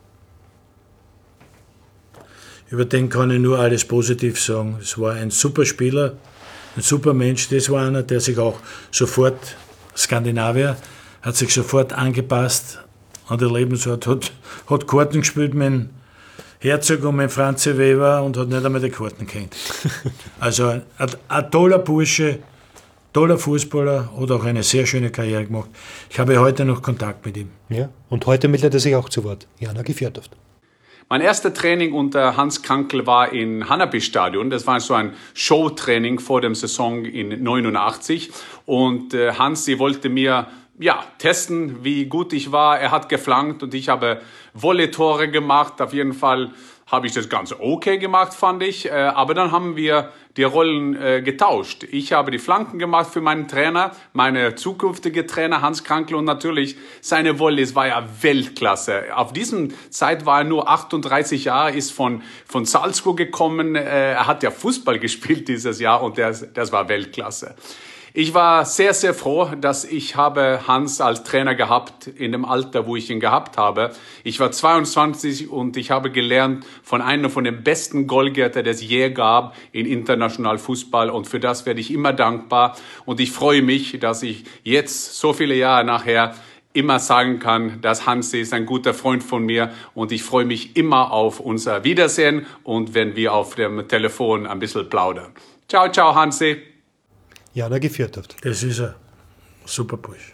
Über den kann ich nur alles positiv sagen. Es war ein super Spieler, ein super Mensch. Das war einer, der sich auch sofort, Skandinavier, hat sich sofort angepasst an die Lebensart, hat Karten gespielt mit dem Herzog und mit Franzi Weber und hat nicht einmal die Karten kennt. Also ein toller Bursche, toller Fußballer, hat auch eine sehr schöne Karriere gemacht. Ich habe heute noch Kontakt mit ihm. Ja, und heute meldet er sich auch zu Wort. Jana Gefjörtoft. Mein erstes Training unter Hans Krankl war in Hanapi-Stadion. Das war so ein Showtraining vor dem Saison in 89. Und Hansi wollte mir testen, wie gut ich war. Er hat geflankt und ich habe Volley-Tore gemacht. Auf jeden Fall habe ich das Ganze okay gemacht, fand ich. Aber dann haben wir die Rollen getauscht. Ich habe die Flanken gemacht für meinen Trainer, meine zukünftige Trainer Hans Krankl, und natürlich seine Volleys war ja Weltklasse. Auf diesem Zeit war er nur 38 Jahre, ist von Salzburg gekommen. Er hat ja Fußball gespielt dieses Jahr und das war Weltklasse. Ich war sehr, sehr froh, dass ich habe Hans als Trainer gehabt in dem Alter, wo ich ihn gehabt habe. Ich war 22 und ich habe gelernt von einem von den besten Goalgetter, der es je gab in international Fußball, und für das werde ich immer dankbar. Und ich freue mich, dass ich jetzt, so viele Jahre nachher, immer sagen kann, dass Hansi ist ein guter Freund von mir, und ich freue mich immer auf unser Wiedersehen und wenn wir auf dem Telefon ein bisschen plaudern. Ciao, ciao, Hansi. Jana Gefjörtoft. Das ist ein super Bursch.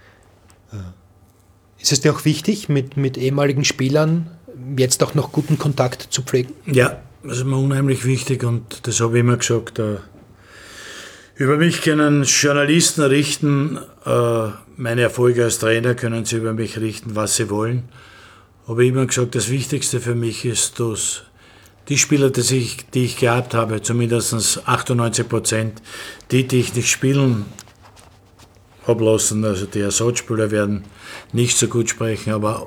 Ist es dir auch wichtig, mit ehemaligen Spielern jetzt auch noch guten Kontakt zu pflegen? Ja, das ist mir unheimlich wichtig, und das habe ich immer gesagt. Über mich können Journalisten richten, meine Erfolge als Trainer können sie über mich richten, was sie wollen. Habe ich immer gesagt, das Wichtigste für mich ist, dass die Spieler, die ich gehabt habe, zumindest 98%, die ich nicht spielen habe lassen, also die Ersatzspieler werden nicht so gut sprechen, aber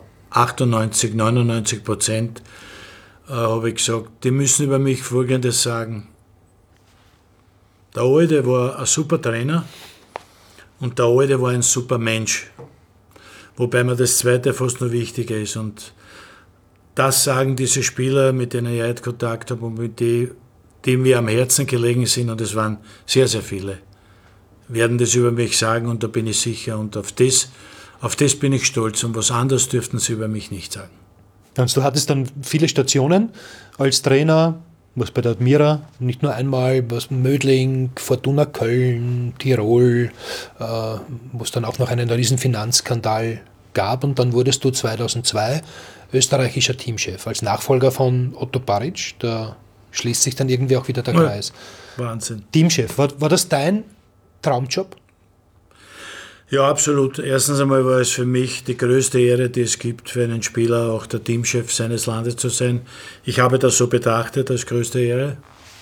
98-99% habe ich gesagt, die müssen über mich Folgendes sagen. Der Alte war ein super Trainer und der Alte war ein super Mensch. Wobei mir das Zweite fast noch wichtiger ist. Und das sagen diese Spieler, mit denen ich heute Kontakt habe und mit denen mir am Herzen gelegen sind, und es waren sehr, sehr viele, werden das über mich sagen, und da bin ich sicher. Und auf das bin ich stolz, und was anderes dürften sie über mich nicht sagen. Du hattest dann viele Stationen als Trainer, was bei der Admira, nicht nur einmal, was Mödling, Fortuna Köln, Tirol, wo es dann auch noch einen riesen Finanzskandal gab, und dann wurdest du 2002 österreichischer Teamchef, als Nachfolger von Otto Baric. Da schließt sich dann irgendwie auch wieder der Kreis. Wahnsinn. Teamchef, war das dein Traumjob? Ja, absolut. Erstens einmal war es für mich die größte Ehre, die es gibt, für einen Spieler auch der Teamchef seines Landes zu sein. Ich habe das so betrachtet als größte Ehre.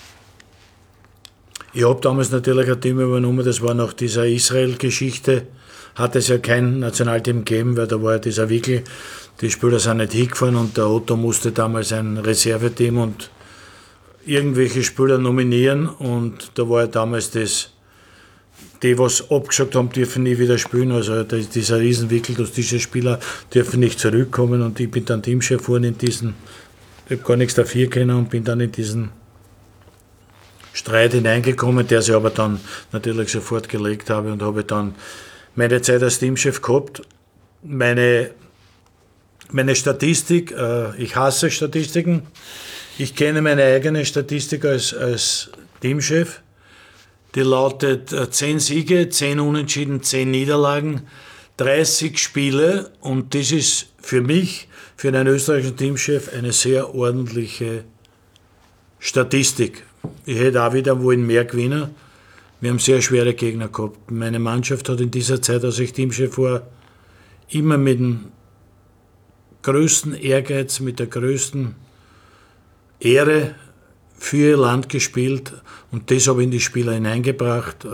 Ich habe damals natürlich ein Team übernommen, das war nach dieser Israel-Geschichte, hat es ja kein Nationalteam gegeben, weil da war ja dieser Wickel, die Spieler sind nicht hingefahren, und der Otto musste damals ein Reserveteam und irgendwelche Spieler nominieren, und da war ja damals das, die, was abgesagt haben, dürfen nie wieder spielen, also dieser Riesenwickel, dass diese Spieler dürfen nicht zurückkommen, und ich bin dann Teamchef geworden in diesen, ich habe gar nichts dafür können und bin dann in diesen Streit hineingekommen, der sich aber dann natürlich sofort gelegt habe, und habe dann meine Zeit als Teamchef gehabt. Meine Statistik, ich hasse Statistiken, ich kenne meine eigene Statistik als Teamchef, die lautet 10 Siege, 10 Unentschieden, 10 Niederlagen, 30 Spiele, und das ist für mich, für einen österreichischen Teamchef, eine sehr ordentliche Statistik. Ich hätte auch wieder wollen mehr gewinnen. Wir haben sehr schwere Gegner gehabt. Meine Mannschaft hat in dieser Zeit, als ich Teamchef war, immer mit dem größten Ehrgeiz, mit der größten Ehre für ihr Land gespielt, und das habe ich in die Spieler hineingebracht.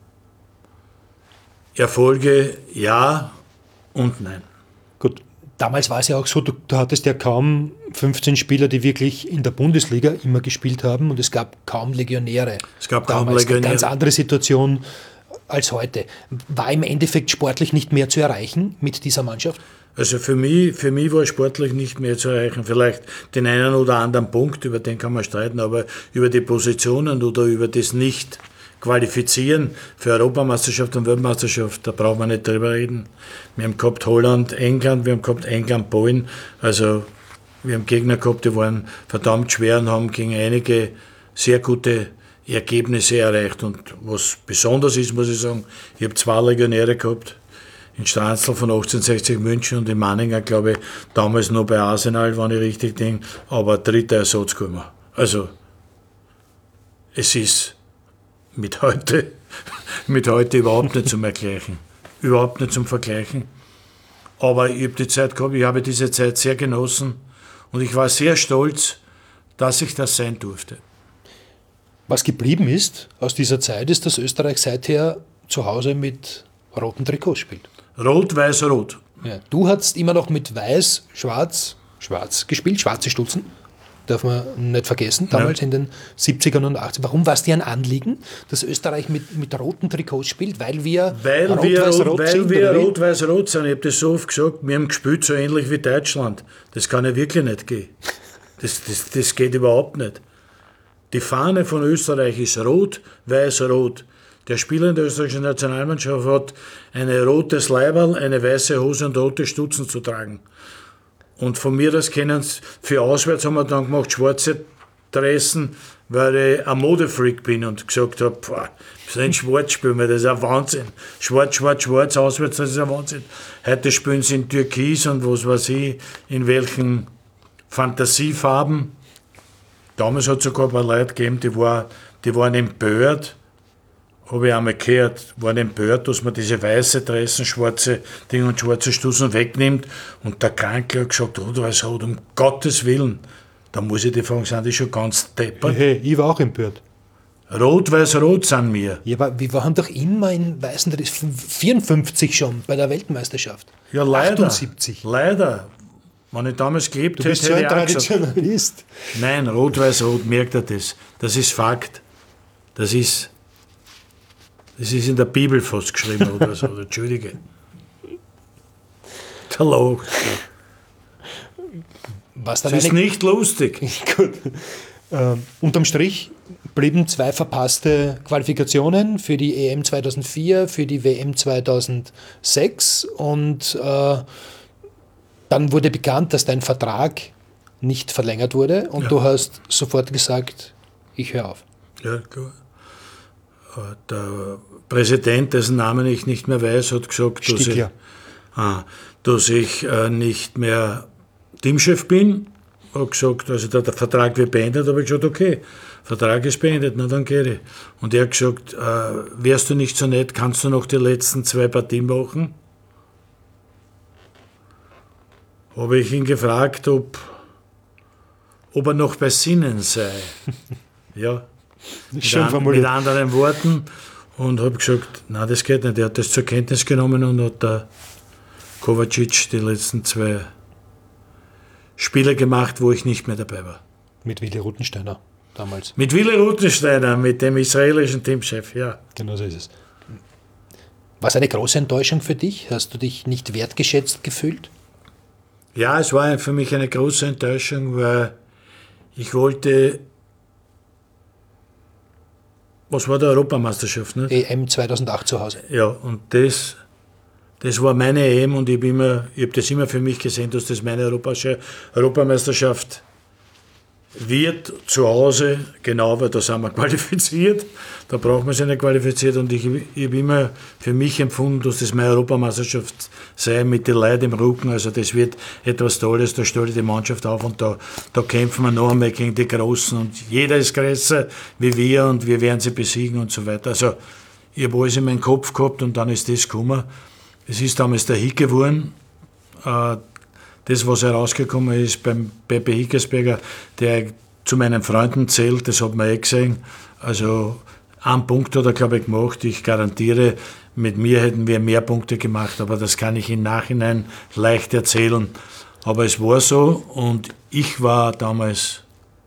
Erfolge ja und nein. Gut, damals war es ja auch so, du hattest ja kaum 15 Spieler, die wirklich in der Bundesliga immer gespielt haben, und es gab kaum Legionäre. Es gab kaum Legionäre. Eine ganz andere Situation als heute. War im Endeffekt sportlich nicht mehr zu erreichen mit dieser Mannschaft? Also für mich war sportlich nicht mehr zu erreichen. Vielleicht den einen oder anderen Punkt, über den kann man streiten, aber über die Positionen oder über das nicht qualifizieren für Europameisterschaft und Weltmeisterschaft, da brauchen wir nicht drüber reden. Wir haben gehabt Holland, England, wir haben gehabt England, Polen, also wir haben Gegner gehabt, die waren verdammt schwer und haben gegen einige sehr gute Ergebnisse erreicht. Und was besonders ist, muss ich sagen, ich habe 2 Legionäre gehabt, in Stranzl von 1860 München und in Manninger, glaube ich, damals noch bei Arsenal, wenn ich richtig denke, aber 3. Ersatz gekommen. Also, es ist mit heute überhaupt nicht zum Vergleichen. Überhaupt nicht zum Vergleichen. Aber ich habe die Zeit gehabt, ich habe diese Zeit sehr genossen und ich war sehr stolz, dass ich das sein durfte. Was geblieben ist aus dieser Zeit, ist, dass Österreich seither zu Hause mit roten Trikots spielt. Rot, weiß, rot. Ja, du hast immer noch mit weiß, schwarz gespielt, schwarze Stutzen. Darf man nicht vergessen, damals in den 70ern und 80ern. Warum war es dir ein Anliegen, dass Österreich mit roten Trikots spielt? Weil wir rot-weiß-rot sind. Ich habe das so oft gesagt, wir haben gespielt so ähnlich wie Deutschland. Das kann ja wirklich nicht gehen. Das geht überhaupt nicht. Die Fahne von Österreich ist rot, weiß, rot. Der Spieler in der österreichischen Nationalmannschaft hat ein rotes Leiberl, eine weiße Hose und rote Stutzen zu tragen. Und von mir aus für auswärts haben wir dann gemacht, schwarze Dressen, weil ich ein Modefreak bin und gesagt habe, so ein Schwarz spielen wir, das ist ein Wahnsinn. Schwarz, auswärts, das ist ein Wahnsinn. Heute spielen sie in Türkis und was weiß ich, in welchen Fantasiefarben. Damals hat es sogar ein paar Leute gegeben, die waren empört, habe ich einmal gehört, waren empört, dass man diese weiße Dressen, schwarze Dinge und schwarze Stutzen wegnimmt. Und der Kranke hat gesagt, rot-weiß-rot, um Gottes Willen. Da muss ich die fragen, sind die schon ganz deppert? Hey, ich war auch empört. Rot-weiß-rot sind wir. Ja, aber wir waren doch immer in weißen Dressen, 54 schon bei der Weltmeisterschaft. Ja, leider. 78. Leider. Wenn ich damals gelebt hätte, Du bist so ein hätte ich auch gesagt, Traditionalist. nein, rot-weiß-rot, merkt er das. Das ist Fakt. Das ist in der Bibel fast geschrieben oder so. Entschuldige. Der Log. Das ist nicht lustig. Gut. Unterm Strich blieben 2 verpasste Qualifikationen für die EM 2004, für die WM 2006 und dann wurde bekannt, dass dein Vertrag nicht verlängert wurde und du hast sofort gesagt, ich höre auf. Ja, klar. Der Präsident, dessen Namen ich nicht mehr weiß, hat gesagt, dass ich nicht mehr Teamchef bin. Hat gesagt, also der Vertrag wird beendet, habe ich gesagt, okay, Vertrag ist beendet, na dann gehe ich. Und er hat gesagt, wärst du nicht so nett, kannst du noch die letzten 2 Partien machen? Habe ich ihn gefragt, ob er noch bei Sinnen sei. Ja. Mit anderen Worten. Und habe gesagt, nein, das geht nicht. Er hat das zur Kenntnis genommen und hat der Kovacic die letzten 2 Spiele gemacht, wo ich nicht mehr dabei war. Mit Willi Ruttensteiner damals. Mit Willi Ruttensteiner, mit dem israelischen Teamchef, ja. Genau so ist es. War es eine große Enttäuschung für dich? Hast du dich nicht wertgeschätzt gefühlt? Ja, es war für mich eine große Enttäuschung, weil ich wollte. Was war die Europameisterschaft? Nicht? EM 2008 zu Hause. Ja, und das war meine EM und ich habe das immer für mich gesehen, dass das meine Europameisterschaft wird zu Hause, genau, weil da sind wir qualifiziert, da braucht man sich nicht qualifiziert und ich habe immer für mich empfunden, dass das meine Europameisterschaft sei mit den Leuten im Rücken, also das wird etwas Tolles, da stelle ich die Mannschaft auf und da kämpfen wir noch einmal gegen die Großen und jeder ist größer wie wir und wir werden sie besiegen und so weiter. Also ich habe alles in meinem Kopf gehabt und dann ist das gekommen. Es ist damals der Hick geworden, das, was herausgekommen ist beim Pepe Hickesberger, der zu meinen Freunden zählt, das hat man gesehen. Also 1 Punkt hat er, glaube ich, gemacht. Ich garantiere, mit mir hätten wir mehr Punkte gemacht, aber das kann ich im Nachhinein leicht erzählen. Aber es war so und ich war damals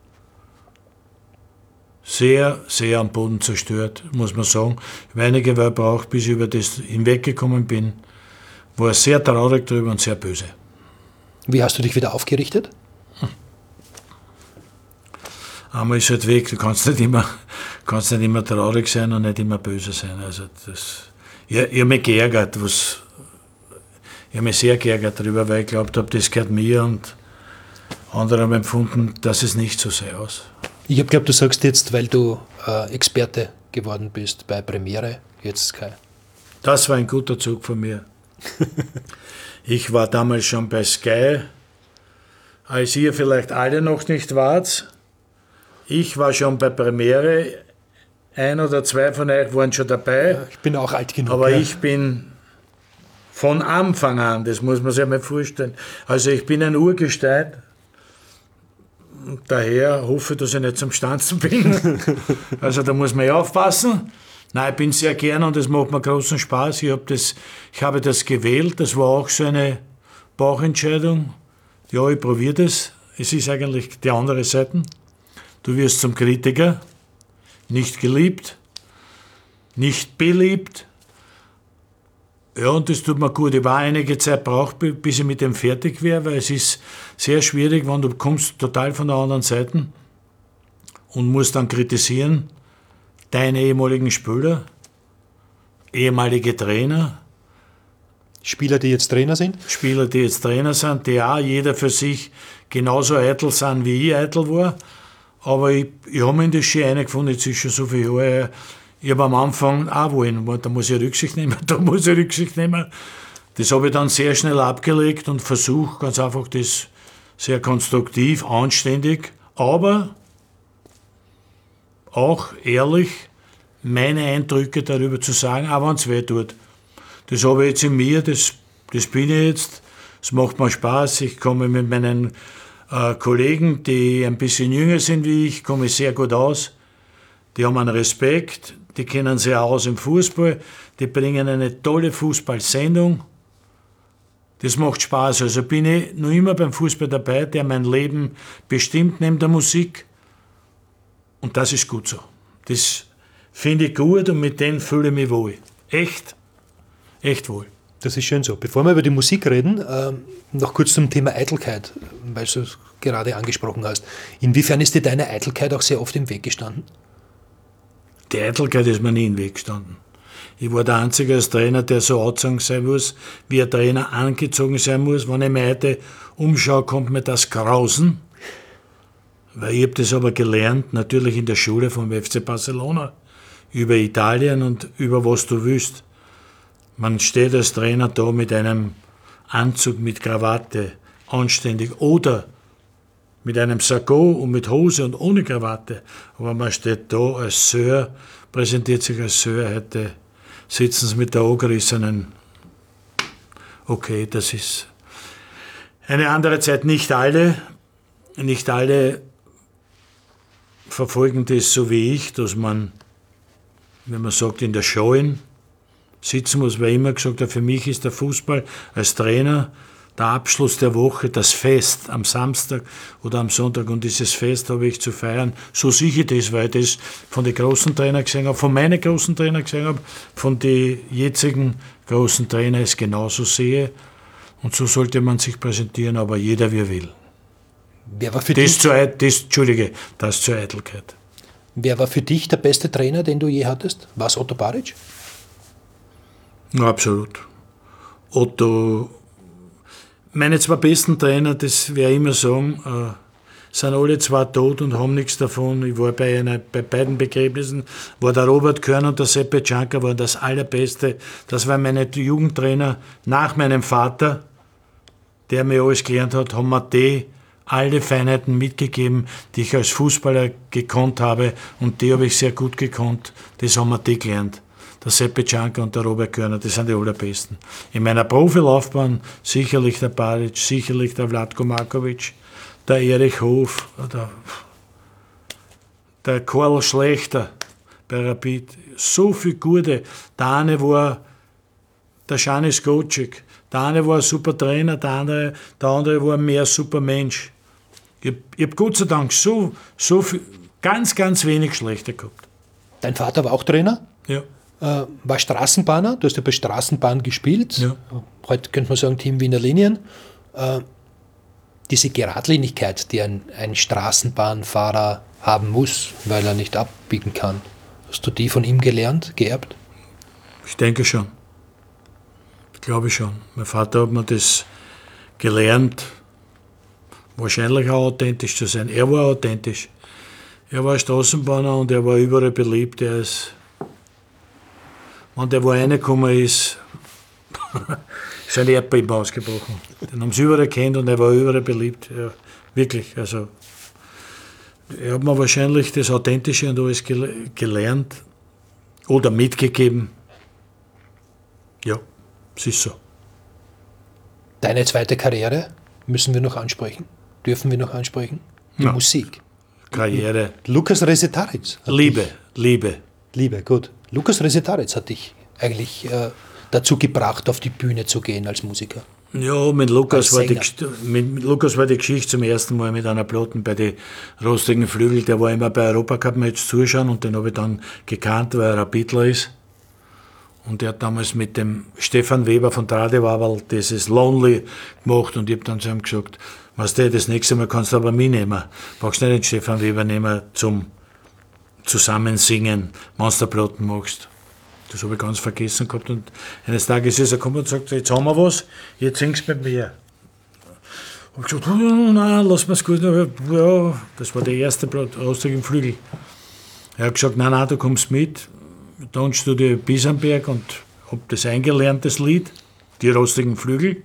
sehr, sehr am Boden zerstört, muss man sagen. Ich habe einige Wochen gebraucht, bis ich über das hinweggekommen bin. War sehr traurig darüber und sehr böse. Wie hast du dich wieder aufgerichtet? Einmal ist halt weg, du kannst nicht immer kannst nicht immer traurig sein und nicht immer böse sein. Also ich habe mich geärgert, ich habe mich sehr geärgert darüber, weil ich glaubt habe, das gehört mir, und andere haben empfunden, dass es nicht so sei aus. Ich habe geglaubt, du sagst jetzt, weil du Experte geworden bist bei Premiere, jetzt Sky. Das war ein guter Zug von mir. Ich war damals schon bei Sky, als ihr vielleicht alle noch nicht wart. Ich war schon bei Premiere, 1 oder 2 von euch waren schon dabei. Ja, ich bin auch alt genug. Aber ja. ich bin von Anfang an, das muss man sich mal vorstellen. Also ich bin ein Urgestein, daher hoffe ich, dass ich nicht zum Stanzen bin. Also da muss man ja aufpassen. Nein, ich bin sehr gern und es macht mir großen Spaß. Ich habe das gewählt, das war auch so eine Bauchentscheidung. Ja, ich probiere das. Es ist eigentlich die andere Seite. Du wirst zum Kritiker, nicht geliebt, nicht beliebt. Ja, und das tut mir gut. Ich war einige Zeit braucht, bis ich mit dem fertig wäre, weil es ist sehr schwierig, wenn du kommst total von der anderen Seite und musst dann kritisieren, deine ehemaligen Spieler, ehemalige Trainer. Spieler, die jetzt Trainer sind? Spieler, die jetzt Trainer sind, die auch jeder für sich genauso eitel sind, wie ich eitel war. Aber ich habe mich in das schon eingefunden, jetzt ist schon so viele Jahre her. Ich habe am Anfang auch wollen, da muss ich Rücksicht nehmen, da muss ich Rücksicht nehmen. Das habe ich dann sehr schnell abgelegt und versuche ganz einfach das sehr konstruktiv, anständig, aber auch ehrlich meine Eindrücke darüber zu sagen, auch wenn es weh tut. Das habe ich jetzt in mir, das bin ich jetzt, es macht mir Spaß, ich komme mit meinen Kollegen, die ein bisschen jünger sind wie ich, komme sehr gut aus. Die haben einen Respekt, die kennen sich auch aus im Fußball, die bringen eine tolle Fußballsendung. Das macht Spaß. Also bin ich noch immer beim Fußball dabei, der mein Leben bestimmt neben der Musik. Und das ist gut so. Das finde ich gut und mit denen fühle ich mich wohl. Echt wohl. Das ist schön so. Bevor wir über die Musik reden, noch kurz zum Thema Eitelkeit, weil du es gerade angesprochen hast. Inwiefern ist dir deine Eitelkeit auch sehr oft im Weg gestanden? Die Eitelkeit ist mir nie im Weg gestanden. Ich war der Einzige als Trainer, der so angezogen sein muss, wie ein Trainer angezogen sein muss. Wenn ich mich heute umschaue, kommt mir das Grausen. Weil ich habe das aber gelernt, natürlich in der Schule vom FC Barcelona, über Italien und über was du willst. Man steht als Trainer da mit einem Anzug, mit Krawatte, anständig, oder mit einem Sakko und mit Hose und ohne Krawatte. Aber man steht da als Sir, präsentiert sich als Sir, heute sitzen sie mit der angerissenen. Okay, das ist eine andere Zeit. Nicht alle verfolgen das so wie ich, dass man, wenn man sagt, in der Show sitzen muss, weil ich immer gesagt habe, für mich ist der Fußball als Trainer der Abschluss der Woche, das Fest am Samstag oder am Sonntag, und dieses Fest habe ich zu feiern. So sehe ich das, weil ich das von den großen Trainern gesehen habe, von meinen großen Trainern gesehen habe, von den jetzigen großen Trainern es genauso sehe. Und so sollte man sich präsentieren, aber jeder wie er will. Wer war für dich? Das zur Eitelkeit. Wer war für dich der beste Trainer, den du je hattest? War es Otto Baric? Ja, absolut. Otto. Meine 2 besten Trainer, das werde ich immer sagen, sind alle 2 tot und haben nichts davon. Ich war bei beiden Begräbnissen, war der Robert Körner und der Seppe Cianca waren das Allerbeste. Das waren meine Jugendtrainer nach meinem Vater, der mir alles gelernt hat, haben mir die alle Feinheiten mitgegeben, die ich als Fußballer gekonnt habe, und die habe ich sehr gut gekonnt. Das haben wir die gelernt. Der Seppe Cianca und der Robert Körner, das sind die allerbesten. In meiner Profilaufbahn sicherlich der Baric, sicherlich der Vlatko Markovic, der Erich Hof, der Karl Schlechter bei Rapid. So viele gute. Der eine war der Janis Gocek, der eine war ein super Trainer, der andere war mehr super Mensch. Ich habe Gott sei Dank so viel, ganz wenig Schlechte gehabt. Dein Vater war auch Trainer? Ja. War Straßenbahner, du hast ja bei Straßenbahn gespielt. Ja. Heute könnte man sagen Team Wiener Linien. Diese Geradlinigkeit, die ein Straßenbahnfahrer haben muss, weil er nicht abbiegen kann. Hast du die von ihm gelernt, geerbt? Ich denke schon. Ich glaube schon. Mein Vater hat mir das gelernt, wahrscheinlich auch authentisch zu sein. Er war authentisch. Er war Straßenbahner und er war überall beliebt. Er ist, wenn der wo reingekommen ist, ist ein Erdbeben ausgebrochen. Den haben sie überall kennt und er war überall beliebt. Ja, wirklich. Also, er hat mir wahrscheinlich das Authentische und alles gelernt oder mitgegeben. Ja, es ist so. Deine zweite Karriere müssen wir noch ansprechen. Dürfen wir noch ansprechen? Die Ja. Musik. Karriere. Lukas Resetaritz. Liebe. Gut. Lukas Resetaritz hat dich eigentlich dazu gebracht, auf die Bühne zu gehen als Musiker. Ja, mit Lukas Als war die Geschichte zum ersten Mal mit einer Platten bei den Rostigen Flügel. Der war immer bei Europacup-Match zuschauen und den habe ich dann gekannt, weil er Rapidler ist. Und der hat damals mit dem Stefan Weber von Tradewaberl dieses Lonely gemacht und ich habe dann zu ihm gesagt, weißt du, das nächste Mal kannst du aber mich nehmen. Brauchst nicht den Stefan Weber nehmen zum Zusammensingen, wenn du Platten machst. Das habe ich ganz vergessen gehabt und eines Tages ist er gekommen und gesagt, jetzt haben wir was, jetzt singst du mit mir. Ich habe gesagt, nein, lass mir's gut. Ja, das war der erste Rostigen Flügel. Er hat gesagt, nein, du kommst mit. Tonstudio Biesenberg und habe das eingelernt, das Lied, die Rostigen Flügel.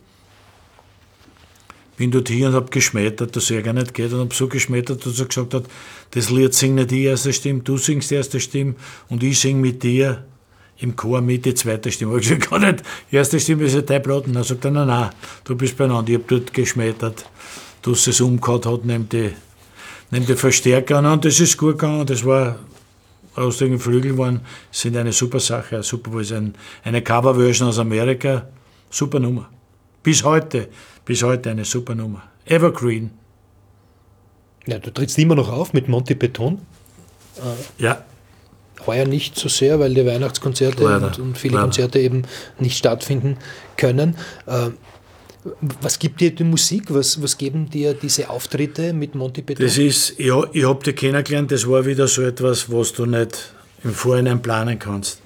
Bin dort hier und habe geschmettert, dass er gar nicht geht und habe so geschmettert, dass er gesagt hat, das Lied singt nicht die erste Stimme, du singst die erste Stimme und ich singe mit dir im Chor mit die zweite Stimme. Ich habe gesagt, gar nicht, die erste Stimme ist ja dein Platten. Dann sagt er, nein, du bist beieinander. Ich habe dort geschmettert, dass es umgehauen hat, neben die Verstärker. Und das ist gut gegangen. Das war, Rostigen Flügel sind eine super Sache. Super, ist eine Coverversion aus Amerika. Super Nummer. Bis heute eine super Nummer. Evergreen. Ja, du trittst immer noch auf mit Monty Beton. Ja. Heuer nicht so sehr, weil die Weihnachtskonzerte und viele Konzerte eben nicht stattfinden können. Was gibt dir die Musik? Was geben dir diese Auftritte mit Monty Beton? Das ist, ja, ich habe die kennengelernt, das war wieder so etwas, was du nicht im Vorhinein planen kannst.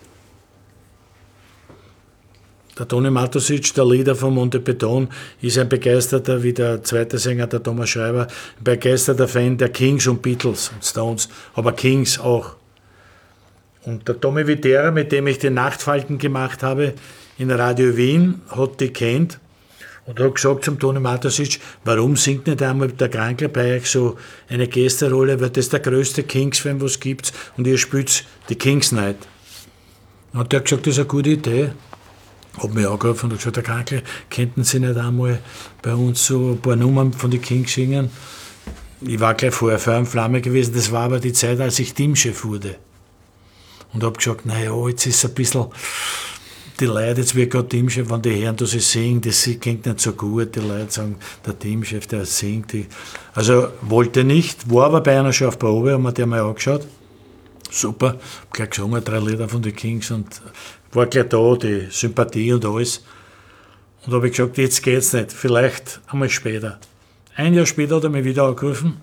Der Toni Matosic, der Leader von Monty Beton, ist ein begeisterter, wie der zweite Sänger, der Thomas Schreiber, ein begeisterter Fan der Kings und Beatles und Stones, aber Kings auch. Und der Tommy Vitera, mit dem ich die Nachtfalten gemacht habe in Radio Wien, hat die kennt und hat gesagt zum Toni Matosic, warum singt nicht einmal der Krankl bei euch so eine Gästerolle, weil das ist der größte Kings-Fan, was es gibt und ihr spielt die Kings Night. Und der hat gesagt, das ist eine gute Idee. Hat mich angerufen und gesagt, der Krankl, könnten Sie nicht einmal bei uns so ein paar Nummern von den Kings singen? Ich war gleich vorher Feuer und Flamme gewesen, das war aber die Zeit, als ich Teamchef wurde. Und habe gesagt, naja, jetzt ist es ein bisschen, die Leute, jetzt wird gerade Teamchef, wenn die hören, dass ich singe, das klingt nicht so gut, die Leute sagen, der Teamchef, der singt. Also wollte nicht, war aber bei einer schon auf Probe, haben wir die mal angeschaut. Super, habe gleich gesungen, 3 Lieder von den Kings und war gleich da, die Sympathie und alles. Und habe ich gesagt, jetzt geht's nicht, vielleicht einmal später. Ein Jahr später hat er mich wieder angerufen.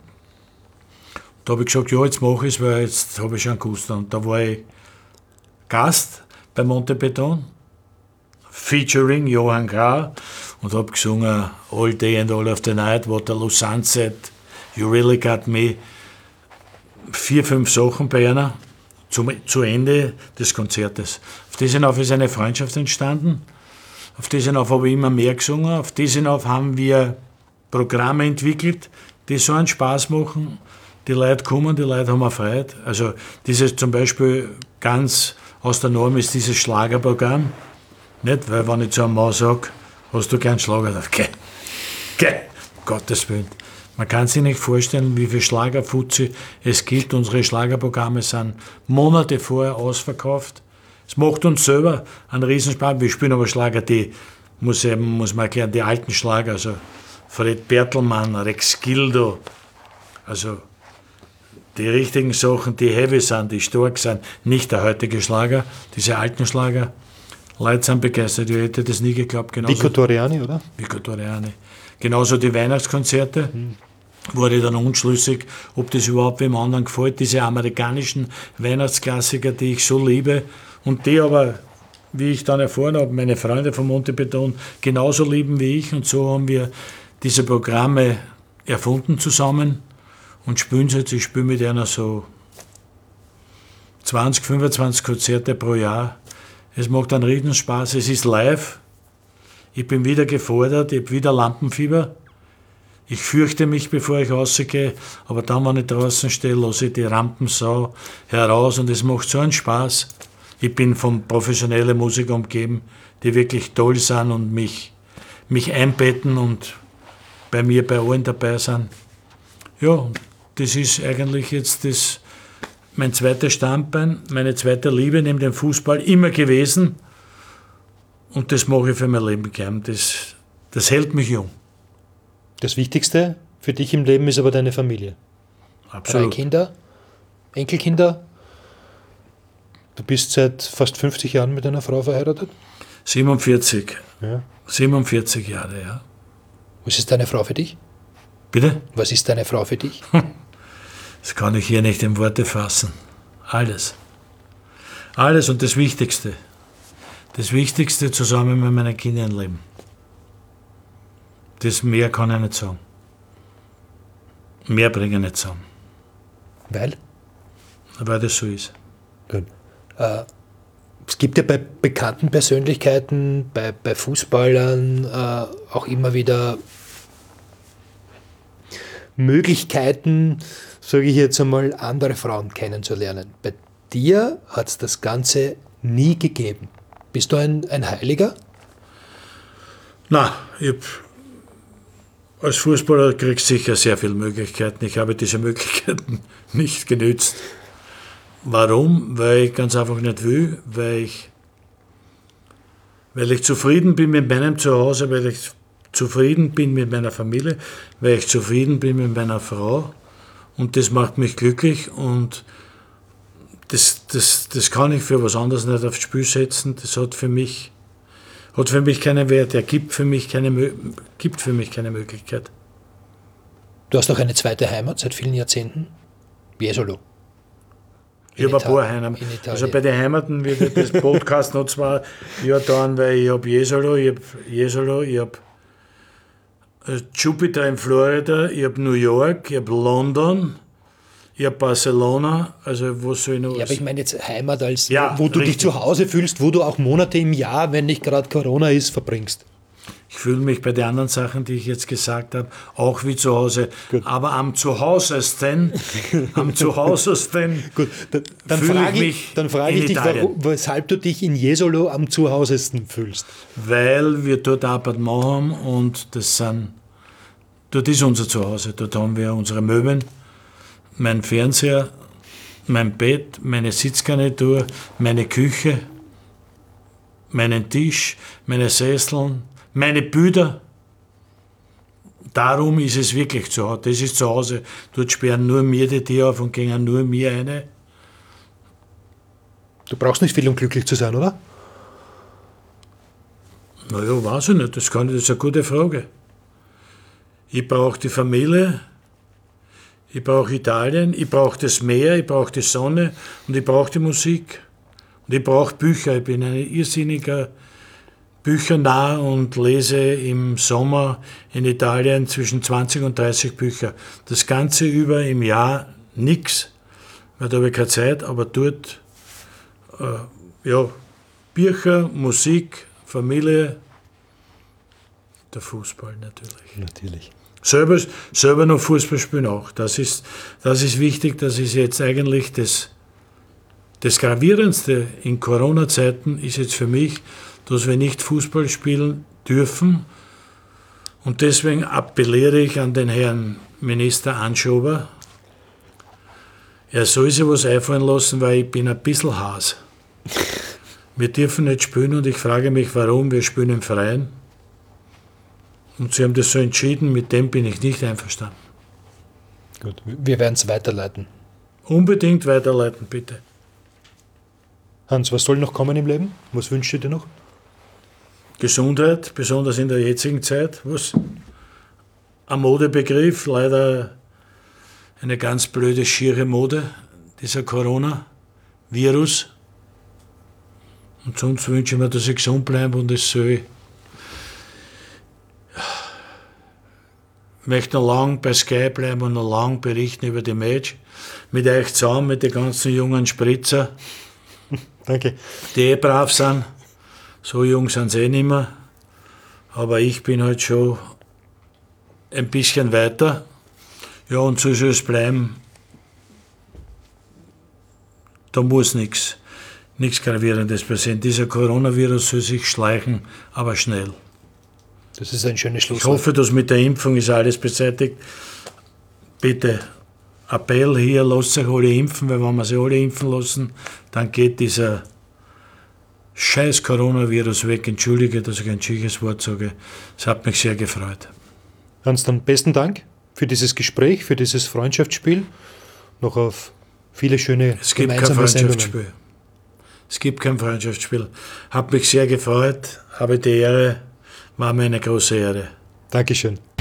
Da habe ich gesagt, ja, jetzt mache ich es, weil jetzt habe ich schon gewusst. Und da war ich Gast bei Monty Beton, featuring Johann Grau, und habe gesungen All Day and All of the Night, Waterloo Sunset, You Really Got Me. 4, 5 Sachen bei einer zu Ende des Konzertes. Auf das hinauf ist eine Freundschaft entstanden. Auf das hinauf habe ich immer mehr gesungen. Auf das hinauf haben wir Programme entwickelt, die so einen Spaß machen. Die Leute kommen, die Leute haben Freude. Also dieses zum Beispiel ganz aus der Norm ist dieses Schlagerprogramm. Nicht, weil wenn ich zu einem Mann sage, hast du gern Schlager? Geh, um Gottes Willen. Man kann sich nicht vorstellen, wie viel Schlagerfuzzi es gibt. Unsere Schlagerprogramme sind Monate vorher ausverkauft. Es macht uns selber einen Riesenspaß. Wir spielen aber Schlager, die, muss man erklären, die alten Schlager, also Fred Bertelmann, Rex Gildo, also die richtigen Sachen, die heavy sind, die stark sind, nicht der heutige Schlager, diese alten Schlager. Leute sind begeistert, ich hätte das nie geglaubt. Vico Torriani, oder? Vico Torriani. Genauso die Weihnachtskonzerte. wurde ich dann unschlüssig, ob das überhaupt wem anderen gefällt, diese amerikanischen Weihnachtsklassiker, die ich so liebe und die aber, wie ich dann erfahren habe, meine Freunde von Monty Python genauso lieben wie ich, und so haben wir diese Programme erfunden zusammen und spielen sie jetzt. Ich spiele mit einer so 20, 25 Konzerte pro Jahr. Es macht einen riesen Spaß, es ist live. Ich bin wieder gefordert, ich habe wieder Lampenfieber. Ich fürchte mich, bevor ich rausgehe, aber dann, wenn ich draußen stehe, lasse ich die Rampensau heraus und es macht so einen Spaß. Ich bin von professionellen Musikern umgeben, die wirklich toll sind und mich einbetten und bei mir bei allen dabei sind. Ja, das ist eigentlich jetzt mein zweites Standbein, meine zweite Liebe neben dem Fußball immer gewesen. Und das mache ich für mein Leben gern. Das hält mich jung. Das Wichtigste für dich im Leben ist aber deine Familie. Absolut. 3 Kinder, Enkelkinder. Du bist seit fast 50 Jahren mit einer Frau verheiratet? 47. Ja. 47 Jahre, ja. Was ist deine Frau für dich? Bitte? Was ist deine Frau für dich? Das kann ich hier nicht in Worte fassen. Alles. Alles und das Wichtigste. Das Wichtigste zusammen mit meinen Kindern leben. Das mehr kann ich nicht sagen. Mehr bringe ich nicht zusammen. Weil? Weil das so ist. Gut. Es gibt ja bei bekannten Persönlichkeiten, bei Fußballern auch immer wieder Möglichkeiten, sage ich jetzt einmal, andere Frauen kennenzulernen. Bei dir hat es das Ganze nie gegeben. Bist du ein Heiliger? Na, als Fußballer kriegst du sicher sehr viele Möglichkeiten. Ich habe diese Möglichkeiten nicht genützt. Warum? Weil ich ganz einfach nicht will, weil ich zufrieden bin mit meinem Zuhause, weil ich zufrieden bin mit meiner Familie, weil ich zufrieden bin mit meiner Frau und das macht mich glücklich und das kann ich für was anderes nicht aufs Spiel setzen. Das hat für mich keinen Wert, er gibt für mich keine Möglichkeit. Du hast auch eine zweite Heimat seit vielen Jahrzehnten? Jesolo. Ich habe ein paar Heimaten. Also bei den Heimaten wird das Podcast noch 2 Jahre dauern, weil ich habe Jesolo, ich habe Jupiter in Florida, ich habe New York, ich habe London, ich habe Barcelona, also wo soll ich noch... Ja, aber ich meine jetzt Heimat als, ja, wo du richtig. dich zu Hause fühlst, wo du auch Monate im Jahr, wenn nicht gerade Corona ist, verbringst. Ich fühle mich bei den anderen Sachen, die ich jetzt gesagt habe, auch wie zu Hause. Gut. Aber am Zuhausesten Gut, dann frage ich dich, weshalb du dich in Jesolo am Zuhausesten fühlst. Weil wir dort Appartement haben und dort ist unser Zuhause. Dort haben wir unsere Möbeln, mein Fernseher, mein Bett, meine Sitzgarnitur, meine Küche, meinen Tisch, meine Sesseln, meine Bilder. Darum ist es wirklich zu Hause. Das ist zu Hause. Dort sperren nur mir die Tür auf und gehen nur mir eine. Du brauchst nicht viel, um glücklich zu sein, oder? Naja, weiß ich nicht. Das ist eine gute Frage. Ich brauche die Familie, ich brauche Italien, ich brauche das Meer, ich brauche die Sonne und ich brauche die Musik. Und ich brauche Bücher. Ich bin ein irrsinniger Büchernah und lese im Sommer in Italien zwischen 20 und 30 Bücher. Das Ganze über im Jahr nichts, weil da habe ich keine Zeit, aber dort Bücher, Musik, Familie, der Fußball natürlich. Selber noch Fußball spielen auch. Das ist wichtig, das ist jetzt eigentlich das Gravierendste in Corona-Zeiten ist jetzt für mich, dass wir nicht Fußball spielen dürfen. Und deswegen appelliere ich an den Herrn Minister Anschober, er soll sich was einfallen lassen, weil ich bin ein bisschen Has. Wir dürfen nicht spielen und ich frage mich, warum. Wir spielen im Freien. Und sie haben das so entschieden, mit dem bin ich nicht einverstanden. Gut, wir werden es weiterleiten. Unbedingt weiterleiten, bitte. Hans, was soll noch kommen im Leben? Was wünschst du dir noch? Gesundheit, besonders in der jetzigen Zeit. ein Modebegriff, leider eine ganz blöde, schiere Mode, dieser Corona-Virus. Und sonst wünsche ich mir, dass ich gesund bleibe und es soll. Ich möchte noch lange bei Sky bleiben und noch lange berichten über die Match. Mit euch zusammen, mit den ganzen jungen Spritzer. Danke. Die brav sind. So jung sind sie nicht mehr. Aber ich bin halt schon ein bisschen weiter. Ja, und so soll es bleiben. Da muss nichts Gravierendes passieren. Dieser Coronavirus soll sich schleichen, aber schnell. Das ist ein schönes Ich Schlusswort. hoffe, dass mit der Impfung ist alles beseitigt. Bitte, Appell hier, lasst euch alle impfen, weil wenn wir sie alle impfen lassen, dann geht dieser scheiß Coronavirus weg. Entschuldige, dass ich ein schönes Wort sage. Es hat mich sehr gefreut. Hans, dann besten Dank für dieses Gespräch, für dieses Freundschaftsspiel. Noch auf viele schöne Es gibt kein gemeinsame Sendungen. Freundschaftsspiel. Es gibt kein Freundschaftsspiel. Hat mich sehr gefreut, habe die Ehre, war mir eine große Ehre. Dankeschön.